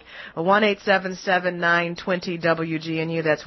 1-877-920-WGNU. That's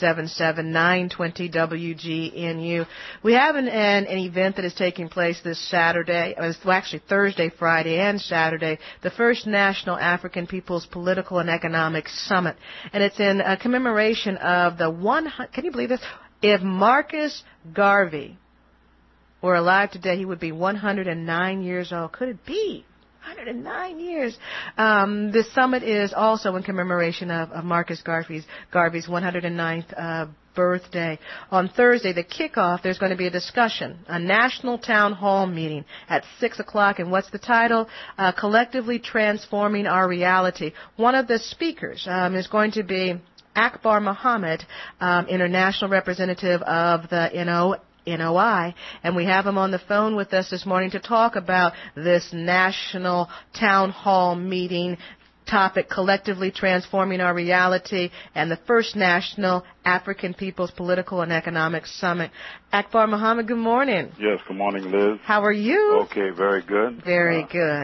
1-877-920-WGNU. We have an event that is taking place this Saturday. Well, actually Thursday, Friday, and Saturday. The first National African Peoples Political and Economic Summit. And it's in commemoration of can you believe this? If Marcus Garvey were alive today, he would be 109 years old. Could it be? 109 years. This summit is also in commemoration of Marcus Garvey's 109th birthday. On Thursday, the kickoff, there's going to be a discussion, a national town hall meeting at 6 o'clock. And what's the title? Collectively Transforming Our Reality. One of the speakers is going to be Akbar Muhammad, international representative of the NOI, and we have him on the phone with us this morning to talk about this national town hall meeting topic, Collectively Transforming Our Reality, and the first National African Peoples Political and Economic Summit. Akbar Muhammad, good morning. Yes, good morning, Liz. How are you? Okay, very good. Very good.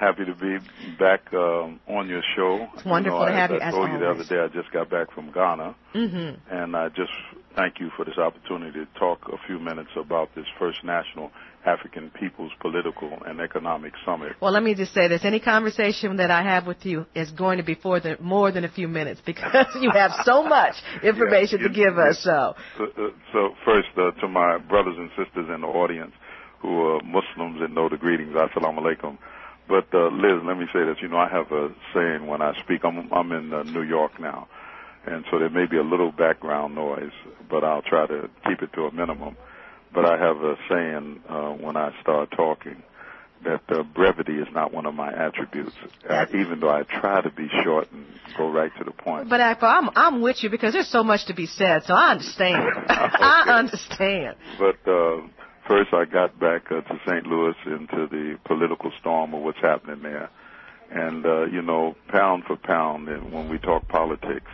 happy to be back on your show. It's wonderful to have you, as I told you the always. other day, I just got back from Ghana, and I just thank you for this opportunity to talk a few minutes about this First National African People's Political and Economic Summit. Well, let me just say this. Any conversation that I have with you is going to be more than a few minutes because you have so much information to give us. So first, to my brothers and sisters in the audience who are Muslims and know the greetings, Assalamu alaikum. But, Liz, let me say this. You know, I have a saying when I speak. I'm in New York now, and so there may be a little background noise, but I'll try to keep it to a minimum. But I have a saying when I start talking that brevity is not one of my attributes, even though I try to be short and go right to the point. But I'm with you because there's so much to be said, so I understand. I understand. But first I got back to St. Louis into the political storm of what's happening there. And, you know, pound for pound, and when we talk politics,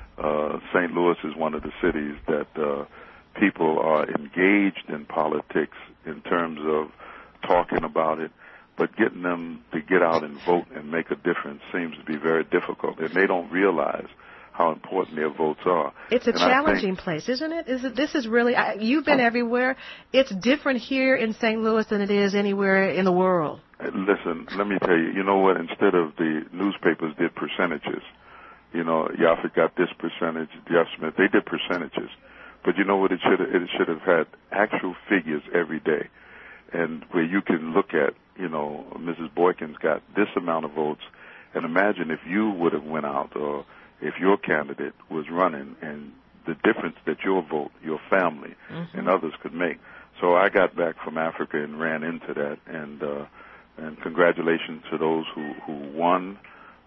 St. Louis is one of the cities that people are engaged in politics in terms of talking about it, but getting them to get out and vote and make a difference seems to be very difficult, and they don't realize how important their votes are. It's a challenging place, isn't it? This is really, you've been everywhere. It's different here in St. Louis than it is anywhere in the world. Listen, let me tell you, you know what, instead of the newspapers did percentages, you know, Yaffa got this percentage, Jeff Smith, they did percentages. But you know what, it should have had actual figures every day, and where you can look at, you know, Mrs. Boykins got this amount of votes, and imagine if you would have went out or if your candidate was running and the difference that your vote, your family, and others could make. So I got back from Africa and ran into that, and congratulations to those who won,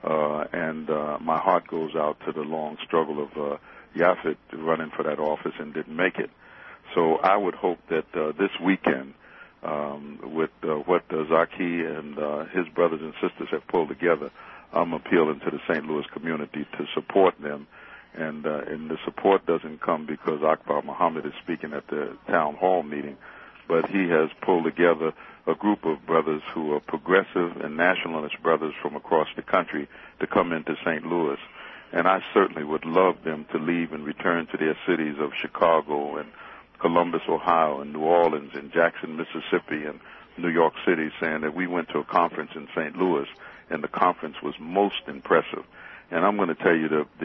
and my heart goes out to the long struggle of Yafet running for that office and didn't make it. So I would hope that this weekend, with what Zaki and his brothers and sisters have pulled together, I'm appealing to the St. Louis community to support them. And the support doesn't come because Akbar Muhammad is speaking at the town hall meeting, but he has pulled together a group of brothers who are progressive and nationalist brothers from across the country to come into St. Louis. And I certainly would love them to leave and return to their cities of Chicago and Columbus, Ohio, and New Orleans and Jackson, Mississippi, and New York City, saying that we went to a conference in St. Louis, and the conference was most impressive. And I'm going to tell you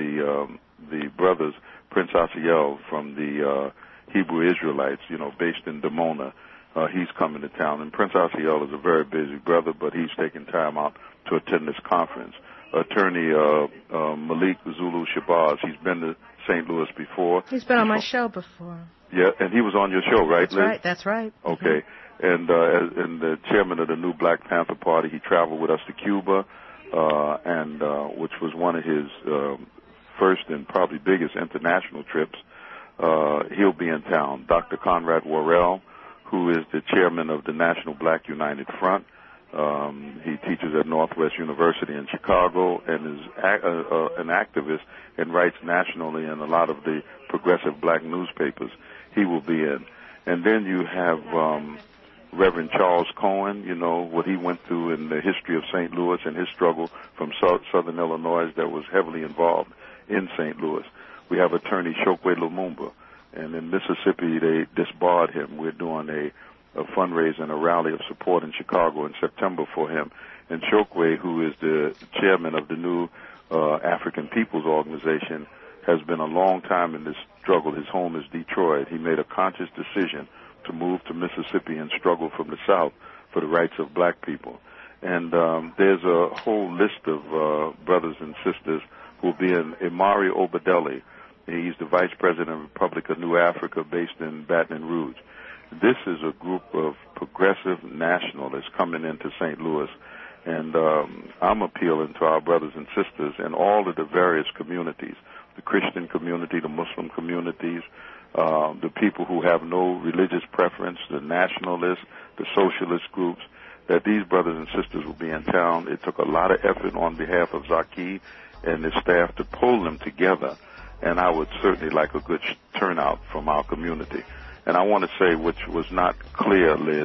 the brothers, Prince Asiel from the Hebrew Israelites, you know, based in Dimona, he's coming to town. And Prince Asiel is a very busy brother, but he's taking time out to attend this conference. Attorney Malik Zulu Shabazz, he's been to St. Louis before. He's been on my show before. Yeah, and he was on your show, right, Liz? That's right. Okay. And the chairman of the new Black Panther Party, he traveled with us to Cuba, and which was one of his first and probably biggest international trips. He'll be in town. Dr. Conrad Worrell, who is the chairman of the National Black United Front. He teaches at Northwest University in Chicago and is an activist and writes nationally in a lot of the progressive black newspapers. He will be in. And then you have Reverend Charles Cohen, you know, what he went through in the history of St. Louis and his struggle from southern Illinois that was heavily involved in St. Louis. We have attorney Chokwe Lumumba, and in Mississippi they disbarred him. We're doing a fundraiser, a rally of support in Chicago in September for him. And Chokwe, who is the chairman of the new African People's Organization, has been a long time in this struggle. His home is Detroit. He made a conscious decision to move to Mississippi and struggle from the South for the rights of black people. And there's a whole list of brothers and sisters who will be in. Imari Obadeli, he's the vice president of Republic of New Africa based in Baton Rouge. This is a group of progressive nationalists coming into St. Louis, and I'm appealing to our brothers and sisters in all of the various communities, the Christian community, the Muslim communities, the people who have no religious preference, the nationalists, the socialist groups, that these brothers and sisters will be in town. It took a lot of effort on behalf of Zaki and his staff to pull them together, and I would certainly like a good turnout from our community. And I want to say, which was not clear, Liz,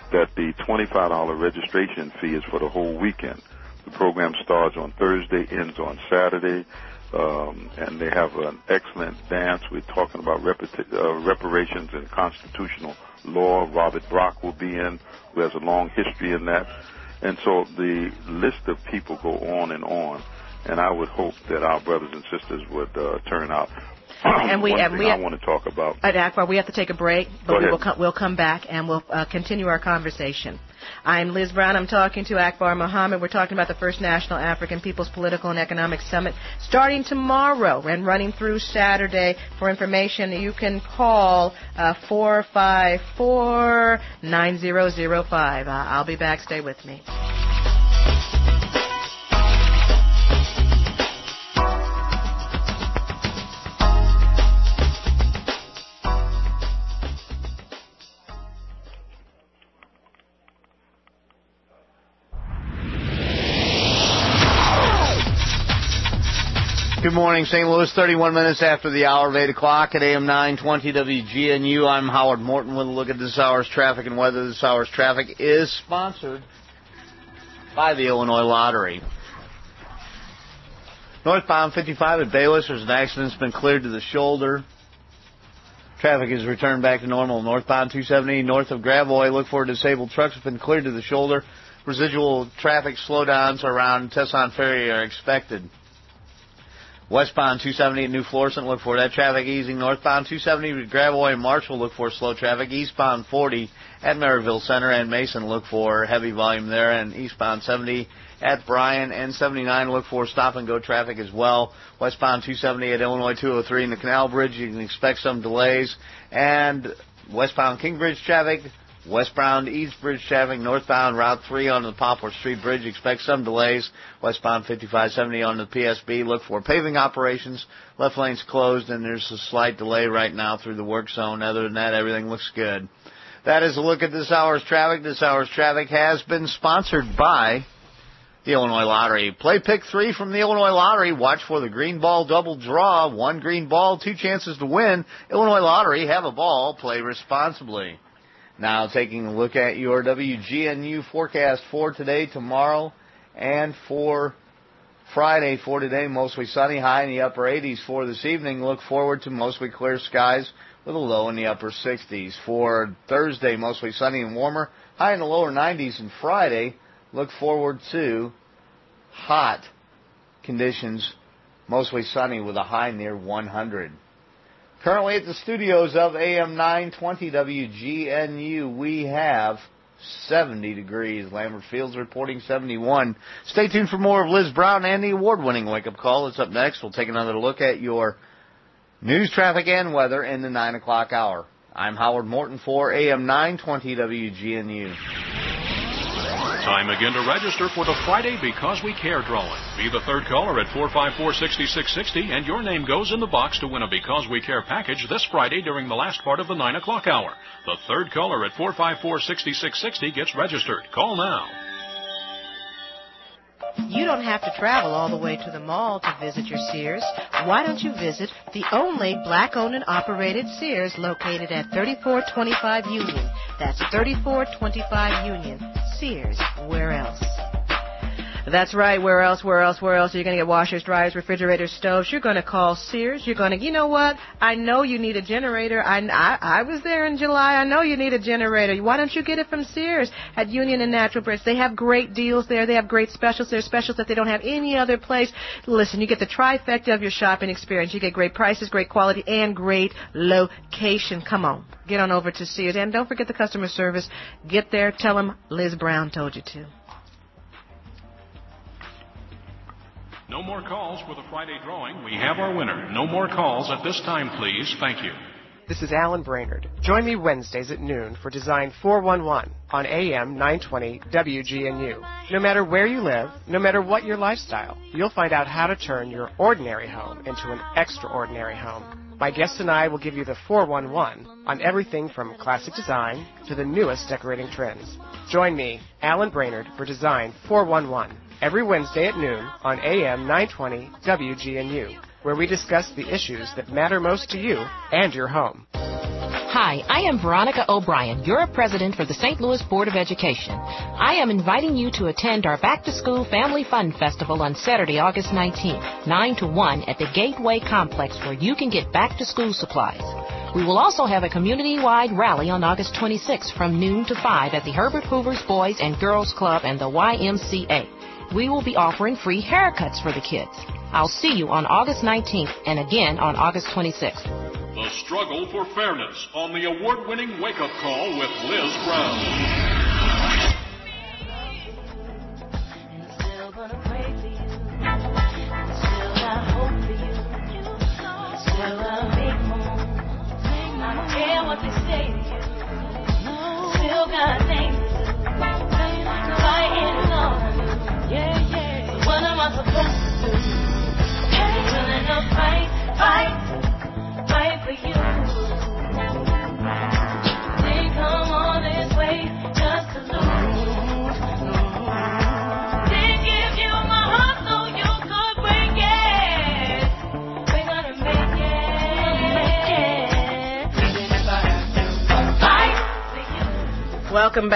that the $25 registration fee is for the whole weekend. The program starts on Thursday, ends on Saturday, and they have an excellent dance. We're talking about reparations and constitutional law. Robert Brock will be in, who has a long history in that. And so the list of people go on, and I would hope that our brothers and sisters would turn out. And I want to talk about. Akbar, we have to take a break, but we'll come back and we'll continue our conversation. I'm Liz Brown. I'm talking to Akbar Muhammad. We're talking about the First National African People's Political and Economic Summit starting tomorrow and running through Saturday. For information, you can call 454-9005. I'll be back. Stay with me. Good morning, St. Louis. 31 minutes after the hour of 8 o'clock at AM 920 WGNU. I'm Howard Morton with a look at this hour's traffic and weather. This hour's traffic is sponsored by the Illinois Lottery. Northbound 55 at Bayless, there's an accident that's been cleared to the shoulder. Traffic is returned back to normal. Northbound 270 north of Gravois, look for disabled trucks have been cleared to the shoulder. Residual traffic slowdowns around Tesson Ferry are expected. Westbound 270 at New Florissant, look for that traffic easing. Northbound 270 at Gravois and Marshall, look for slow traffic. Eastbound 40 at Maryville Center and Mason, look for heavy volume there. And eastbound 70 at Bryan and 79, look for stop-and-go traffic as well. Westbound 270 at Illinois 203 in the Canal Bridge, you can expect some delays. And westbound Kingbridge traffic, westbound East Bridge traffic, northbound Route 3 on the Poplar Street Bridge, expect some delays. Westbound 5570 on the PSB, look for paving operations. Left lane's closed, and there's a slight delay right now through the work zone. Other than that, everything looks good. That is a look at this hour's traffic. This hour's traffic has been sponsored by the Illinois Lottery. Play Pick 3 from the Illinois Lottery. Watch for the green ball double draw. 1 green ball, 2 chances to win. Illinois Lottery, have a ball. Play responsibly. Now taking a look at your WGNU forecast for today, tomorrow, and for Friday. For today, mostly sunny, high in the upper 80s. For this evening, look forward to mostly clear skies with a low in the upper 60s. For Thursday, mostly sunny and warmer, high in the lower 90s. And Friday, look forward to hot conditions, mostly sunny with a high near 100. Currently at the studios of AM 920 WGNU, we have 70 degrees. Lambert Fields reporting 71. Stay tuned for more of Liz Brown and the award-winning wake-up call. It's up next. We'll take another look at your news, traffic, and weather in the 9 o'clock hour. I'm Howard Morton for AM 920 WGNU. Time again to register for the Friday Because We Care drawing. Be the third caller at 454-6660, and your name goes in the box to win a Because We Care package this Friday during the last part of the 9 o'clock hour. The third caller at 454-6660 gets registered. Call now. You don't have to travel all the way to the mall to visit your Sears. Why don't you visit the only black-owned and operated Sears located at 3425 Union? That's 3425 Union. Sears, where else? That's right, where else? You're going to get washers, dryers, refrigerators, stoves. You're going to call Sears. You're going to, you know what? I know you need a generator. I was there in July. I know you need a generator. Why don't you get it from Sears at Union and Natural Bridge? They have great deals there. They have great specials. There's specials that they don't have any other place. Listen, you get the trifecta of your shopping experience. You get great prices, great quality, and great location. Come on. Get on over to Sears. And don't forget the customer service. Get there. Tell them Liz Brown told you to. No more calls for the Friday drawing. We have our winner. No more calls at this time, please. Thank you. This is Alan Brainerd. Join me Wednesdays at noon for Design 411 on AM 920 WGNU. No matter where you live, no matter what your lifestyle, you'll find out how to turn your ordinary home into an extraordinary home. My guests and I will give you the 411 on everything from classic design to the newest decorating trends. Join me, Alan Brainerd, for Design 411. Every Wednesday at noon on AM 920 WGNU, where we discuss the issues that matter most to you and your home. Hi, I am Veronica O'Brien, your president for the St. Louis Board of Education. I am inviting you to attend our Back to School Family Fun Festival on Saturday, August 19th, 9 to 1 at the Gateway Complex, where you can get back to school supplies. We will also have a community-wide rally on August 26th from noon to 5 at the Herbert Hoover's Boys and Girls Club and the YMCA. We will be offering free haircuts for the kids. I'll see you on August 19th and again on August 26th. The struggle for fairness on the award-winning Wake Up Call with Liz Brown. What they say to you, still got things to do, fighting on, yeah. So what am I supposed to do? Willing to fight for you. They come all this way just to lose. Didn't give you my heart so you could break it. We're gonna make it. Welcome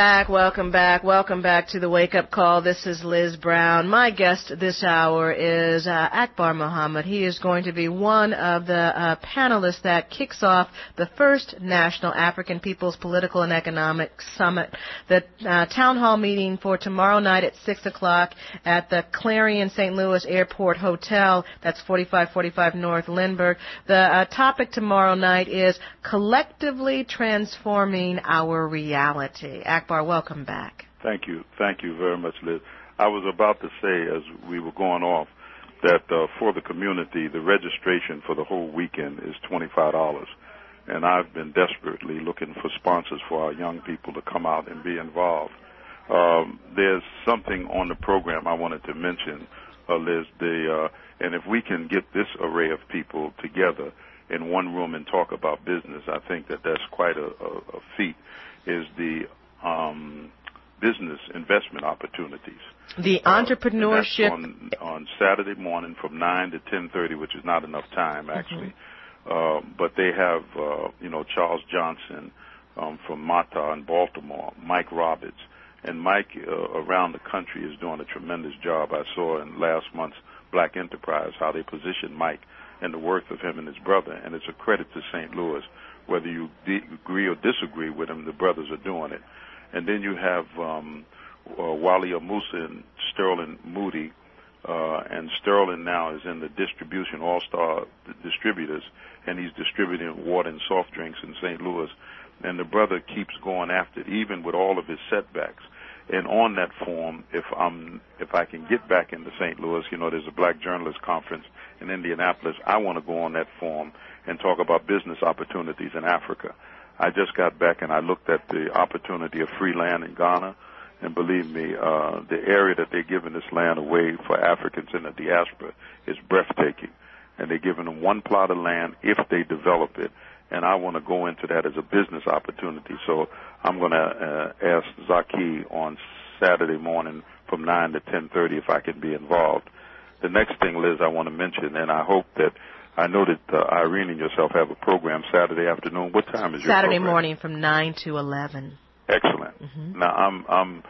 back to the Wake Up Call. This is Liz Brown. My guest this hour is Akbar Muhammad. He is going to be one of the panelists that kicks off the first National African Peoples Political and Economic Summit. The town hall meeting for tomorrow night at 6 o'clock at the Clarion St. Louis Airport Hotel. That's 4545 North Lindbergh. The topic tomorrow night is collectively transforming our reality. Akbar, welcome back. Thank you very much, Liz. I was about to say, as we were going off, that for the community, the registration for the whole weekend is $25. And I've been desperately looking for sponsors for our young people to come out and be involved. There's something on the program I wanted to mention, Liz, and if we can get this array of people together in one room and talk about business, I think that that's quite a feat, is the business investment opportunities. The entrepreneurship. On Saturday morning from 9 to 10:30, which is not enough time, actually. But they have, Charles Johnson from Mata in Baltimore, Mike Roberts. And Mike around the country is doing a tremendous job. I saw in last month's Black Enterprise how they positioned Mike and the worth of him and his brother. And it's a credit to St. Louis. Whether you agree or disagree with him, the brothers are doing it. And then you have Wally Amusa and Sterling Moody. And Sterling now is in the distribution, All-Star Distributors, and he's distributing water and soft drinks in St. Louis. And the brother keeps going after it, even with all of his setbacks. And on that form, if I can get back into St. Louis, there's a Black Journalists Conference in Indianapolis, I want to go on that forum and talk about business opportunities in Africa. I just got back and I looked at the opportunity of free land in Ghana, and believe me, the area that they're giving this land away for Africans in the diaspora is breathtaking. And they're giving them one plot of land if they develop it. And I want to go into that as a business opportunity. So I'm going to ask Zaki on Saturday morning from 9 to 10:30 if I can be involved. The next thing, Liz, I want to mention, and I hope that I know that Irene and yourself have a program Saturday afternoon. What time is your Saturday program? morning from 9 to 11. Excellent. Now I'm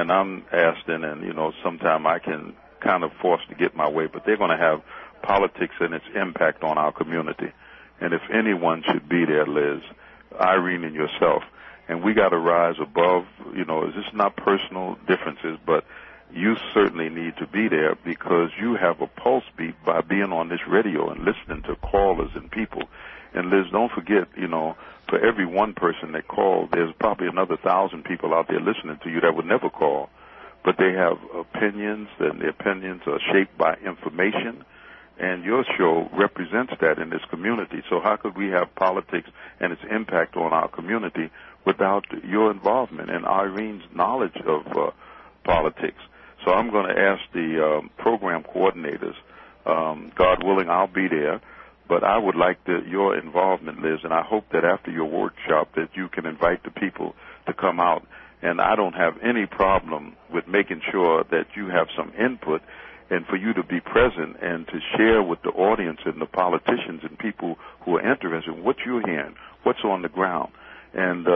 asked, and sometime I can kind of force to get my way, but they're going to have politics and its impact on our community. And if anyone should be there, Liz, Irene and yourself, and we got to rise above, this is not personal differences, but you certainly need to be there because you have a pulse beat by being on this radio and listening to callers and people. And Liz, don't forget, for every one person that called, there's probably another 1,000 people out there listening to you that would never call. But they have opinions, and the opinions are shaped by information. And your show represents that in this community. So how could we have politics and its impact on our community without your involvement and Irene's knowledge of politics? So I'm going to ask the program coordinators, God willing, I'll be there, but I would like your involvement, Liz, and I hope that after your workshop that you can invite the people to come out. And I don't have any problem with making sure that you have some input and for you to be present and to share with the audience and the politicians and people who are interested in what you're hearing, what's on the ground. And,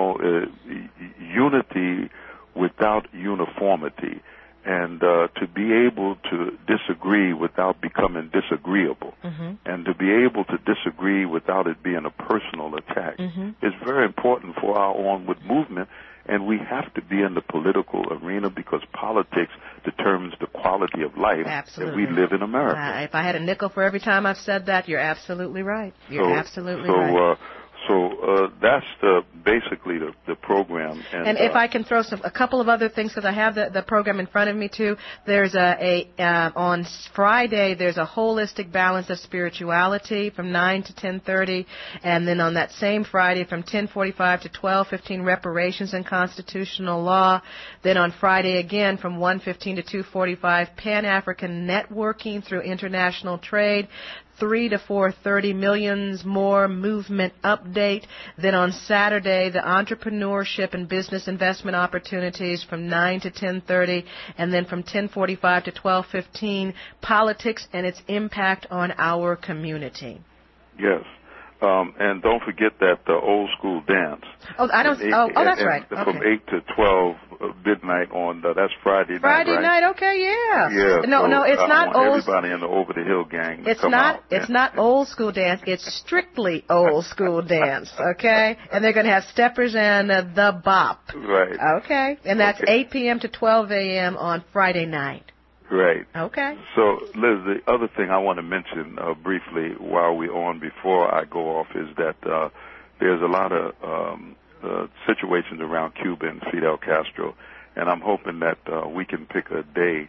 unity without uniformity, and to be able to disagree without becoming disagreeable, and to be able to disagree without it being a personal attack is very important for our onward movement. And we have to be in the political arena because politics determines the quality of life that we live in America. If I had a nickel for every time I've said that, you're absolutely right. You're absolutely right. So that's basically the program. And if I can throw a couple of other things, because I have the program in front of me too. There's on Friday there's a holistic balance of spirituality from 9 to 10:30, and then on that same Friday from 10:45 to 12:15 reparations and constitutional law. Then on Friday again from 1:15 to 2:45 Pan-African networking through international trade. 3 to 4:30 millions more movement update. Then on Saturday, the entrepreneurship and business investment opportunities from 9 to 10:30, and then from 10:45 to 12:15, politics and its impact on our community. Yes. And don't forget that the old school dance. Oh, I don't. That's right. From 8 to 12 midnight on that's Friday night. Friday night. Okay, yeah. Yeah. No, it's not old. Everybody in the Over the Hill gang. It's not. It's not old school dance. It's strictly old school dance. Okay, and they're going to have steppers and the bop. Right. Okay, and that's 8 p.m. to 12 a.m. on Friday night. Right. Okay. So, Liz, the other thing I want to mention briefly while we're on before I go off is that there's a lot of situations around Cuba and Fidel Castro, and I'm hoping that we can pick a day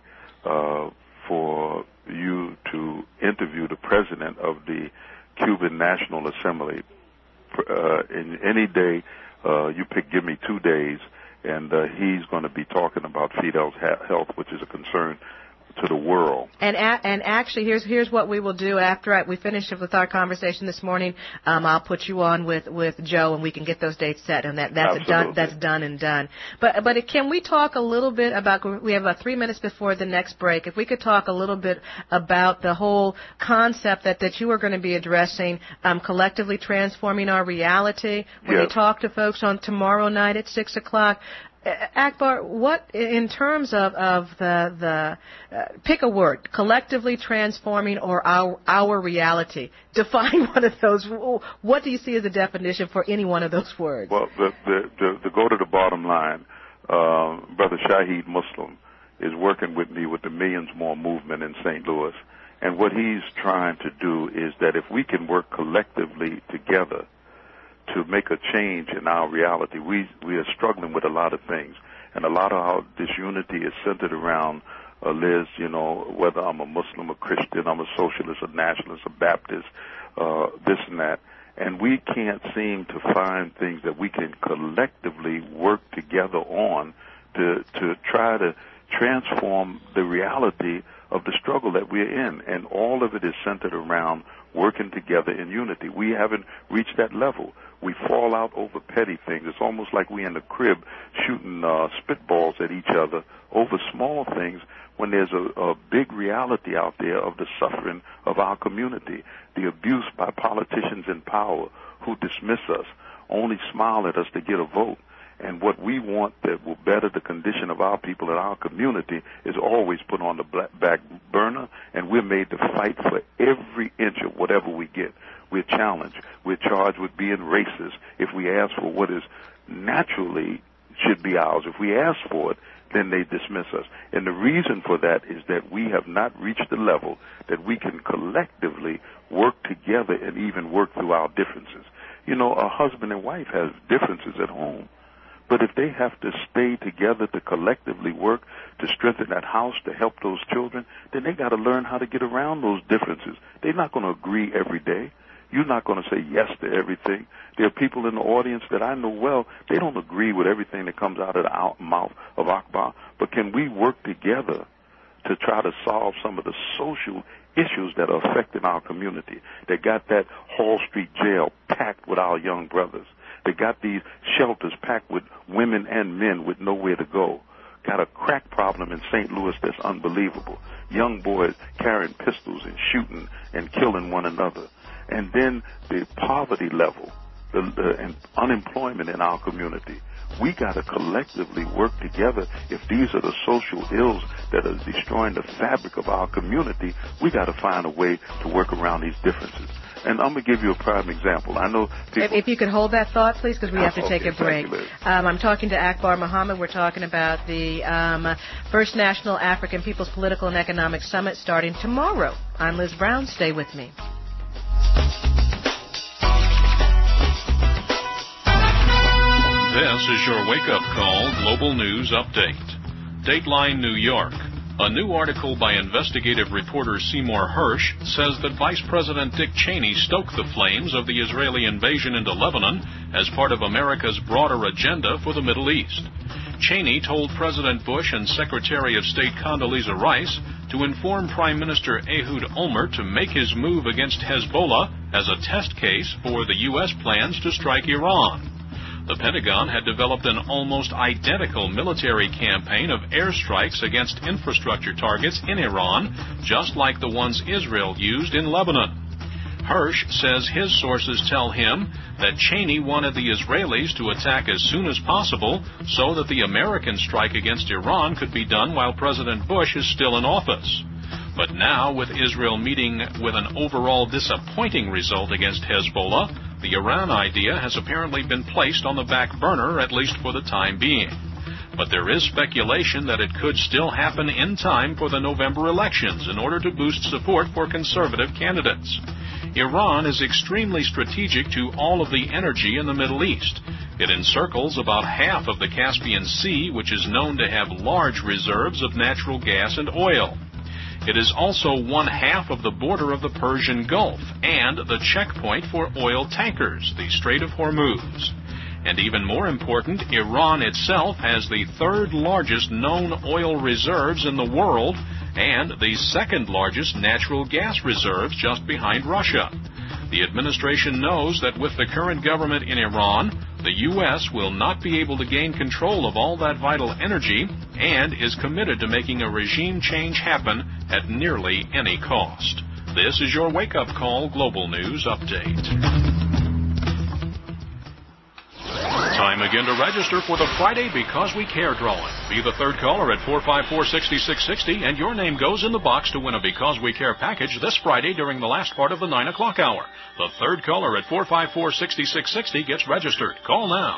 for you to interview the president of the Cuban National Assembly. In any day, you pick, give me 2 days, and he's going to be talking about Fidel's health, which is a concern to the world. And actually, here's what we will do after we finish with our conversation this morning. I'll put you on with Joe, and we can get those dates set, and that's done and done. But can we talk a little bit about? We have about 3 minutes before the next break. If we could talk a little bit about the whole concept that you are going to be addressing, collectively transforming our reality. When you talk to folks on tomorrow night at 6 o'clock. Akbar, what in terms of the pick a word, collectively transforming or our reality? Define one of those. What do you see as a definition for any one of those words? Well, to go to the bottom line, Brother Shahid Muslim is working with me with the Millions More movement in St. Louis, and what he's trying to do is that if we can work collectively together to make a change in our reality. We are struggling with a lot of things, and a lot of our disunity is centered around, Liz, whether I'm a Muslim, a Christian, I'm a socialist, a nationalist, a Baptist, this and that. And we can't seem to find things that we can collectively work together on to try to transform the reality of the struggle that we're in. And all of it is centered around working together in unity. We haven't reached that level. We fall out over petty things. It's almost like we in the crib shooting spitballs at each other over small things when there's a big reality out there of the suffering of our community, the abuse by politicians in power who dismiss us, only smile at us to get a vote. And what we want that will better the condition of our people in our community is always put on the back burner, and we're made to fight for every inch of whatever we get. We're challenged. We're charged with being racist if we ask for what is naturally should be ours. If we ask for it, then they dismiss us. And the reason for that is that we have not reached the level that we can collectively work together and even work through our differences. A husband and wife have differences at home. But if they have to stay together to collectively work to strengthen that house, to help those children, then they got to learn how to get around those differences. They're not going to agree every day. You're not going to say yes to everything. There are people in the audience that I know well, they don't agree with everything that comes out of the mouth of Akbar. But can we work together to try to solve some of the social issues that are affecting our community? They got that Hall Street jail packed with our young brothers. They got these shelters packed with women and men with nowhere to go. got a crack problem in St. Louis that's unbelievable. Young boys carrying pistols and shooting and killing one another. And then the poverty level, and unemployment in our community. We got to collectively work together. If these are the social ills that are destroying the fabric of our community, we got to find a way to work around these differences. And I'm going to give you a prime example. I know people... If you could hold that thought, please, because we have to take a break. You, I'm talking to Akbar Muhammad. We're talking about the First National African People's Political and Economic Summit starting tomorrow. I'm Liz Brown. Stay with me. This is your wake-up call global news update. Dateline New York. A new article by investigative reporter Seymour Hersh says that Vice President Dick Cheney stoked the flames of the Israeli invasion into Lebanon as part of America's broader agenda for the Middle East. Cheney told President Bush and Secretary of State Condoleezza Rice to inform Prime Minister Ehud Olmert to make his move against Hezbollah as a test case for the U.S. plans to strike Iran. The Pentagon had developed an almost identical military campaign of airstrikes against infrastructure targets in Iran, just like the ones Israel used in Lebanon. Hersh says his sources tell him that Cheney wanted the Israelis to attack as soon as possible so that the American strike against Iran could be done while President Bush is still in office. But now, with Israel meeting with an overall disappointing result against Hezbollah, the Iran idea has apparently been placed on the back burner, at least for the time being. But there is speculation that it could still happen in time for the November elections in order to boost support for conservative candidates. Iran is extremely strategic to all of the energy in the Middle East. It encircles about half of the Caspian Sea, which is known to have large reserves of natural gas and oil. It is also one half of the border of the Persian Gulf and the checkpoint for oil tankers, the Strait of Hormuz. And even more important, Iran itself has the third largest known oil reserves in the world and the second largest natural gas reserves just behind Russia. The administration knows that with the current government in Iran, the U.S. will not be able to gain control of all that vital energy and is committed to making a regime change happen at nearly any cost. This is your wake-up call global news update. Time again to register for the Friday Because We Care drawing. Be the third caller at 454-6660, and your name goes in the box to win a Because We Care package this Friday during the last part of the 9 o'clock hour. The third caller at 454-6660 gets registered. Call now.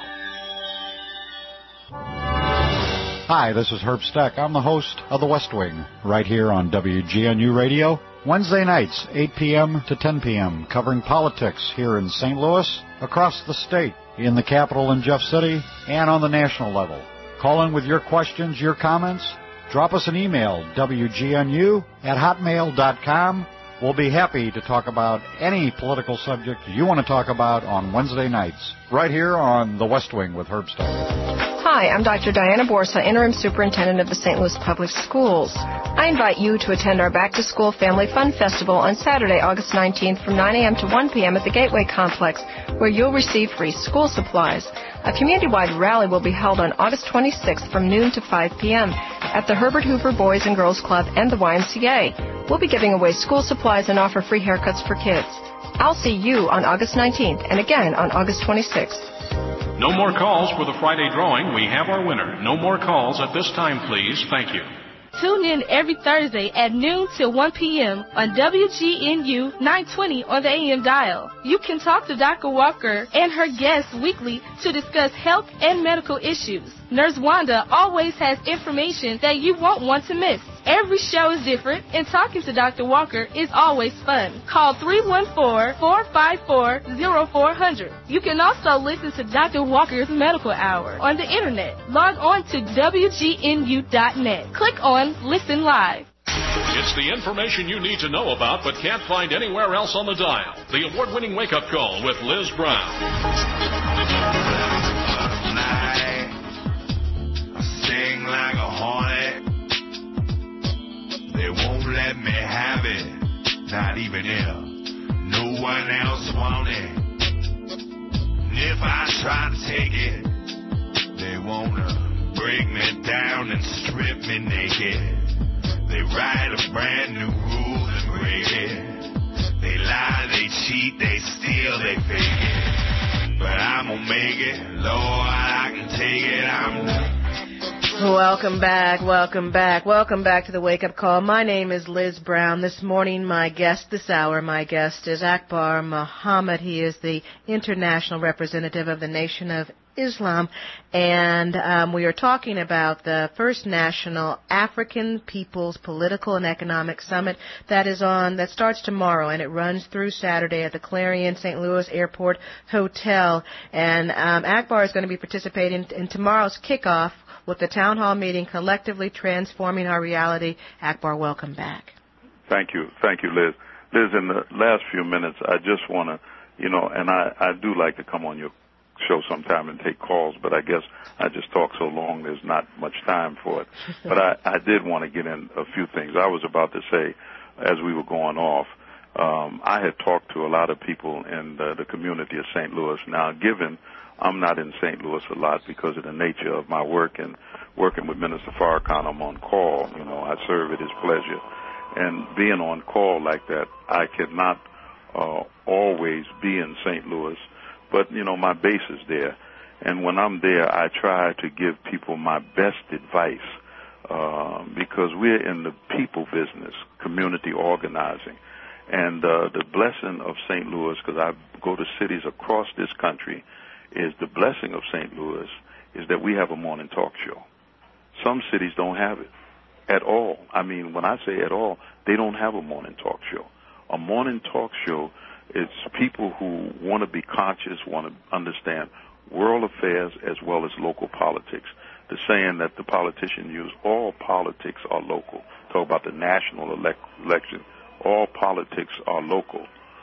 Hi, this is Herb Steck. I'm the host of The West Wing, right here on WGNU Radio. Wednesday nights, 8 p.m. to 10 p.m., covering politics here in St. Louis, across the state, in the capital in Jeff City, and on the national level. Call in with your questions, your comments. Drop us an email, wgnu@hotmail.com. We'll be happy to talk about any political subject you want to talk about on Wednesday nights, right here on The West Wing with Herb Steck. Hi, I'm Dr. Diana Borsa, Interim Superintendent of the St. Louis Public Schools. I invite you to attend our Back to School Family Fun Festival on Saturday, August 19th from 9 a.m. to 1 p.m. at the Gateway Complex, where you'll receive free school supplies. A community-wide rally will be held on August 26th from noon to 5 p.m. at the Herbert Hoover Boys and Girls Club and the YMCA. We'll be giving away school supplies and offer free haircuts for kids. I'll see you on August 19th and again on August 26th. No more calls for the Friday drawing. We have our winner. No more calls at this time, please. Thank you. Tune in every Thursday at noon till 1 p.m. on WGNU 920 on the AM dial. You can talk to Dr. Walker and her guests weekly to discuss health and medical issues. Nurse Wanda always has information that you won't want to miss. Every show is different, and talking to Dr. Walker is always fun. Call 314-454-0400. You can also listen to Dr. Walker's Medical Hour on the Internet. Log on to WGNU.net. Click on Listen Live. It's the information you need to know about but can't find anywhere else on the dial. The award-winning wake-up call with Liz Brown. I sing like a hornet. They won't let me have it, not even if no one else want it. And if I try to take it, they wanna break me down and strip me naked. They write a brand new rule and break it. They lie, they cheat, they steal, they fake it. But I'm gonna make it, Lord, I can take it, I'm done. Welcome back to the Wake Up Call. My name is Liz Brown. This morning, my guest this hour, is Akbar Muhammad. He is the international representative of the Nation of Islam, and we are talking about the First National African Peoples Political and Economic Summit that starts tomorrow, and it runs through Saturday at the Clarion St. Louis Airport Hotel. And Akbar is going to be participating in tomorrow's kickoff with the town hall meeting, Collectively Transforming Our Reality. Akbar, welcome back. Thank you, Liz. Liz, in the last few minutes, I just want to, and I do like to come on your show sometime and take calls, but I guess I just talk so long there's not much time for it. But I did want to get in a few things. I was about to say, as we were going off, I had talked to a lot of people in the community of St. Louis. Now, given I'm not in St. Louis a lot because of the nature of my work and working with Minister Farrakhan, I'm on call. I serve at his pleasure. And being on call like that, I could not always be in St. Louis. But, my base is there. And when I'm there, I try to give people my best advice because we're in the people business, community organizing. And the blessing of St. Louis, because I go to cities across this country, is the blessing of St. Louis is that we have a morning talk show. Some cities don't have it at all. I mean, when I say at all, they don't have a morning talk show. A morning talk show is people who want to be conscious, want to understand world affairs as well as local politics. The saying that the politicians use, all politics are local. Talk about the national election. All politics are local.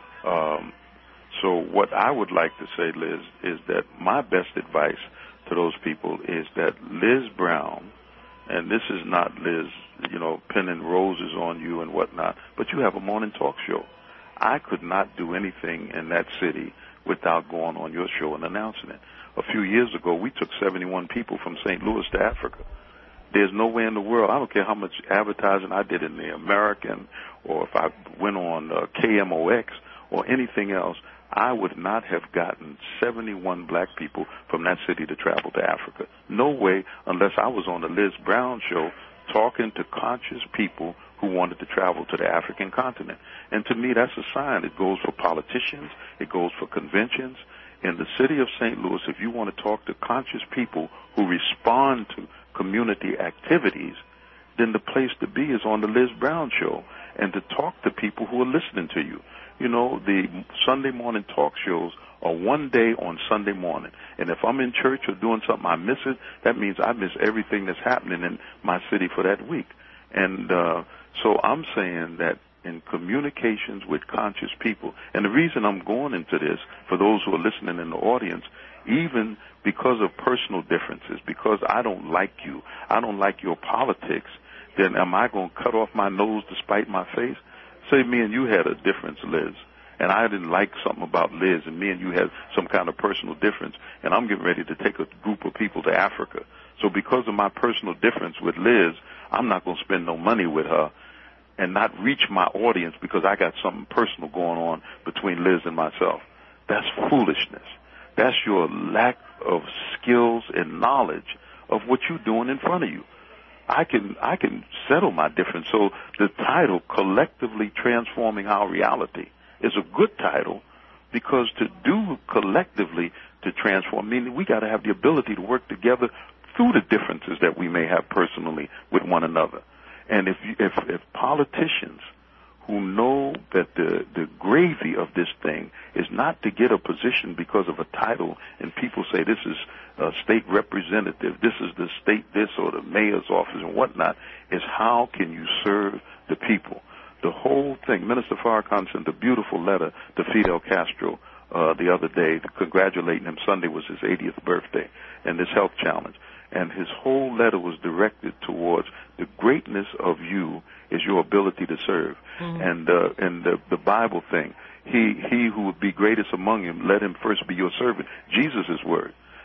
So what I would like to say, Liz, is that my best advice to those people is that Liz Brown, and this is not Liz, pinning roses on you and whatnot, but you have a morning talk show. I could not do anything in that city without going on your show and announcing it. A few years ago, we took 71 people from St. Louis to Africa. There's no way in the world, I don't care how much advertising I did in the American or if I went on KMOX or anything else, I would not have gotten 71 black people from that city to travel to Africa. No way, unless I was on the Liz Brown show talking to conscious people who wanted to travel to the African continent. And to me, that's a sign. It goes for politicians. It goes for conventions. In the city of St. Louis, if you want to talk to conscious people who respond to community activities, then the place to be is on the Liz Brown show and to talk to people who are listening to you. The Sunday morning talk shows are one day on Sunday morning. And if I'm in church or doing something, I miss it, that means I miss everything that's happening in my city for that week. And so I'm saying that in communications with conscious people, and the reason I'm going into this, for those who are listening in the audience, even because of personal differences, because I don't like you, I don't like your politics, then am I going to cut off my nose to spite my face? Say me and you had a difference, Liz, and I didn't like something about Liz, and me and you had some kind of personal difference, and I'm getting ready to take a group of people to Africa. So because of my personal difference with Liz, I'm not going to spend no money with her and not reach my audience because I got something personal going on between Liz and myself. That's foolishness. That's your lack of skills and knowledge of what you're doing in front of you. I can settle my difference. So the title, Collectively Transforming Our Reality, is a good title because to do collectively to transform, meaning we got to have the ability to work together through the differences that we may have personally with one another. And if politicians who know that the gravy of this thing is not to get a position because of a title, and people say this is a state representative, this is the state this or the mayor's office and whatnot, is how can you serve the people? The whole thing, Minister Farrakhan sent a beautiful letter to Fidel Castro the other day, congratulating him. Sunday was his 80th birthday and this health challenge. And his whole letter was directed towards the greatness of you is your ability to serve. And the Bible thing, he who would be greatest among you, let him first be your servant. Jesus' word.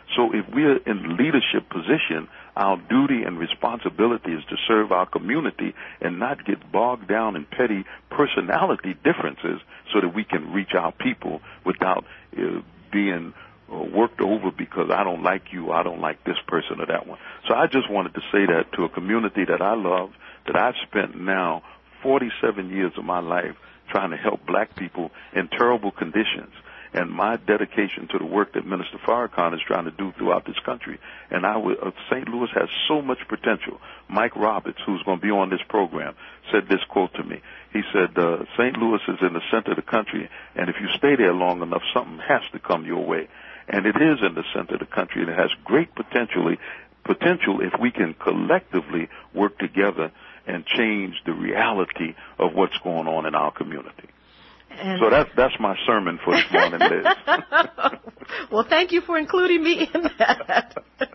So if we're in leadership position, our duty and responsibility is to serve our community and not get bogged down in petty personality differences so that we can reach our people without being worked over because I don't like you, I don't like this person or that one. So I just wanted to say that to a community that I love, that I've spent now 47 years of my life trying to help black people in terrible conditions. And my dedication to the work that Minister Farrakhan is trying to do throughout this country. And St. Louis has so much potential. Mike Roberts, who's going to be on this program, said this quote to me. He said, St. Louis is in the center of the country, and if you stay there long enough, something has to come your way. And it is in the center of the country, and it has great potential if we can collectively work together and change the reality of what's going on in our community. And so that's my sermon for this morning, Liz. Well, thank you for including me in that.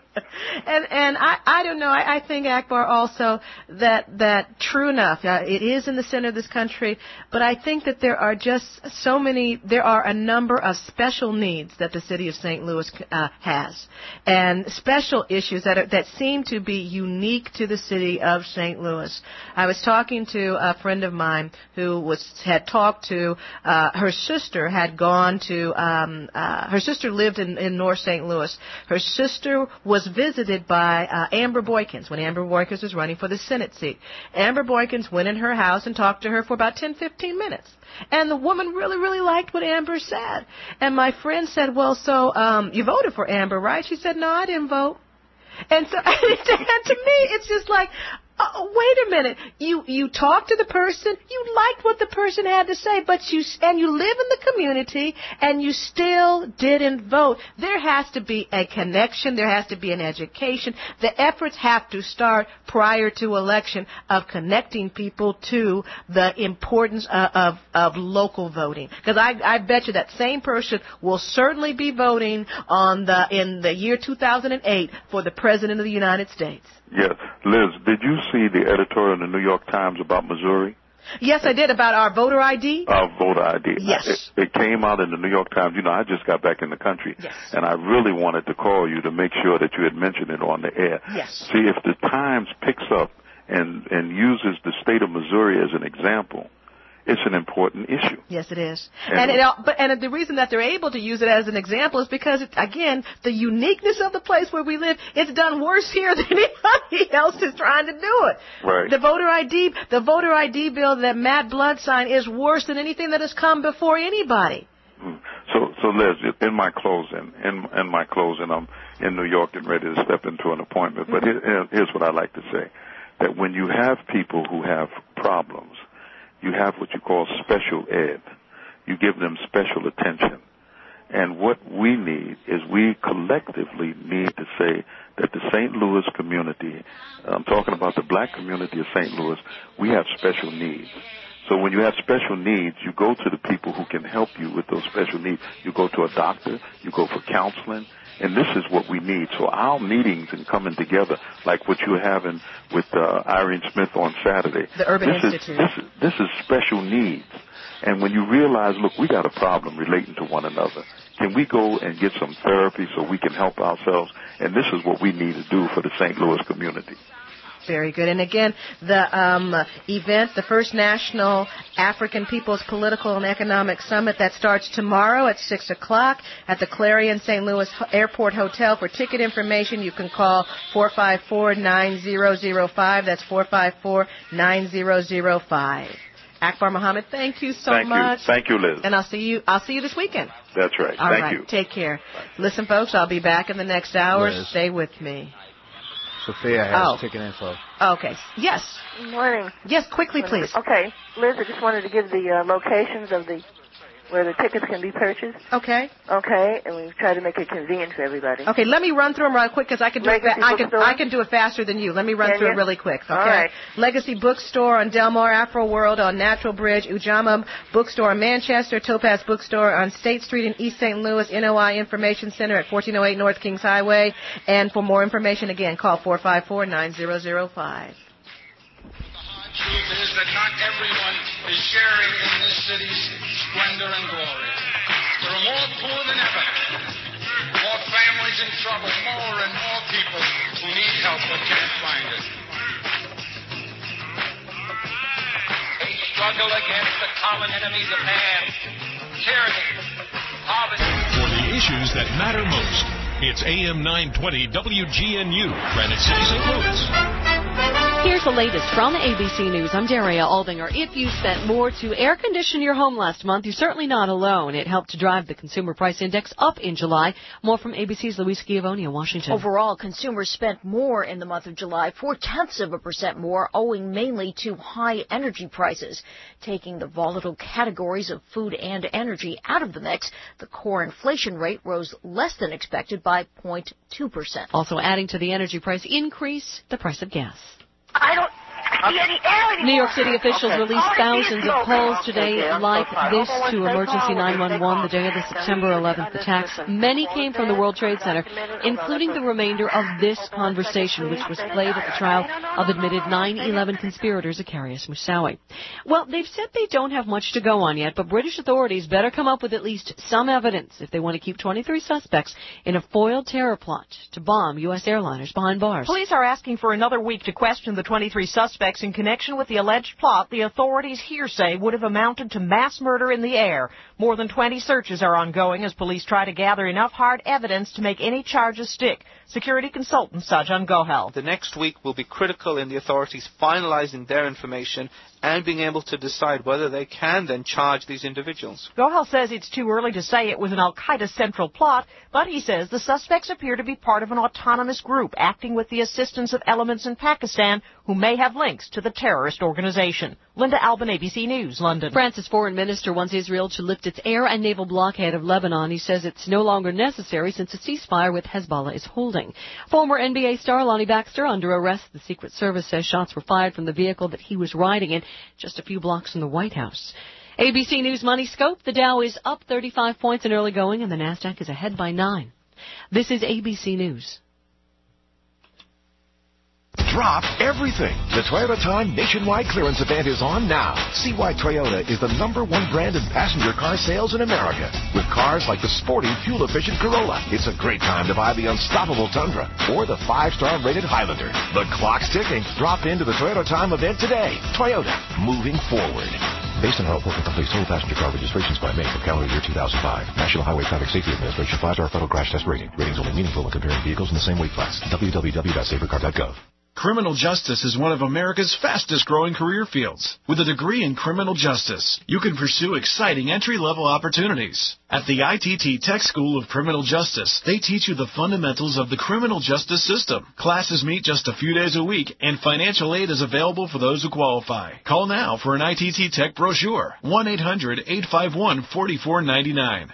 And I don't know. I think, Akbar, also that true enough, it is in the center of this country, but I think that there are a number of special needs that the city of St. Louis has, and special issues that seem to be unique to the city of St. Louis. I was talking to a friend of mine who had talked to her sister had gone to her sister lived in North St. Louis. Her sister was visited by Amber Boykins when Amber Boykins was running for the Senate seat. Amber Boykins went in her house and talked to her for about 10-15 minutes. And the woman really, really liked what Amber said. And my friend said, well, so you voted for Amber, right? She said, no, I didn't vote. And so and to me, it's just like, wait a minute. You talked to the person, you liked what the person had to say, but you live in the community and you still didn't vote. There has to be a connection. There has to be an education. The efforts have to start prior to election of connecting people to the importance of local voting. Because I bet you that same person will certainly be voting in the year 2008 for the President of the United States. Yes. Liz, did you see the editorial in the New York Times about Missouri? Yes, I did, about our voter ID. Our voter ID. Yes. It came out in the New York Times. You know, I just got back in the country. Yes. And I really wanted to call you to make sure that you had mentioned it on the air. Yes. See, if the Times picks up and uses the state of Missouri as an example, it's an important issue. Yes, it is. And the reason that they're able to use it as an example is because, again, the uniqueness of the place where we live, it's done worse here than anybody else is trying to do it. Right. The voter ID bill that Matt Blood signed is worse than anything that has come before anybody. So Liz, in my closing, I'm in New York and ready to step into an appointment. But here's what I like to say: that when you have people who have problems, you have what you call special ed. You give them special attention. And what we need is we collectively need to say that the St. Louis community, I'm talking about the black community of St. Louis, we have special needs. So when you have special needs, you go to the people who can help you with those special needs. You go to a doctor, you go for counseling, and this is what we need. So our meetings and coming together, like what you're having with Irene Smith on Saturday. The Urban Institute. This is special needs. And when you realize, look, we got a problem relating to one another. Can we go and get some therapy so we can help ourselves? And this is what we need to do for the St. Louis community. Very good. And again, the event, the First National African People's Political and Economic Summit, that starts tomorrow at 6 o'clock at the Clarion St. Louis Airport Hotel. For ticket information, you can call 454-9005. That's 454-9005. Akbar Muhammad, thank you so much. Thank you, Liz. And I'll see you this weekend. That's right. Thank you. Take care. Listen, folks, I'll be back in the next hour. Liz. Stay with me. Sophia has ticket info. Okay. Yes. Good morning. Yes, quickly, please. Okay. Liz, I just wanted to give the locations of where the tickets can be purchased. Okay. Okay, and we've tried to make it convenient for everybody. Okay, let me run through them right quick because I can do I can do it faster than you. Let me run through it really quick. Okay. All right. Legacy Bookstore on Delmar, Afro World on Natural Bridge, Ujama Bookstore in Manchester, Topaz Bookstore on State Street in East St. Louis, NOI Information Center at 1408 North Kings Highway. And for more information, again, call 454-9005. The truth is that not everyone is sharing in this city's splendor and glory. There are more poor than ever, more families in trouble more and more people who need help but can't find it. A struggle against the common enemies of man, tyranny, poverty. For the issues that matter most, it's AM 920 WGNU, Granite City, St. Louis. Here's the latest from ABC News. I'm Daria Aldinger. If you spent more to air condition your home last month, you're certainly not alone. It helped to drive the Consumer Price Index up in July. More from ABC's Luis Schiavone in Washington. Overall, consumers spent more in the month of July, 0.4% more, owing mainly to high energy prices. Taking the volatile categories of food and energy out of the mix, the core inflation rate rose less than expected by 0.2%. Also adding to the energy price increase, the price of gas. I don't see any air anymore. New York City officials released thousands of calls today like this to emergency 911 the day of the September 11th attacks. Many came from the World Trade Center, including the remainder of this conversation, which was played at the trial of admitted 9/11 conspirator Zacarias Moussaoui. Well, they've said they don't have much to go on yet, but British authorities better come up with at least some evidence if they want to keep 23 suspects in a foiled terror plot to bomb U.S. airliners behind bars. Police are asking for another week to question the 23 suspects in connection with the alleged plot the authorities here say would have amounted to mass murder in the air. More than 20 searches are ongoing as police try to gather enough hard evidence to make any charges stick. Security consultant Sajan Gohel. The next week will be critical in the authorities finalizing their information and being able to decide whether they can then charge these individuals. Gohel says it's too early to say it was an al-Qaeda central plot, but he says the suspects appear to be part of an autonomous group acting with the assistance of elements in Pakistan who may have links to the terrorist organization. Linda Albin, ABC News, London. France's foreign minister wants Israel to lift its air and naval blockade of Lebanon. He says it's no longer necessary since a ceasefire with Hezbollah is holding. Former NBA star Lonnie Baxter under arrest. The Secret Service says shots were fired from the vehicle that he was riding in just a few blocks from the White House. ABC News Money Scope. The Dow is up 35 points in early going and the NASDAQ is ahead by 9. This is ABC News. Drop everything. The Toyota Time nationwide clearance event is on now. See why Toyota is the #1 brand in passenger car sales in America. With cars like the sporty, fuel-efficient Corolla, it's a great time to buy the unstoppable Tundra or the 5-star rated Highlander. The clock's ticking. Drop into the Toyota Time event today. Toyota, moving forward. Based on how important companies total passenger car registrations by May for calendar year 2005. National Highway Traffic Safety Administration 5-star federal crash test rating. Ratings only meaningful when comparing vehicles in the same weight class. www.safercar.gov. Criminal justice is one of America's fastest-growing career fields. With a degree in criminal justice, you can pursue exciting entry-level opportunities. At the ITT Tech School of Criminal Justice, they teach you the fundamentals of the criminal justice system. Classes meet just a few days a week, and financial aid is available for those who qualify. Call now for an ITT Tech brochure. 1-800-851-4499.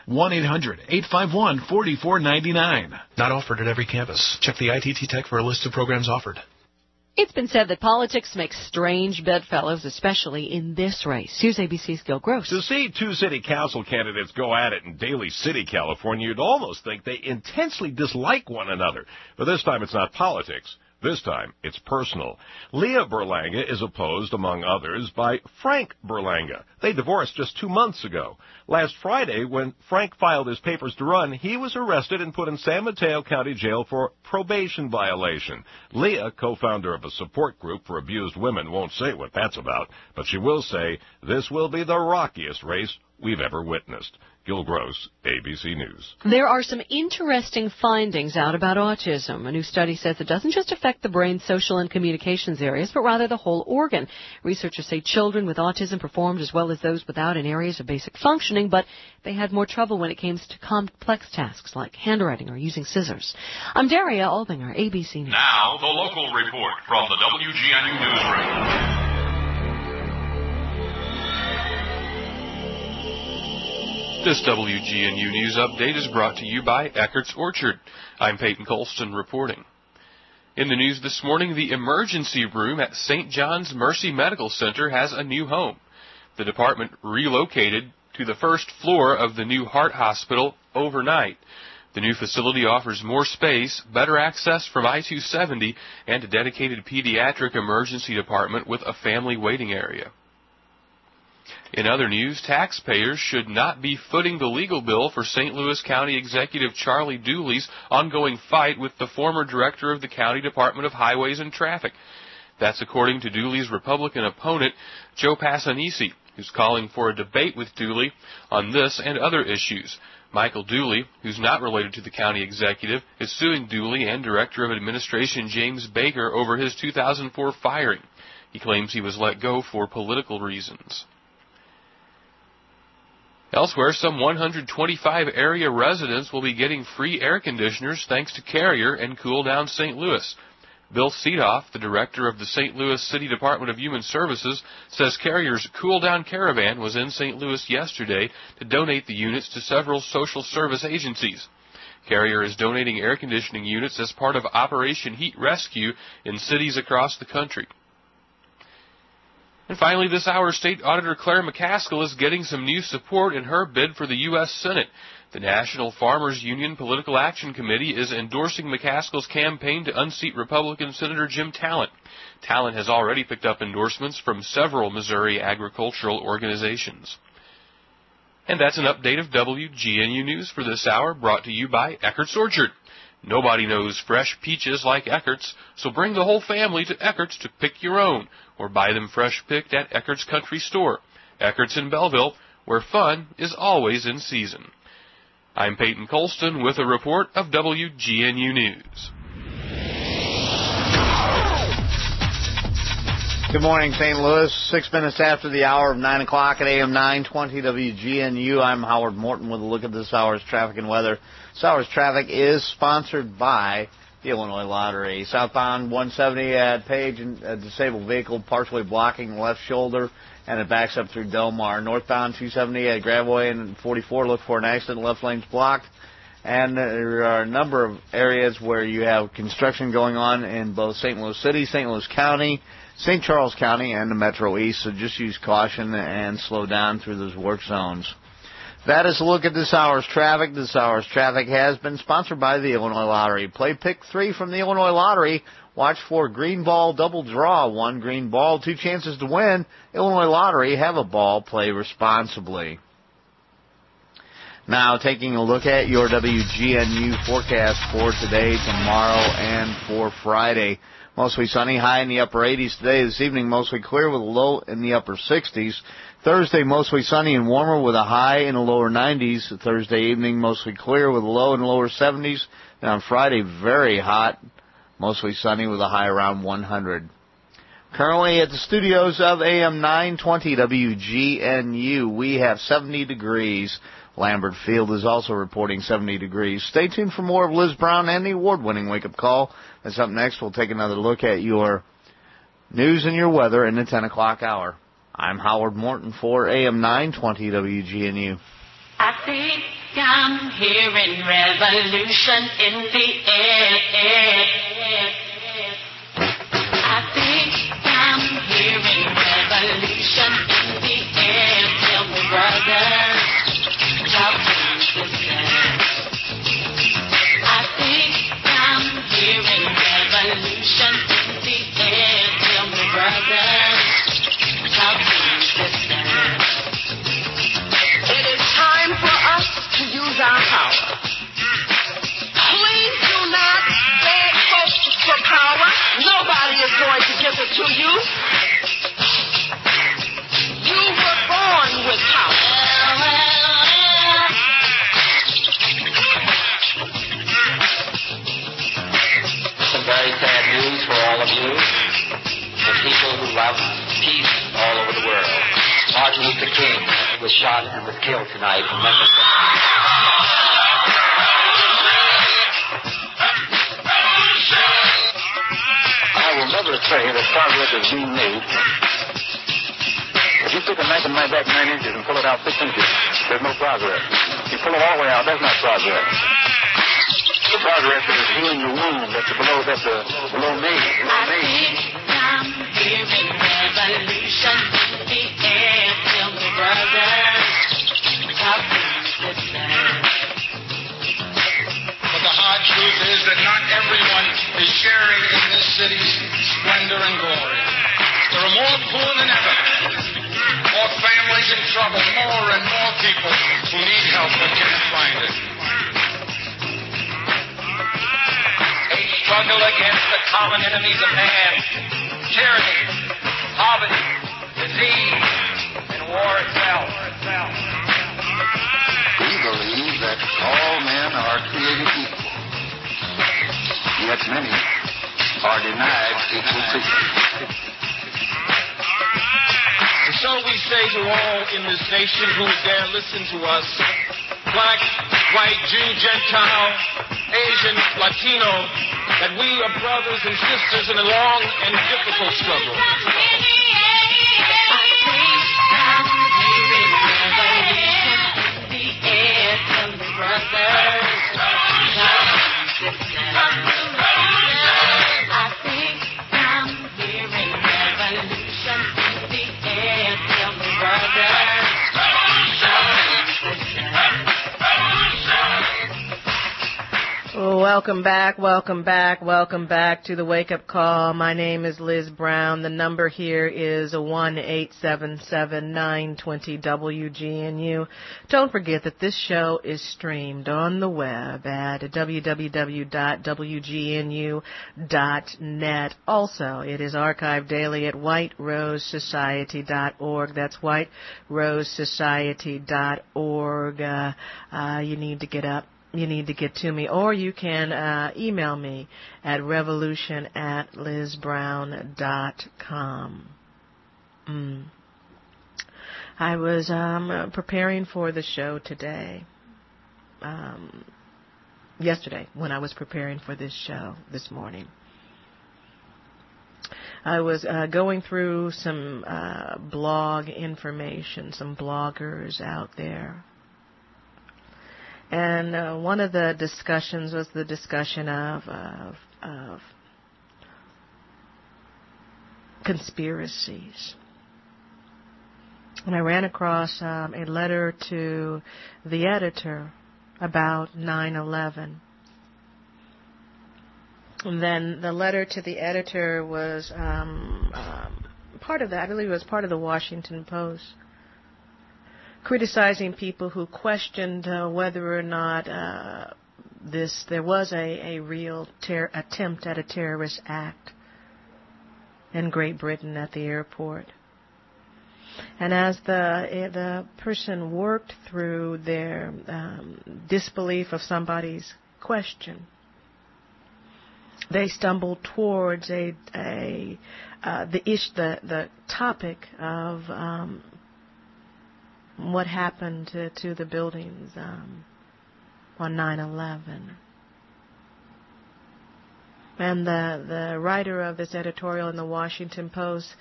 1-800-851-4499. Not offered at every campus. Check the ITT Tech for a list of programs offered. It's been said that politics makes strange bedfellows, especially in this race. Here's ABC's Gil Gross. To see two city council candidates go at it in Daly City, California, you'd almost think they intensely dislike one another. But this time it's not politics. This time, it's personal. Leah Berlanga is opposed, among others, by Frank Berlanga. They divorced just 2 months ago. Last Friday, when Frank filed his papers to run, he was arrested and put in San Mateo County Jail for probation violation. Leah, co-founder of a support group for abused women, won't say what that's about, but she will say this will be the rockiest race we've ever witnessed. Gil Gross, ABC News. There are some interesting findings out about autism. A new study says it doesn't just affect the brain's social and communications areas, but rather the whole organ. Researchers say children with autism performed as well as those without in areas of basic functioning, but they had more trouble when it came to complex tasks like handwriting or using scissors. I'm Daria Albinger, ABC News. Now, the local report from the WGNU Newsroom. This WGNU News Update is brought to you by Eckert's Orchard. I'm Peyton Colston reporting. In the news this morning, the emergency room at St. John's Mercy Medical Center has a new home. The department relocated to the first floor of the new heart hospital overnight. The new facility offers more space, better access from I-270, and a dedicated pediatric emergency department with a family waiting area. In other news, taxpayers should not be footing the legal bill for St. Louis County Executive Charlie Dooley's ongoing fight with the former director of the County Department of Highways and Traffic. That's according to Dooley's Republican opponent, Joe Passanisi, who's calling for a debate with Dooley on this and other issues. Michael Dooley, who's not related to the county executive, is suing Dooley and Director of Administration James Baker over his 2004 firing. He claims he was let go for political reasons. Elsewhere, some 125 area residents will be getting free air conditioners thanks to Carrier and Cool Down St. Louis. Bill Seedoff, the director of the St. Louis City Department of Human Services, says Carrier's Cool Down Caravan was in St. Louis yesterday to donate the units to several social service agencies. Carrier is donating air conditioning units as part of Operation Heat Rescue in cities across the country. And finally, this hour, State Auditor Claire McCaskill is getting some new support in her bid for the U.S. Senate. The National Farmers Union Political Action Committee is endorsing McCaskill's campaign to unseat Republican Senator Jim Talent. Talent has already picked up endorsements from several Missouri agricultural organizations. And that's an update of WGNU News for this hour, brought to you by Eckert's Orchard. Nobody knows fresh peaches like Eckert's, so bring the whole family to Eckert's to pick your own, or buy them fresh picked at Eckert's Country Store. Eckert's in Belleville, where fun is always in season. I'm Peyton Colston with a report of WGNU News. Good morning, St. Louis. 6 minutes after the hour of 9 o'clock at AM 920 WGNU. I'm Howard Morton with a look at this hour's traffic and weather. This hour's traffic is sponsored by the Illinois Lottery. Southbound 170 at Page, a disabled vehicle partially blocking the left shoulder, and it backs up through Delmar. Northbound 270 at Gravway and 44, look for an accident, left lane's blocked. And there are a number of areas where you have construction going on in both St. Louis City, St. Louis County, St. Charles County, and the Metro East, so just use caution and slow down through those work zones. That is a look at this hour's traffic. This hour's traffic has been sponsored by the Illinois Lottery. Play Pick 3 from the Illinois Lottery. Watch for green ball double draw. 1 green ball, 2 chances to win. Illinois Lottery, have a ball, play responsibly. Now, taking a look at your WGNU forecast for today, tomorrow, and for Friday. Mostly sunny, high in the upper 80s today. This evening, mostly clear with a low in the upper 60s. Thursday, mostly sunny and warmer with a high in the lower 90s. Thursday evening, mostly clear with a low in the lower 70s. And on Friday, very hot, mostly sunny with a high around 100. Currently at the studios of AM 920 WGNU, we have 70 degrees. Lambert Field is also reporting 70 degrees. Stay tuned for more of Liz Brown and the award-winning wake-up call. That's up next. We'll take another look at your news and your weather in the 10 o'clock hour. I'm Howard Morton for AM 920 WGNU. I think I'm hearing revolution in the air. I think I'm hearing revolution in the air. Tell me, brother, talk to me, sister. I think I'm hearing revolution in the air. Tell me, brother, talk to me, sister. It is time for us to use our power. Please do not beg folks for power. Nobody is going to give it to you. You were born with power. Some very sad news for all of you, the people who love peace all over the world. Martin Luther King was shot and was killed tonight in Memphis. I will never say that progress is being made. If you take a knife in my back 9 inches and pull it out 6 inches, there's no progress. You pull it all the way out, that's not progress. The progress is healing the wound that's below me. I think I'm hearing revolution in the air. Tell me, brother, talk to me, sister. But the hard truth is that not everyone is sharing in this city's splendor and glory. There are more poor than ever. more families in trouble, more and more people who need help but can't find it. A struggle against the common enemies of man, tyranny, poverty, disease, and war itself. We believe that all men are created equal, yet many are denied equal treatment. And so we say to all in this nation who dare listen to us, black, white, Jew, Gentile, Asian, Latino, that we are brothers and sisters in a long and difficult struggle. Welcome back to the Wake Up Call. My name is Liz Brown. The number here is 1-877-920-WGNU. Don't forget that this show is streamed on the web at www.wgnu.net. Also, it is archived daily at whiterosesociety.org. That's whiterosesociety.org. You need to get up. You need to get to me, or you can email me at revolution@lizbrown.com. I was preparing for the show today, yesterday, when I was preparing for this show this morning. I was going through some blog information, some bloggers out there. And one of the discussions was the discussion of conspiracies. And I ran across a letter to the editor about 9/11. And then the letter to the editor was part of that. I believe it was part of the Washington Post, criticizing people who questioned whether or not there was a real attempt at a terrorist act in Great Britain at the airport. And as the person worked through their disbelief of somebody's question, they stumbled towards the topic of what happened to the buildings on 9/11. And the writer of this editorial in the Washington Post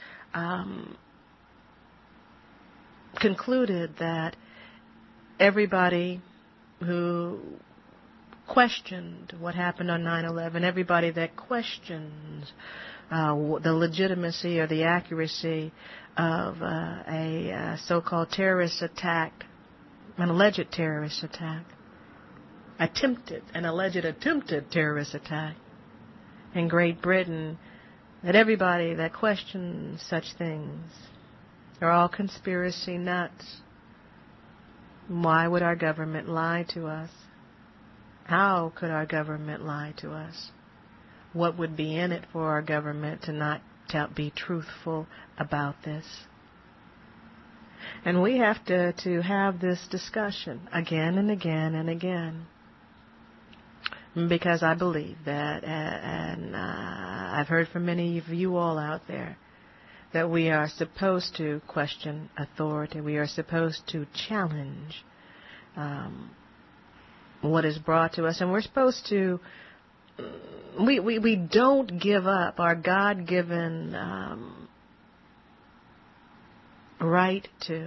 concluded that everybody who questioned what happened on 9/11, everybody that questions the legitimacy or the accuracy of a so-called terrorist attack, an alleged terrorist attack, an alleged attempted terrorist attack in Great Britain, that everybody that questions such things are all conspiracy nuts. Why would our government lie to us? How could our government lie to us? What would be in it for our government to not be truthful about this? And we have to have this discussion again and again and again, because I believe that, and I've heard from many of you all out there, that we are supposed to question authority. We are supposed to challenge what is brought to us, and we're supposed to. We don't give up our God-given right to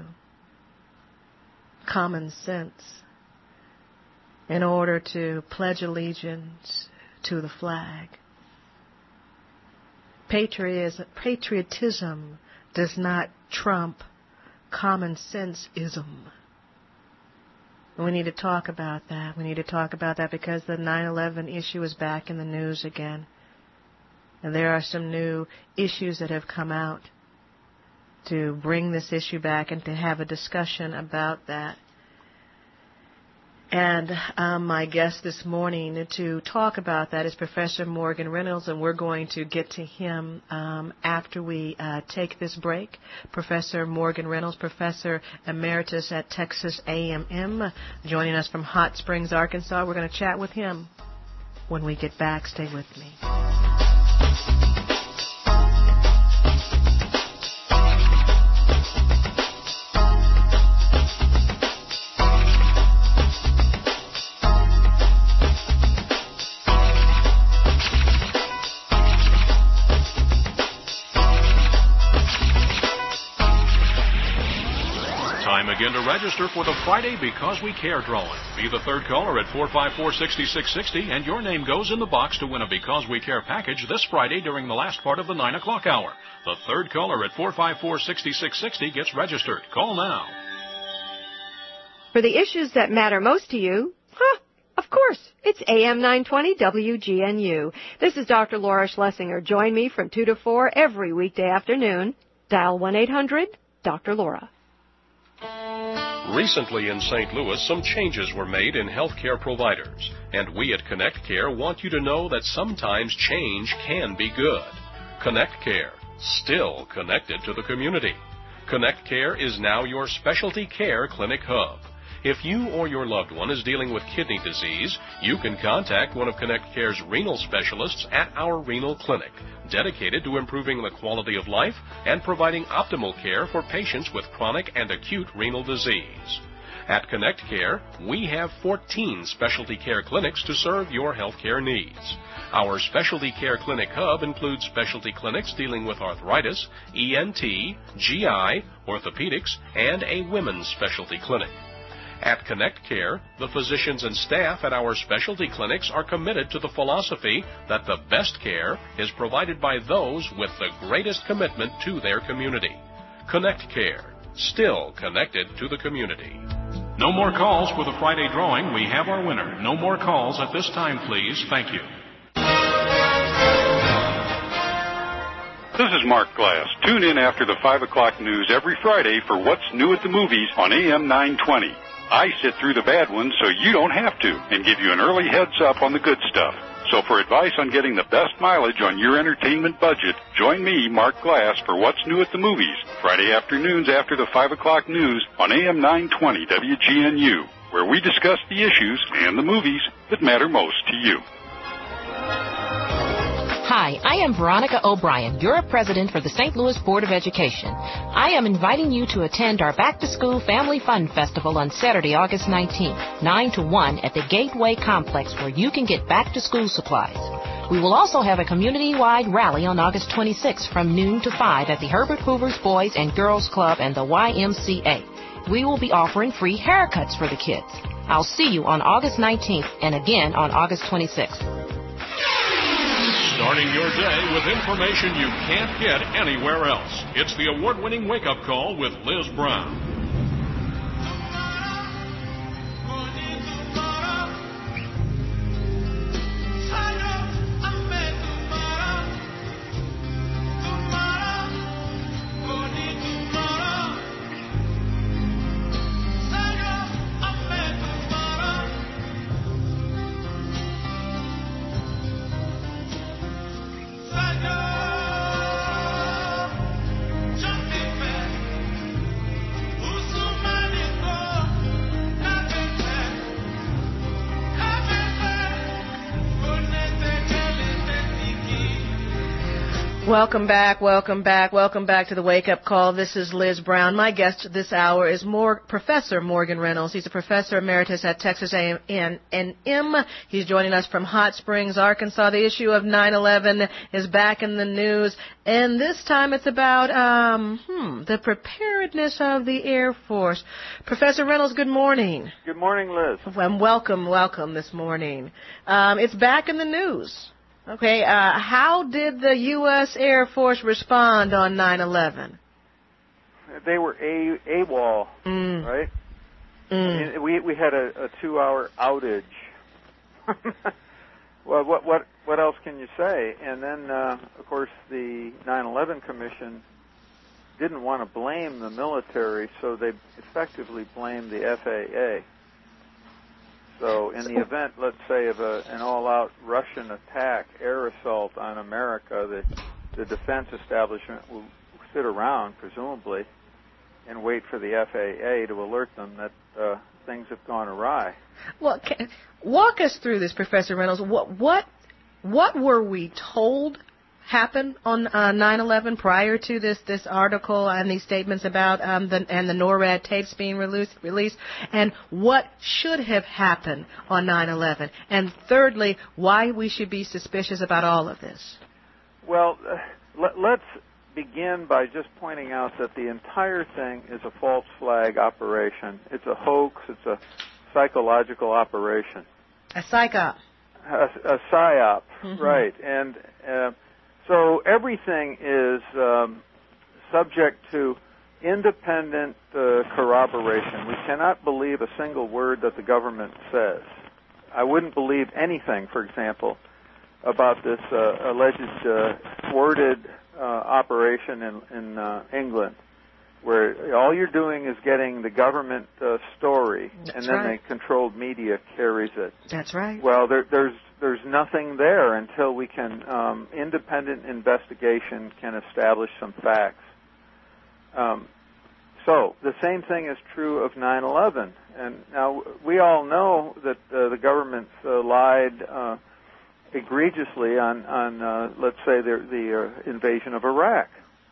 common sense in order to pledge allegiance to the flag. Patriotism does not trump common sense-ism. We need to talk about that. We need to talk about that because the 9/11 issue is back in the news again. And there are some new issues that have come out to bring this issue back and to have a discussion about that. And my guest this morning to talk about that is Professor Morgan Reynolds, and we're going to get to him after we take this break. Professor Morgan Reynolds, Professor Emeritus at Texas A&M, joining us from Hot Springs, Arkansas. We're going to chat with him when we get back. Stay with me. Again to register for the Friday Because We Care drawing. Be the third caller at 454-6660, and your name goes in the box to win a Because We Care package this Friday during the last part of the 9 o'clock hour. The third caller at 454-6660 gets registered. Call now. For the issues that matter most to you, of course, it's AM 920 WGNU. This is Dr. Laura Schlesinger. Join me from 2 to 4 every weekday afternoon. Dial 1-800-DR-Laura. Recently in St. Louis, some changes were made in healthcare providers, and we at Connect Care want you to know that sometimes change can be good. Connect Care, still connected to the community. Connect Care is now your specialty care clinic hub. If you or your loved one is dealing with kidney disease, you can contact one of Connect Care's renal specialists at our renal clinic, dedicated to improving the quality of life and providing optimal care for patients with chronic and acute renal disease. At Connect Care, we have 14 specialty care clinics to serve your health care needs. Our specialty care clinic hub includes specialty clinics dealing with arthritis, ENT, GI, orthopedics, and a women's specialty clinic. At Connect Care, the physicians and staff at our specialty clinics are committed to the philosophy that the best care is provided by those with the greatest commitment to their community. Connect Care, still connected to the community. No more calls for the Friday drawing. We have our winner. No more calls at this time, please. Thank you. This is Mark Glass. Tune in after the 5 o'clock news every Friday for What's New at the Movies on AM 920. I sit through the bad ones so you don't have to and give you an early heads up on the good stuff. So for advice on getting the best mileage on your entertainment budget, join me, Mark Glass, for What's New at the Movies, Friday afternoons after the 5 o'clock news on AM 920 WGNU, where we discuss the issues and the movies that matter most to you. Hi, I am Veronica O'Brien, your president for the St. Louis Board of Education. I am inviting you to attend our Back to School Family Fun Festival on Saturday, August 19th, 9 to 1 at the Gateway Complex, where you can get back to school supplies. We will also have a community-wide rally on August 26th from noon to 5 at the Herbert Hoover's Boys and Girls Club and the YMCA. We will be offering free haircuts for the kids. I'll see you on August 19th and again on August 26th. Starting your day with information you can't get anywhere else. It's the award-winning wake-up call with Liz Brown. Welcome back to the Wake Up Call. This is Liz Brown. My guest this hour is Professor Morgan Reynolds. He's a professor emeritus at Texas A&M. He's joining us from Hot Springs, Arkansas. The issue of 9/11 is back in the news, and this time it's about the preparedness of the Air Force. Professor Reynolds, good morning. Good morning, Liz. And welcome this morning. It's back in the news. Okay, how did the U.S. Air Force respond on 9/11? They were AWOL, right? I mean, we had a 2-hour outage. Well, what else can you say? And then, of course, the 9/11 Commission didn't want to blame the military, so they effectively blamed the FAA. So in the event, let's say, of an all-out Russian attack, air assault on America, the defense establishment will sit around, presumably, and wait for the FAA to alert them that things have gone awry. Well, walk us through this, Professor Reynolds. What were we told happened on 9/11 prior to this article and these statements about the NORAD tapes being released, and what should have happened on 9/11, and thirdly, why we should be suspicious about all of this? Well, let's begin by just pointing out that the entire thing is a false flag operation. It's a hoax. It's a psychological operation. A psyop. A psyop, right. And so everything is subject to independent corroboration. We cannot believe a single word that the government says. I wouldn't believe anything, for example, about this alleged thwarted operation in England, where all you're doing is getting the government story, and then the controlled media carries it. That's right. Well, there's nothing there until we can independent investigation can establish some facts. So the same thing is true of 9/11, and now we all know that the government lied egregiously on let's say the invasion of Iraq.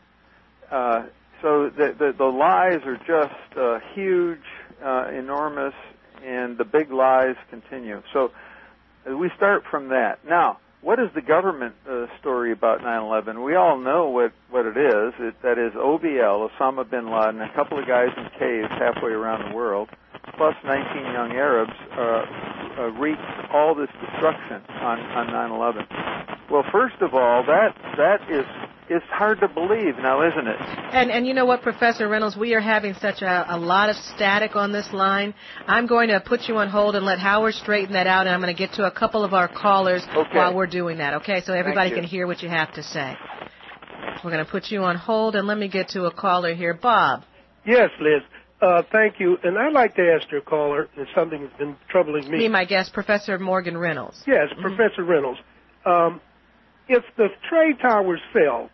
So the lies are just huge, enormous, and the big lies continue. So we start from that. Now, what is the government story about 9/11? We all know what it is. That is OBL, Osama bin Laden, a couple of guys in caves halfway around the world, plus 19 young Arabs wreaked all this destruction on 9/11. Well, first of all, that is hard to believe now, isn't it? And you know what, Professor Reynolds, we are having such a lot of static on this line. I'm going to put you on hold and let Howard straighten that out, and I'm going to get to a couple of our callers while we're doing that, okay? So everybody can hear what you have to say. We're going to put you on hold, and let me get to a caller here. Bob. Yes, Liz. Thank you. And I'd like to ask your caller, and something that's been troubling me. My guest, Professor Morgan Reynolds. Yes, Professor Reynolds. If the trade towers fell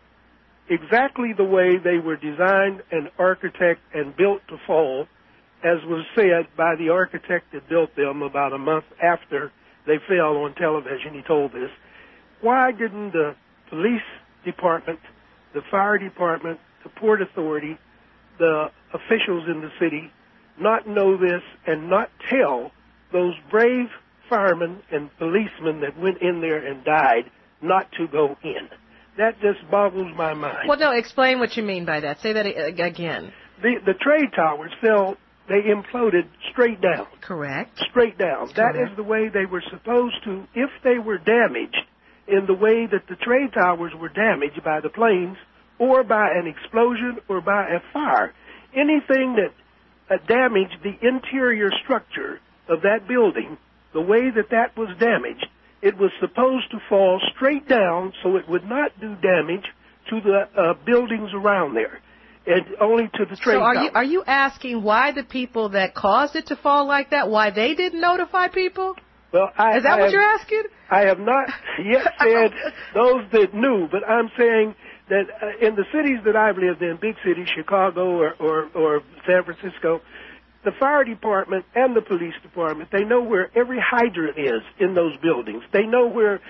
exactly the way they were designed and architected and built to fall, as was said by the architect that built them about a month after they fell on television, he told this, why didn't the police department, the fire department, the Port Authority, the officials in the city not know this and not tell those brave firemen and policemen that went in there and died not to go in? That just boggles my mind. Well, no, explain what you mean by that. Say that again. The trade towers fell, they imploded straight down. Correct. Straight down. Correct. That is the way they were supposed to, if they were damaged in the way that the trade towers were damaged by the planes or by an explosion or by a fire. Anything that damaged the interior structure of that building, the way that was damaged, it was supposed to fall straight down so it would not do damage to the buildings around there, and only to the trade towers. So are you asking why the people that caused it to fall like that, why they didn't notify people? Well, is that what you're asking? I have not yet said those that knew, but I'm saying that in the cities that I've lived in, big cities, Chicago or San Francisco, the fire department and the police department, they know where every hydrant is in those buildings. They know where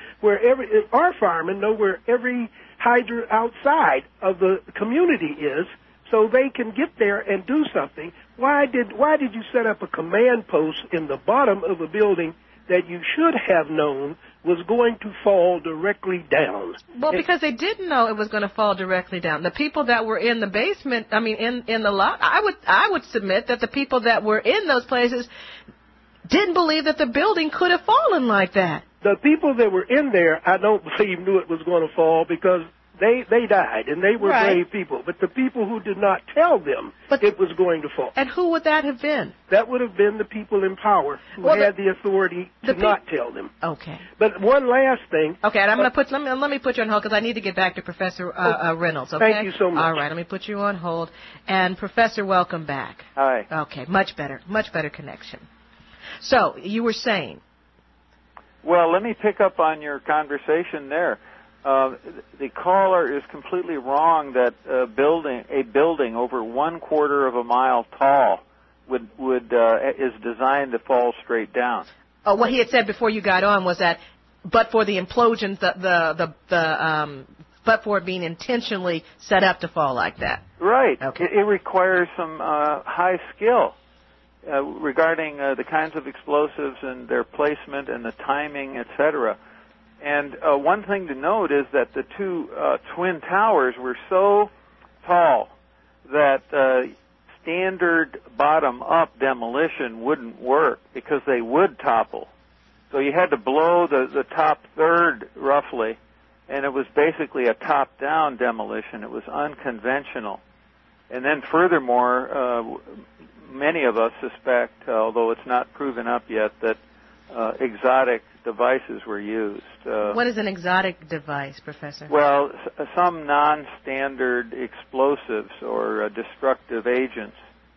our firemen know where every hydrant outside of the community is, so they can get there and do something. Why did you set up a command post in the bottom of a building that you should have known was going to fall directly down? Well, because they didn't know it was going to fall directly down. The people that were in the basement, in the lot, I would submit that the people that were in those places didn't believe that the building could have fallen like that. The people that were in there, I don't believe knew it was going to fall because They died, and they were Right. brave people. But the people who did not tell them it was going to fall. And who would that have been? That would have been the people in power who had the authority to not tell them. Okay. But one last thing. Okay, and I'm going to put let me put you on hold because I need to get back to Professor Reynolds. Okay. Thank you so much. All right, let me put you on hold. And Professor, welcome back. Hi. Okay, much better connection. So you were saying. Well, let me pick up on your conversation there. The caller is completely wrong that a building over 1/4 of a mile tall is designed to fall straight down. Oh, what he had said before you got on was that, but for the implosions, but for it being intentionally set up to fall like that. Right. Okay. It requires some high skill regarding the kinds of explosives and their placement and the timing, etc. And one thing to note is that the two twin towers were so tall that standard bottom-up demolition wouldn't work because they would topple. So you had to blow the top third roughly, and it was basically a top-down demolition. It was unconventional. And then furthermore, many of us suspect, although it's not proven up yet, that exotic devices were used. What is an exotic device, Professor? Well, some non-standard explosives or destructive agents.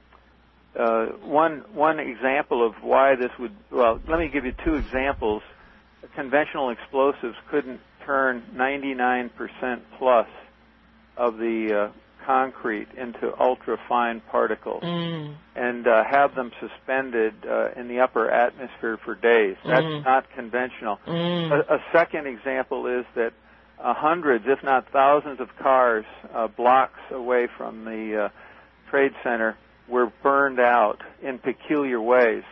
One example of why this would, well, let me give you two examples. Conventional explosives couldn't turn 99% plus of the concrete into ultra-fine particles and have them suspended in the upper atmosphere for days. That's not conventional. A second example is that hundreds, if not thousands of cars blocks away from the Trade Center were burned out in peculiar ways.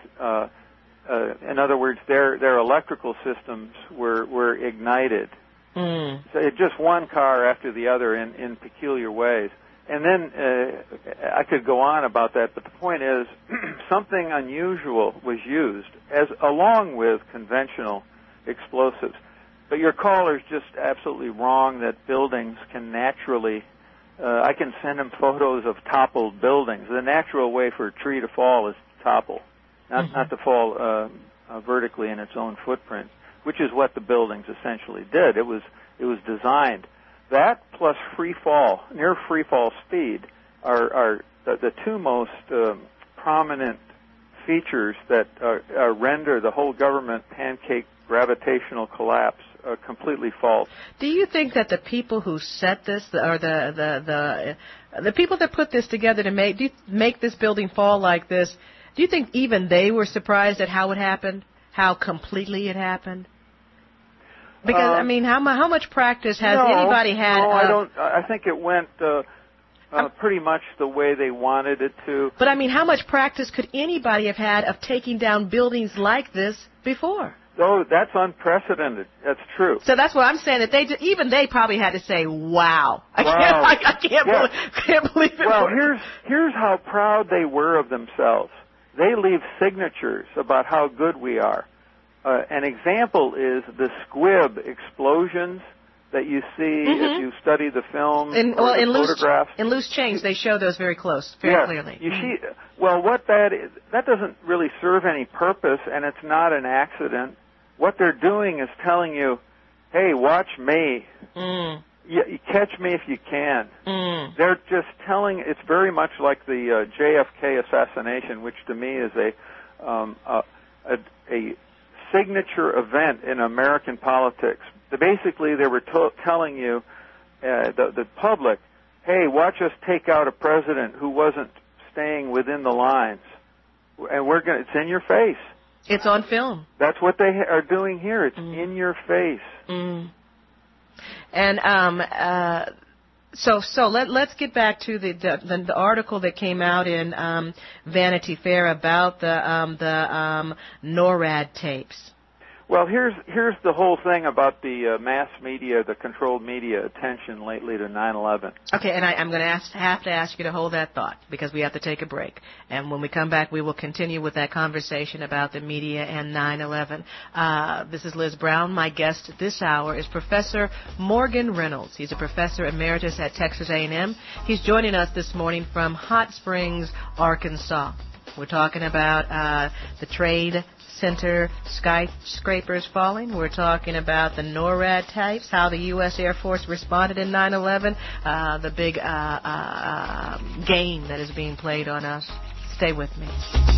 In other words, their electrical systems were ignited. So just one car after the other in peculiar ways. And then I could go on about that, but the point is something unusual was used along with conventional explosives. But your caller's just absolutely wrong that buildings can naturally, I can send him photos of toppled buildings. The natural way for a tree to fall is to topple, not to fall vertically in its own footprint, which is what the buildings essentially did. It was designed. That plus free fall, near free fall speed, are the two most prominent features that render the whole government pancake gravitational collapse completely false. Do you think that the people who set this, or the people that put this together to make this building fall like this, do you think even they were surprised at how it happened, how completely it happened? Because I mean, how much practice has anybody had? No, I don't. I think it went pretty much the way they wanted it to. But I mean, how much practice could anybody have had of taking down buildings like this before? Oh, that's unprecedented. That's true. So that's what I'm saying. That they probably had to say, "Wow, I can't believe it." Well, here's how proud they were of themselves. They leave signatures about how good we are. An example is the squib explosions that you see if you study the film or the photographs. In Loose Change, they show those very clearly. You see, well, what that is, that doesn't really serve any purpose, and it's not an accident. What they're doing is telling you, hey, watch me. You catch me if you can. They're just telling, it's very much like the JFK assassination, which to me is a signature event in American politics. Basically, they were telling you, the public, hey, watch us take out a president who wasn't staying within the lines. And it's in your face. It's on film. That's what they are doing here. It's in your face. And so let's get back to the article that came out in Vanity Fair about the NORAD tapes. Well, here's the whole thing about the mass media, the controlled media attention lately to 9/11. Okay, and I'm going to have to ask you to hold that thought because we have to take a break. And when we come back, we will continue with that conversation about the media and 9/11. This is Liz Brown. My guest this hour is Professor Morgan Reynolds. He's a professor emeritus at Texas A&M. He's joining us this morning from Hot Springs, Arkansas. We're talking about the Trade Center skyscrapers falling. We're talking about the NORAD types, how the U.S. Air Force responded in 9/11, the big game that is being played on us. Stay with me.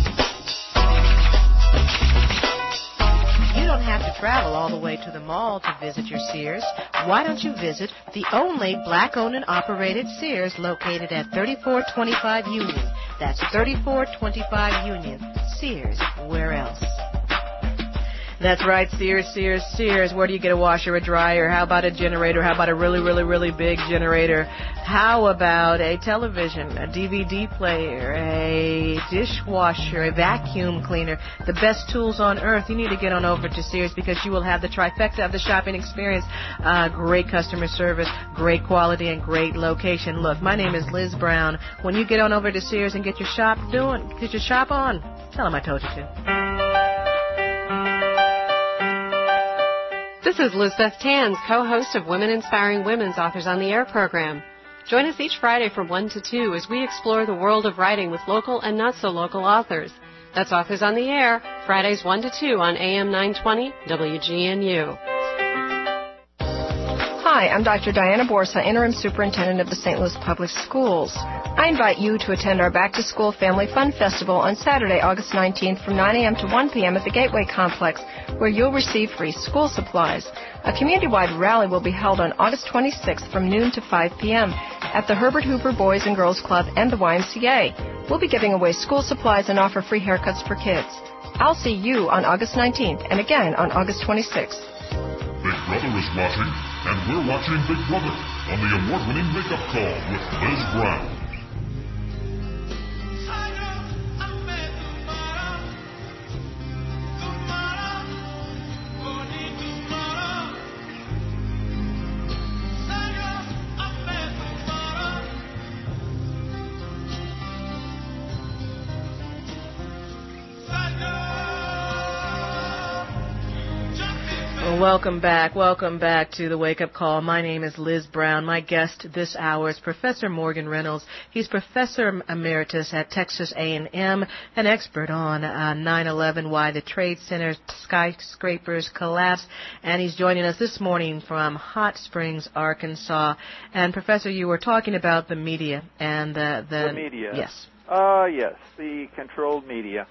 You don't have to travel all the way to the mall to visit your Sears. Why don't you visit the only black-owned and operated Sears located at 3425 Union? That's 3425 Union. Sears, where else? That's right, Sears, Sears, Sears. Where do you get a washer, a dryer? How about a generator? How about a really, really, really big generator? How about a television, a DVD player, a dishwasher, a vacuum cleaner? The best tools on earth. You need to get on over to Sears because you will have the trifecta of the shopping experience. Great customer service, great quality, and great location. Look, my name is Liz Brown. When you get on over to Sears and get your shop on, tell them I told you to. This is Lizbeth Tans, co-host of Women Inspiring Women's Authors on the Air program. Join us each Friday from 1 to 2 as we explore the world of writing with local and not-so-local authors. That's Authors on the Air, Fridays 1 to 2 on AM 920 WGNU. Hi, I'm Dr. Diana Borsa, Interim Superintendent of the St. Louis Public Schools. I invite you to attend our Back to School Family Fun Festival on Saturday, August 19th from 9 a.m. to 1 p.m. at the Gateway Complex, where you'll receive free school supplies. A community-wide rally will be held on August 26th from noon to 5 p.m. at the Herbert Hoover Boys and Girls Club and the YMCA. We'll be giving away school supplies and offer free haircuts for kids. I'll see you on August 19th and again on August 26th. Big Brother is watching, and we're watching Big Brother on the award-winning Makeup Call with Liz Brown. Welcome back to the Wake Up Call. My name is Liz Brown. My guest this hour is Professor Morgan Reynolds. He's Professor Emeritus at Texas A&M, an expert on 9/11, why the Trade Center skyscrapers collapsed, and he's joining us this morning from Hot Springs, Arkansas. And Professor, you were talking about the media and the media. Yes. Yes, the controlled media.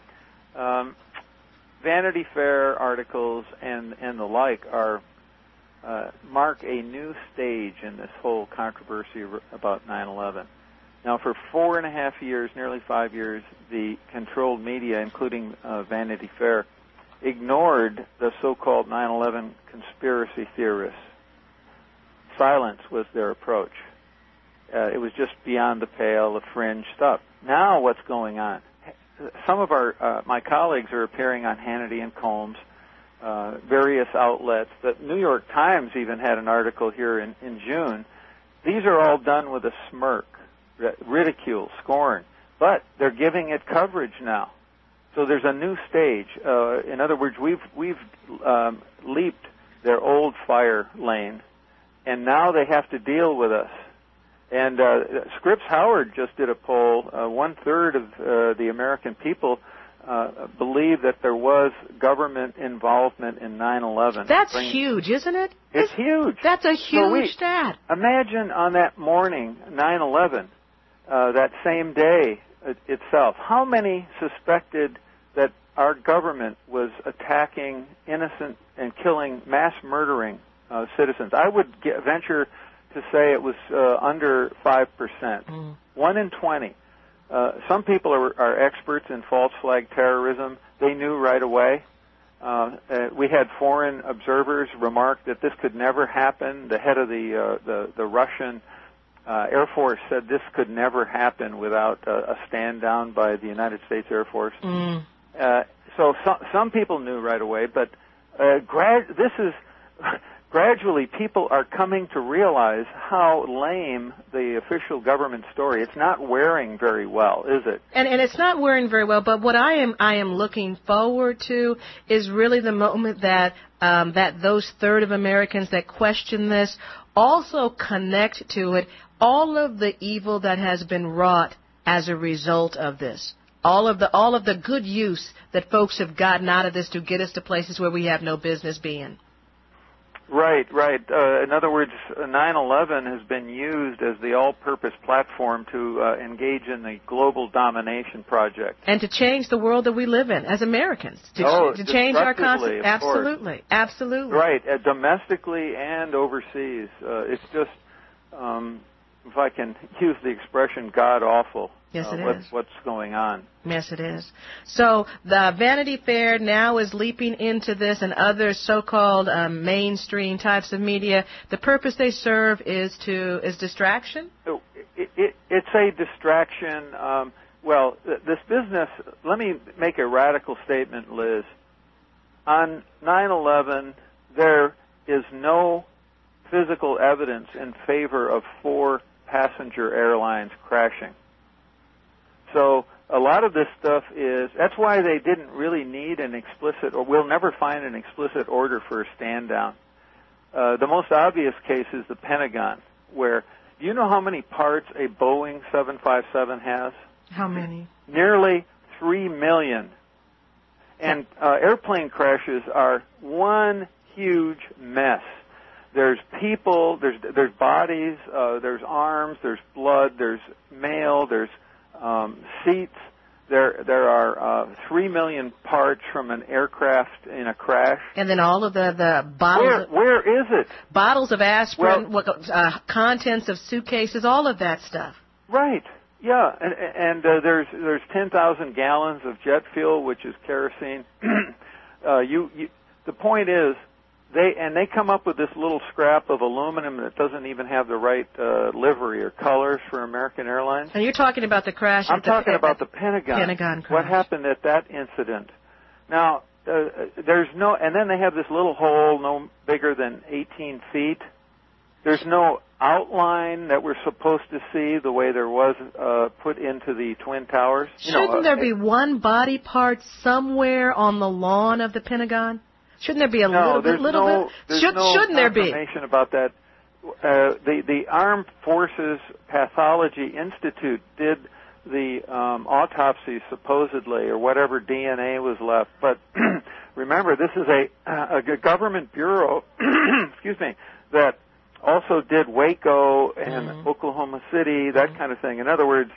Vanity Fair articles and the like are mark a new stage in this whole controversy about 9/11. Now, for 4.5 years, nearly 5 years, the controlled media, including Vanity Fair, ignored the so-called 9/11 conspiracy theorists. Silence was their approach. It was just beyond the pale of fringe stuff. Now, what's going on? Some of my colleagues are appearing on Hannity and Combs, various outlets. The New York Times even had an article here in June. These are all done with a smirk, ridicule, scorn, but they're giving it coverage now. So there's a new stage. In other words, we've leaped their old fire lane, and now they have to deal with us. And Scripps Howard just did a poll. 1/3 of the American people believe that there was government involvement in 9/11. That's huge, isn't it? It's huge. That's a huge stat. Imagine on that morning, 9/11, that same day itself, how many suspected that our government was attacking innocent and killing, mass murdering citizens? I would venture to say it was under 5%. 1 in 20. Some people are experts in false flag terrorism. They knew right away. We had foreign observers remark that this could never happen. The head of the Russian Air Force said this could never happen without a stand down by the United States Air Force. So some people knew right away, but Gradually, people are coming to realize how lame the official government story. It's not wearing very well, is it? And it's not wearing very well. But what I am looking forward to is really the moment that those third of Americans that question this also connect to it all of the evil that has been wrought as a result of this. All of the good use that folks have gotten out of this to get us to places where we have no business being. Right. In other words, 9/11 has been used as the all-purpose platform to engage in the global domination project. And to change the world that we live in as Americans. To change our concept. Absolutely. Absolutely. Right. Domestically and overseas. It's just, if I can use the expression, god-awful. Yes, it is. What's going on. Yes, it is. So the Vanity Fair now is leaping into this and other so-called mainstream types of media. The purpose they serve is distraction? It's a distraction. This business, let me make a radical statement, Liz. On 9/11, there is no physical evidence in favor of 4 passenger airlines crashing. So a lot of this stuff that's why they didn't really need an explicit, or we'll never find an explicit order for a stand down. The most obvious case is the Pentagon, where, do you know how many parts a Boeing 757 has? How many? Nearly 3 million. And airplane crashes are one huge mess. There's people, there's bodies, there's arms, there's blood, there's mail, there's seats. There are 3 million parts from an aircraft in a crash. And then all of the bottles. Where is it? Bottles of aspirin, contents of suitcases, all of that stuff. Right. Yeah. And there's 10,000 gallons of jet fuel, which is kerosene. The point is, they come up with this little scrap of aluminum that doesn't even have the right livery or colors for American Airlines. And you're talking about the crash. I'm talking about the Pentagon. Pentagon crash. What happened at that incident? Now, there's no, and then they have this little hole no bigger than 18 feet. There's no outline that we're supposed to see the way there was put into the Twin Towers. Shouldn't there be one body part somewhere on the lawn of the Pentagon? Shouldn't there be a little bit? Shouldn't there be? Information about that. The Armed Forces Pathology Institute did the autopsy supposedly, or whatever DNA was left. But remember, this is a government bureau, excuse me, that also did Waco and Oklahoma City, that kind of thing. In other words,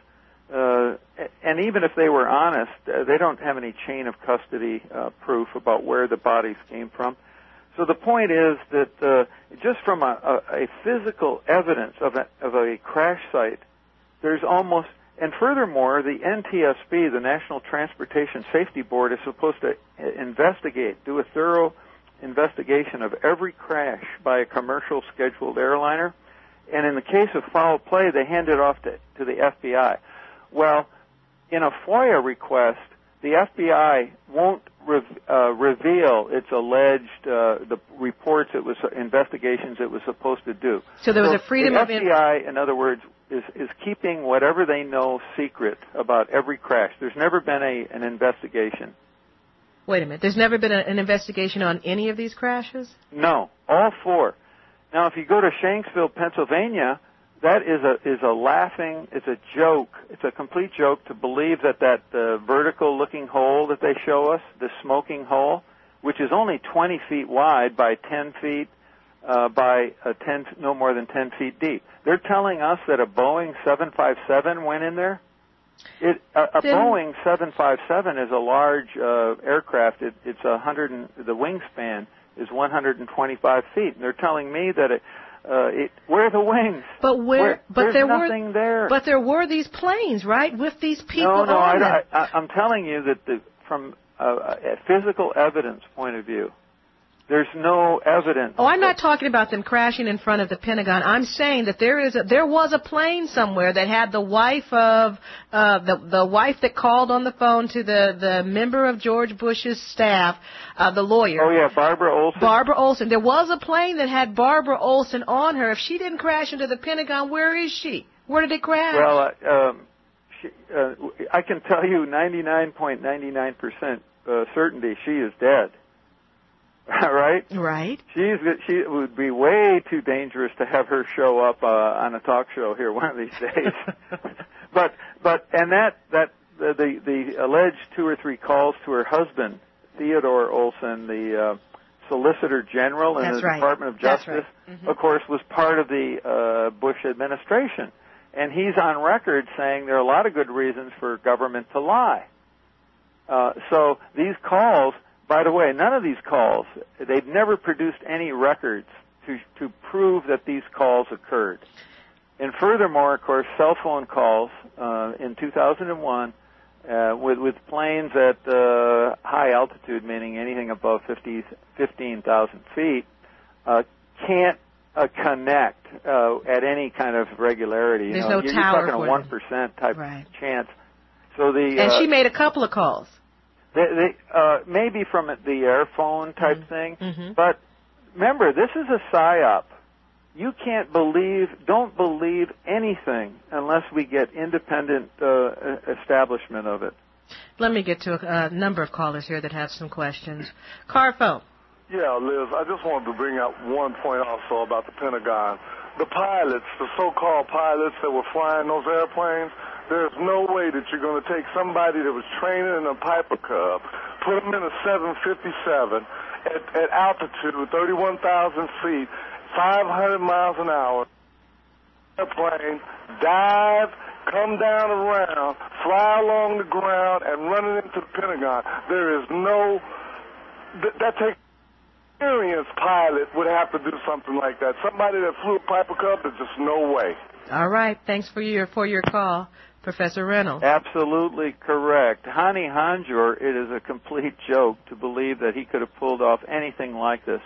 and even if they were honest, they don't have any chain of custody proof about where the bodies came from. So the point is that just from a physical evidence of a crash site, there's almost, and furthermore, the NTSB, the National Transportation Safety Board, is supposed to do a thorough investigation of every crash by a commercial scheduled airliner. And in the case of foul play, they hand it off to the FBI. Well, in a FOIA request, the FBI won't reveal its alleged the reports investigations it was supposed to do. So there was a freedom of FBI, in other words, is keeping whatever they know secret about every crash. There's never been an investigation. Wait a minute. There's never been an investigation on any of these crashes? No, all 4. Now, if you go to Shanksville, Pennsylvania, that is it's a joke. It's a complete joke to believe that vertical-looking hole that they show us, the smoking hole, which is only 20 feet wide by 10 feet by no more than 10 feet deep. They're telling us that a Boeing 757 went in there. A Boeing 757 is a large aircraft. It's the wingspan is 125 feet. And they're telling me that where are the wings? There's nothing there. But there were these planes, right, with these people No, on them. I'm telling you that from a physical evidence point of view, There's no evidence. Oh, I'm not talking about them crashing in front of the Pentagon. I'm saying that there was a plane somewhere that had the wife of the wife that called on the phone to the member of George Bush's staff, the lawyer. Oh yeah, Barbara Olson. Barbara Olson. There was a plane that had Barbara Olson on her. If she didn't crash into the Pentagon, where is she? Where did it crash? Well, I can tell you 99.99% certainty she is dead. Right? Right. She would be way too dangerous to have her show up on a talk show here one of these days. but the alleged 2 or 3 calls to her husband, Theodore Olson, the Solicitor General in the Department of Justice, of course, was part of the Bush administration. And he's on record saying there are a lot of good reasons for government to lie. So these calls, by the way, none of these calls, they've never produced any records to prove that these calls occurred. And furthermore, of course, cell phone calls in 2001 with planes at high altitude, meaning anything above 15,000 feet, can't connect at any kind of regularity. There's no you're tower talking a 1% type chance. So and she made a couple of calls. Maybe from the air phone type thing. But remember, this is a psyop. You don't believe anything unless we get independent establishment of it. Let me get to a number of callers here that have some questions. Carphone. Yeah, Liz, I just wanted to bring up one point also about the Pentagon. The pilots, the so-called pilots that were flying those airplanes, there's no way that you're going to take somebody that was training in a Piper Cub, put them in a 757 at altitude, 31,000 feet, 500 miles an hour, airplane, dive, come down around, fly along the ground, and run it into the Pentagon. There is no... That takes... experienced pilot would have to do something like that. Somebody that flew a Piper Cub, there's just no way. All right. Thanks for your call, Professor Reynolds. Absolutely correct. Hani Hanjour, it is a complete joke to believe that he could have pulled off anything like this.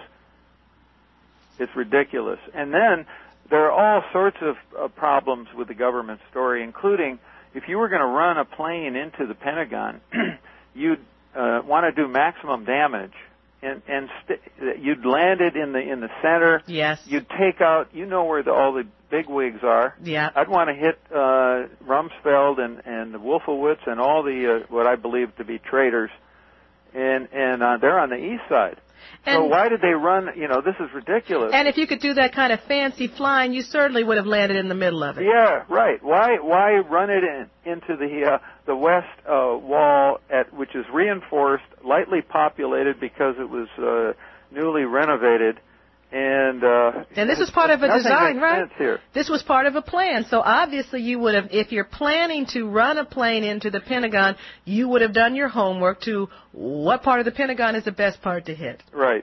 It's ridiculous. And then there are all sorts of problems with the government story, including if you were going to run a plane into the Pentagon, you'd want to do maximum damage. And you'd land it in the center. Yes. You'd take out, where all the big wigs are. Yeah. I'd want to hit Rumsfeld and Wolfowitz and all the what I believe to be traitors, and they're on the east side. So why did they run? This is ridiculous. And if you could do that kind of fancy flying, you certainly would have landed in the middle of it. Yeah, right. Why run it into the west wall, which is reinforced, lightly populated because it was newly renovated, and this was part of a design, right? Here. This was part of a plan. So obviously you would have, if you're planning to run a plane into the Pentagon, you would have done your homework to what part of the Pentagon is the best part to hit. Right.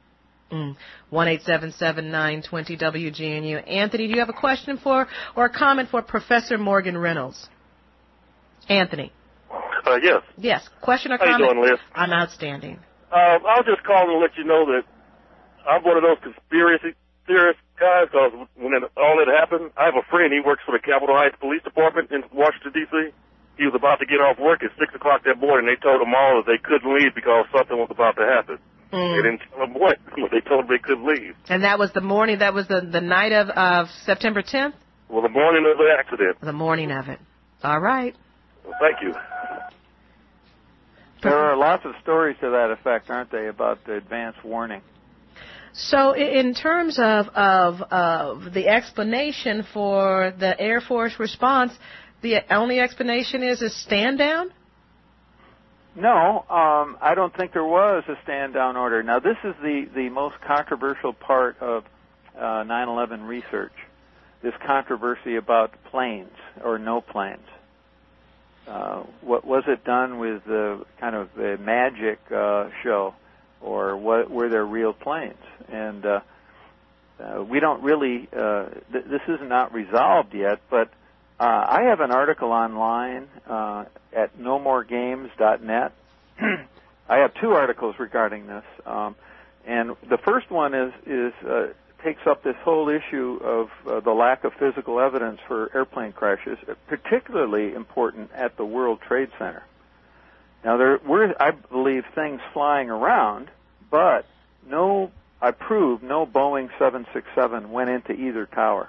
1-877-920-WGNU. Anthony, do you have a question or a comment for Professor Morgan Reynolds? Anthony. Yes. Yes. Question or comment? comment? How you doing, Liz? I'm outstanding. I was just calling to let you know that I'm one of those conspiracy theorist guys, because when all that happened, I have a friend, he works for the Capitol Heights Police Department in Washington, D.C. He was about to get off work at 6 o'clock that morning. They told him all that they couldn't leave because something was about to happen. They didn't tell him what, but they told him they couldn't leave. And that was the morning, that was the night of September 10th? Well, the morning of the accident. The morning of it. All right. Well, thank you. There are lots of stories to that effect, aren't they, about the advance warning? So in terms of the explanation for the Air Force response, the only explanation is a stand down? No, I don't think there was a stand down order. Now, this is the most controversial part of 9/11 research, this controversy about planes or no planes. What was it done with the kind of a magic show, or were there real planes? And we don't really. This is not resolved yet. But I have an article online at nomoregames.net. I have two articles regarding this, And the first one takes up this whole issue of the lack of physical evidence for airplane crashes, particularly important at the World Trade Center. Now, there were, I believe, things flying around, but I proved no Boeing 767 went into either tower.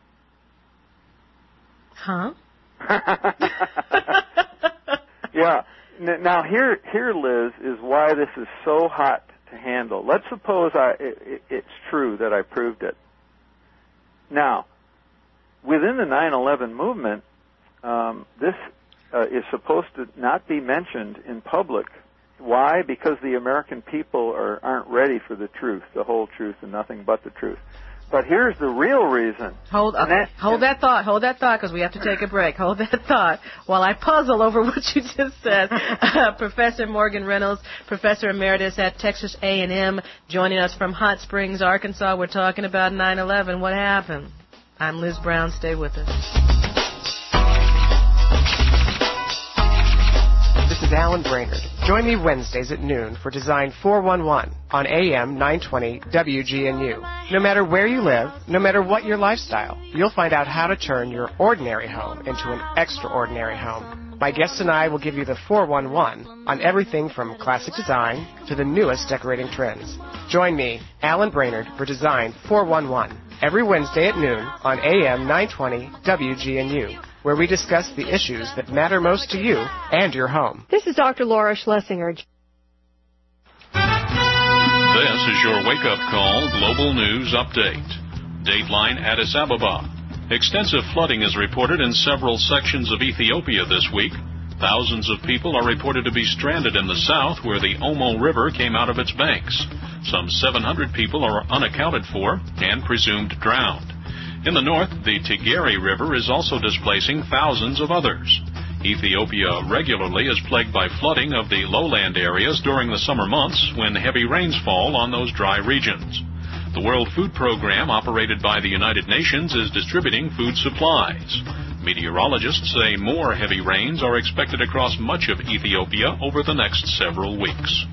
Huh? Yeah. Now, here, Liz, is why this is so hot to handle. Let's suppose it's true that I proved it. Now, within the 9/11 movement, this is supposed to not be mentioned in public. Why? Because the American people aren't ready for the truth, the whole truth, and nothing but the truth. But here's the real reason. Hold that thought, because we have to take a break. Hold that thought while I puzzle over what you just said. Professor Morgan Reynolds, Professor Emeritus at Texas A&M, joining us from Hot Springs, Arkansas. We're talking about 9/11. What happened? I'm Liz Brown. Stay with us. This is Alan Brainerd. Join me Wednesdays at noon for Design 411 on AM 920 WGNU. No matter where you live, no matter what your lifestyle, you'll find out how to turn your ordinary home into an extraordinary home. My guests and I will give you the 411 on everything from classic design to the newest decorating trends. Join me, Alan Brainerd, for Design 411 every Wednesday at noon on AM 920 WGNU, where we discuss the issues that matter most to you and your home. This is Dr. Laura Schlesinger. This is your wake-up call global news update. Dateline Addis Ababa. Extensive flooding is reported in several sections of Ethiopia this week. Thousands of people are reported to be stranded in the south where the Omo River came out of its banks. Some 700 people are unaccounted for and presumed drowned. In the north, the Tigray River is also displacing thousands of others. Ethiopia regularly is plagued by flooding of the lowland areas during the summer months when heavy rains fall on those dry regions. The World Food Program, operated by the United Nations, is distributing food supplies. Meteorologists say more heavy rains are expected across much of Ethiopia over the next several weeks.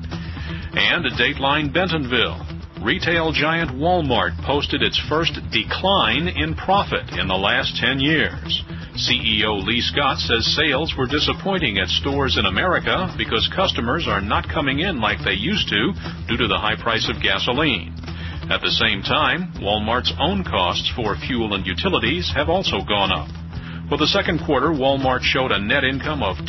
And at Dateline Bentonville, retail giant Walmart posted its first decline in profit in the last 10 years. CEO Lee Scott says sales were disappointing at stores in America because customers are not coming in like they used to due to the high price of gasoline. At the same time, Walmart's own costs for fuel and utilities have also gone up. For the second quarter, Walmart showed a net income of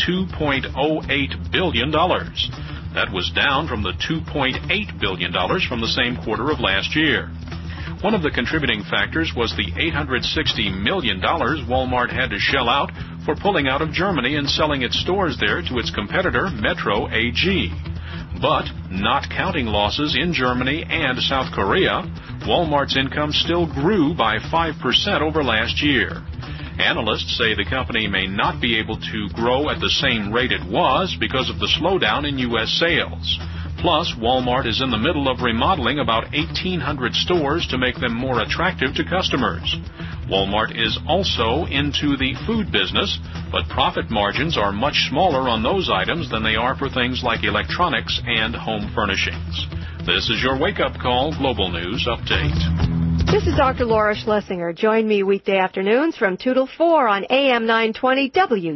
$2.08 billion. That was down from the $2.8 billion from the same quarter of last year. One of the contributing factors was the $860 million Walmart had to shell out for pulling out of Germany and selling its stores there to its competitor, Metro AG. But, not counting losses in Germany and South Korea, Walmart's income still grew by 5% over last year. Analysts say the company may not be able to grow at the same rate it was because of the slowdown in U.S. sales. Plus, Walmart is in the middle of remodeling about 1,800 stores to make them more attractive to customers. Walmart is also into the food business, but profit margins are much smaller on those items than they are for things like electronics and home furnishings. This is your wake-up call global news update. This is Dr. Laura Schlesinger. Join me weekday afternoons from 2 till 4 on AM 920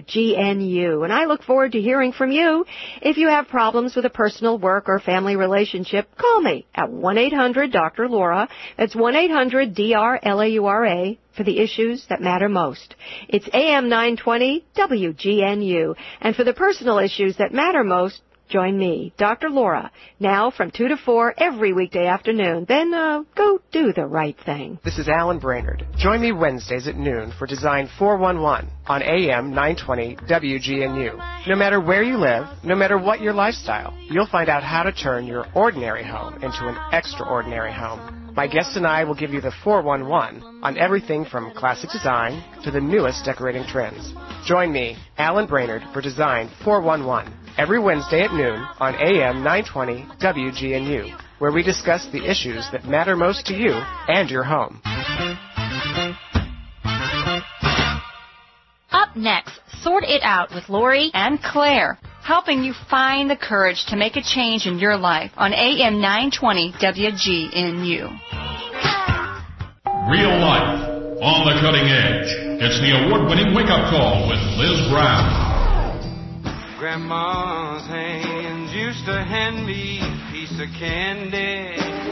WGNU. And I look forward to hearing from you. If you have problems with a personal, work, or family relationship, call me at 1-800-DR-LAURA. That's 1-800-DRLAURA for the issues that matter most. It's AM 920 WGNU. And for the personal issues that matter most, join me, Dr. Laura, now from 2 to 4 every weekday afternoon. Then go do the right thing. This is Alan Brainerd. Join me Wednesdays at noon for Design 411 on AM 920 WGNU. No matter where you live, no matter what your lifestyle, you'll find out how to turn your ordinary home into an extraordinary home. My guests and I will give you the 411 on everything from classic design to the newest decorating trends. Join me, Alan Brainerd, for Design 411 every Wednesday at noon on AM 920 WGNU, where we discuss the issues that matter most to you and your home. Up next, Sort It Out with Lori and Claire. helping you find the courage to make a change in your life on AM 920 WGNU. Real life, on the cutting edge. It's the award-winning wake-up call with Liz Brown. Grandma's hands used to hand me a piece of candy.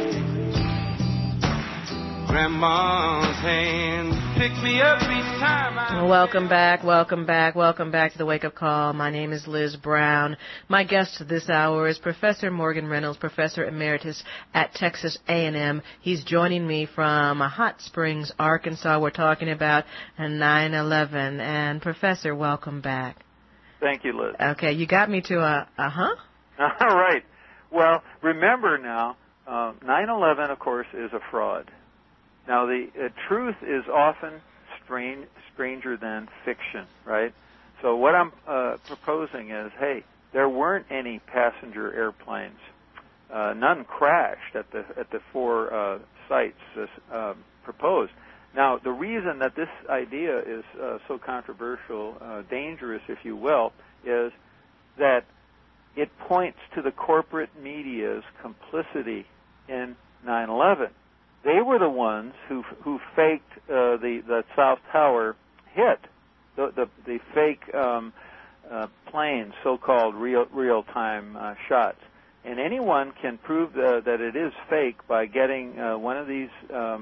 Grandma's hands pick me up each time I... Welcome back to the Wake Up Call. My name is Liz Brown. My guest this hour is Professor Morgan Reynolds, Professor Emeritus at Texas A&M. He's joining me from Hot Springs, Arkansas. We're talking about 9/11. And Professor, welcome back. Thank you, Liz. Okay, you got me to uh-huh. All right. Well, remember now, 9/11, of course, is a fraud. Now, the truth is often stranger than fiction, right? So what I'm proposing is, hey, there weren't any passenger airplanes. None crashed at the four sites proposed. Now, the reason that this idea is so controversial, dangerous, if you will, is that it points to the corporate media's complicity in 9/11. They were the ones who faked the South Tower hit, the fake planes, so-called real-time shots. And anyone can prove that it is fake by getting one of these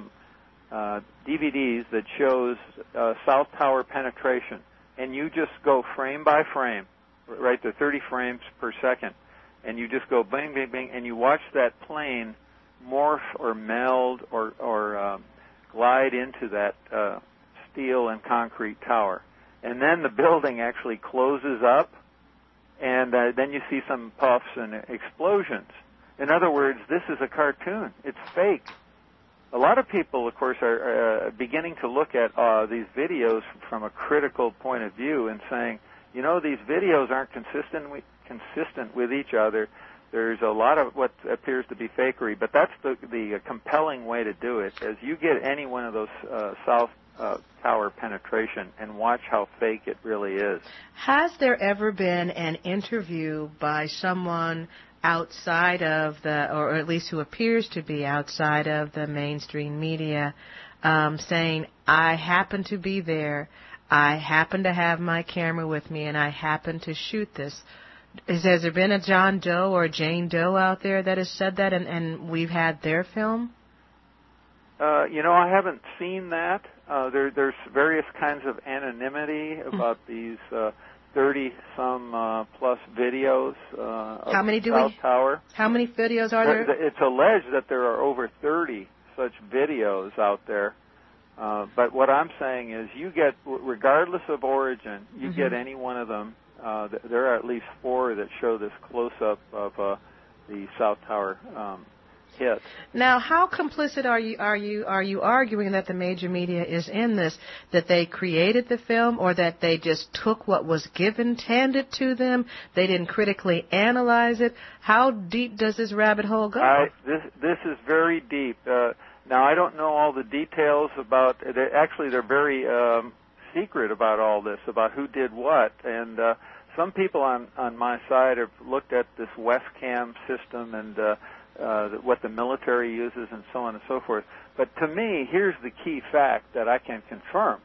DVDs that shows South Tower penetration, and you just go frame by frame, right, to 30 frames per second, and you just go bang, bang, bang, and you watch that plane morph or meld or glide into that steel and concrete tower. And then the building actually closes up, and then you see some puffs and explosions. In other words, this is a cartoon. It's fake. A lot of people, of course, are beginning to look at these videos from a critical point of view and saying, you know, these videos aren't consistent with each other. There's a lot of what appears to be fakery, but that's the compelling way to do it, is you get any one of those South Tower penetration and watch how fake it really is. Has there ever been an interview by someone outside of or at least who appears to be outside of the mainstream media, saying, I happen to be there, I happen to have my camera with me, and I happen to shoot this? Has there been a John Doe or Jane Doe out there that has said that, and we've had their film? I haven't seen that. There's various kinds of anonymity about these 30-some plus videos of South Tower. How many videos are there? It's alleged that there are over 30 such videos out there. But what I'm saying is you get, regardless of origin, you get any one of them. There are at least 4 that show this close-up of the South Tower hit. Now, how complicit are you arguing that the major media is in this? That they created the film, or that they just took what was handed to them? They didn't critically analyze it. How deep does this rabbit hole go? This is very deep. Now, I don't know all the details about. Actually, they're very secret about all this, about who did what, and some people on my side have looked at this Westcam system and what the military uses and so on and so forth. But to me, here's the key fact that I can confirm.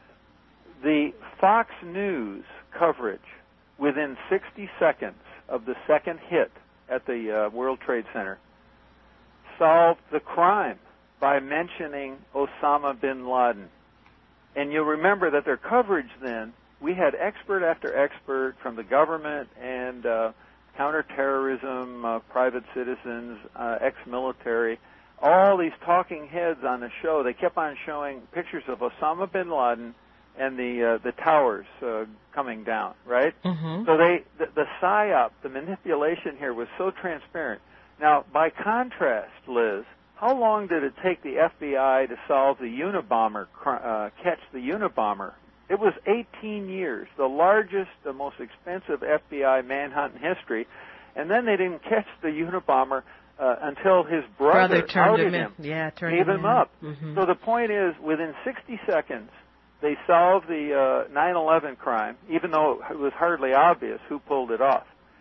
The Fox News coverage within 60 seconds of the second hit at the World Trade Center solved the crime by mentioning Osama bin Laden. And you'll remember that their coverage then, we had expert after expert from the government and counterterrorism, private citizens, ex-military, all these talking heads on the show. They kept on showing pictures of Osama bin Laden and the towers coming down, right? Mm-hmm. So the psyop, the manipulation here was so transparent. Now, by contrast, Liz, how long did it take the FBI to solve the Unabomber, catch the Unabomber? It was 18 years, the largest, the most expensive FBI manhunt in history, and then they didn't catch the Unabomber until his brother outed him, gave him up. Mm-hmm. So the point is, within 60 seconds, they solved the 9/11 crime, even though it was hardly obvious who pulled it off.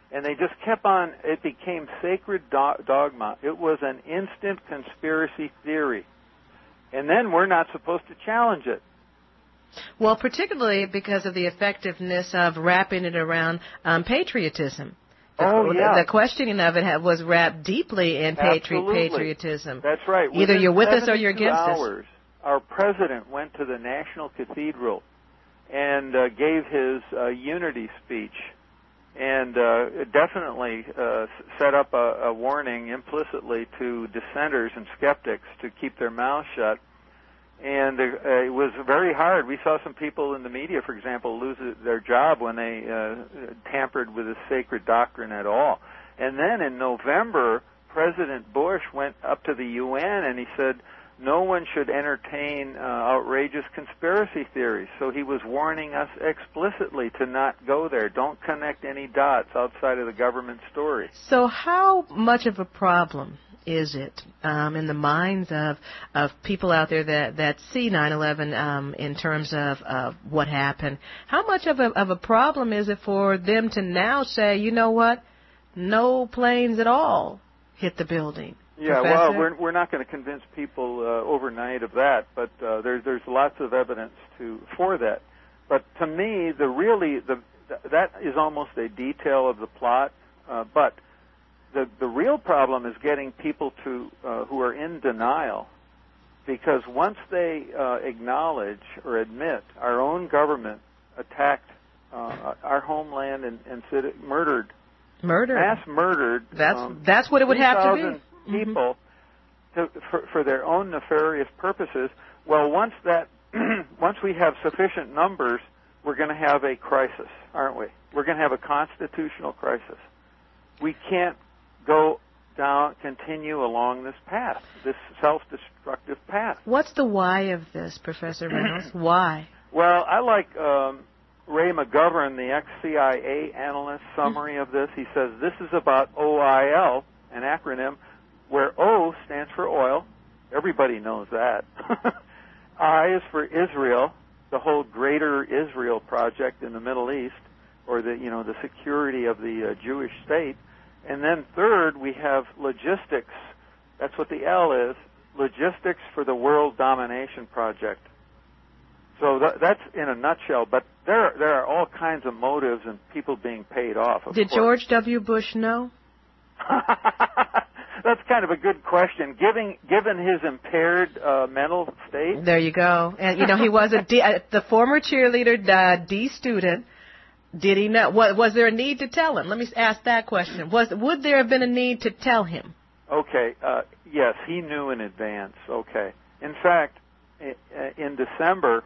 And they just kept on. It became sacred dogma. It was an instant conspiracy theory. And then we're not supposed to challenge it. Well, particularly because of the effectiveness of wrapping it around patriotism. The questioning of it was wrapped deeply in patriotism. That's right. Either Within you're with us or you're 72 against hours, us. Our president went to the National Cathedral and gave his unity speech, and definitely set up a warning implicitly to dissenters and skeptics to keep their mouths shut. And it was very hard. We saw some people in the media, for example, lose their job when they tampered with this sacred doctrine at all. And then in November, President Bush went up to the UN and he said no one should entertain outrageous conspiracy theories. So he was warning us explicitly to not go there. Don't connect any dots outside of the government story. So how much of a problem is it in the minds of people out there that see 9/11 in terms of what happened? How much of a problem is it for them to now say, you know what, no planes at all hit the building? Yeah, Professor? well, we're not going to convince people overnight of that, but there's lots of evidence for that. But to me, that is almost a detail of the plot, but the real problem is getting people who are in denial, because once they acknowledge or admit our own government attacked our homeland and mass murdered. That's what it would have to be. People for their own nefarious purposes. Well, once we have sufficient numbers, we're going to have a crisis, aren't we? We're going to have a constitutional crisis. We can't continue along this path, this self-destructive path. What's the why of this, Professor Reynolds? Why? Well, I like Ray McGovern, the ex-CIA analyst, summary of this. He says this is about OIL, an acronym where O stands for oil. Everybody knows that. I is for Israel, the whole Greater Israel project in the Middle East, or the security of the Jewish state. And then third, we have logistics. That's what the L is, logistics for the world domination project. So that's in a nutshell. But there are all kinds of motives and people being paid off. Did George W. Bush know? That's kind of a good question. Given his impaired mental state. There you go. And he was the former cheerleader, D student. Did he know? Was there a need to tell him? Let me ask that question. Would there have been a need to tell him? Okay. Yes, he knew in advance. Okay. In fact, in December,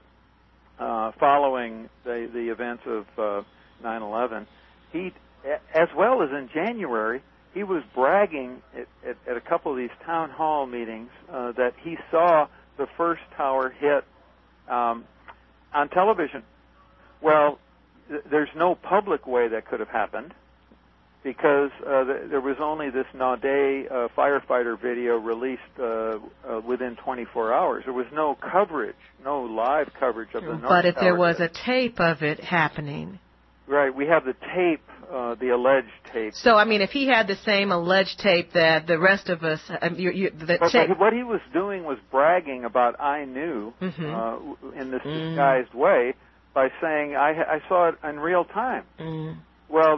following the events of 9/11, he, as well as in January, he was bragging at a couple of these town hall meetings that he saw the first tower hit on television. Well, there's no public way that could have happened because there was only this Naudet firefighter video released within 24 hours. There was no coverage, no live coverage of the North Tower. But if there was a tape of it happening. Right, we have the tape, the alleged tape. So, if he had the same alleged tape that the rest of us... But what he was doing was bragging about I knew in this disguised way, by saying I saw it in real time. Well,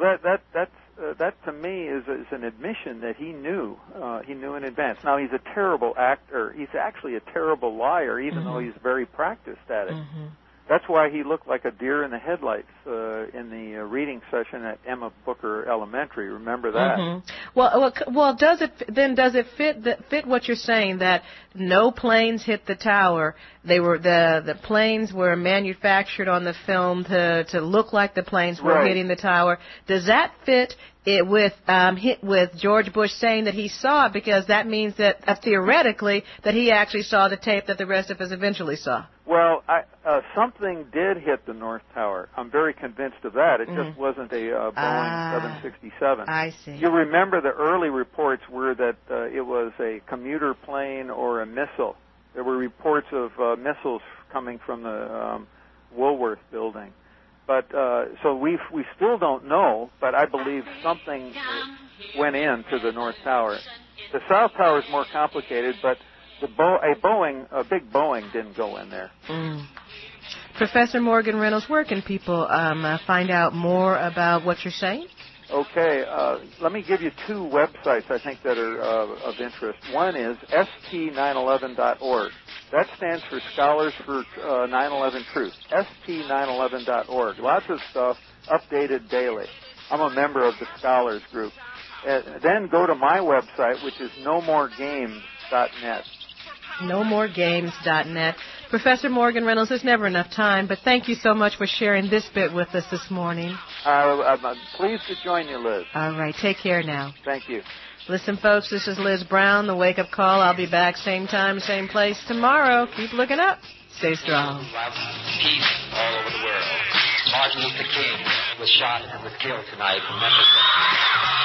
that to me is an admission that he knew in advance. Now he's a terrible actor. He's actually a terrible liar, even though he's very practiced at it. That's why he looked like a deer in the headlights in the reading session at Emma Booker Elementary. Remember that? Well, does it fit what you're saying, that no planes hit the tower? They were the planes were manufactured on the film to look like the planes were hitting the tower. Does that fit it with George Bush saying that he saw it, because that means that theoretically that he actually saw the tape that the rest of us eventually saw? Well, something did hit the North Tower. I'm very convinced of that. It just wasn't a Boeing 767. I see. You remember the early reports were that it was a commuter plane or a missile. There were reports of missiles coming from the Woolworth building. But so we still don't know, but I believe something went into the North Tower. The South Tower is more complicated, but a big Boeing didn't go in there. Professor Morgan Reynolds, where can people find out more about what you're saying? Okay, let me give you two websites I think that are of interest. One is st911.org. That stands for Scholars for 9/11 Truth. st911.org. Lots of stuff updated daily. I'm a member of the Scholars group. Then go to my website, which is nomoregames.net. nomoregames.net. Professor Morgan Reynolds, there's never enough time, but thank you so much for sharing this bit with us this morning. I'm pleased to join you, Liz. All right, take care now. Thank you. Listen, folks, this is Liz Brown, The Wake Up Call. I'll be back same time, same place tomorrow. Keep looking up. Stay strong. Peace all over the world. Martin Luther King was shot and was killed tonight in Memphis.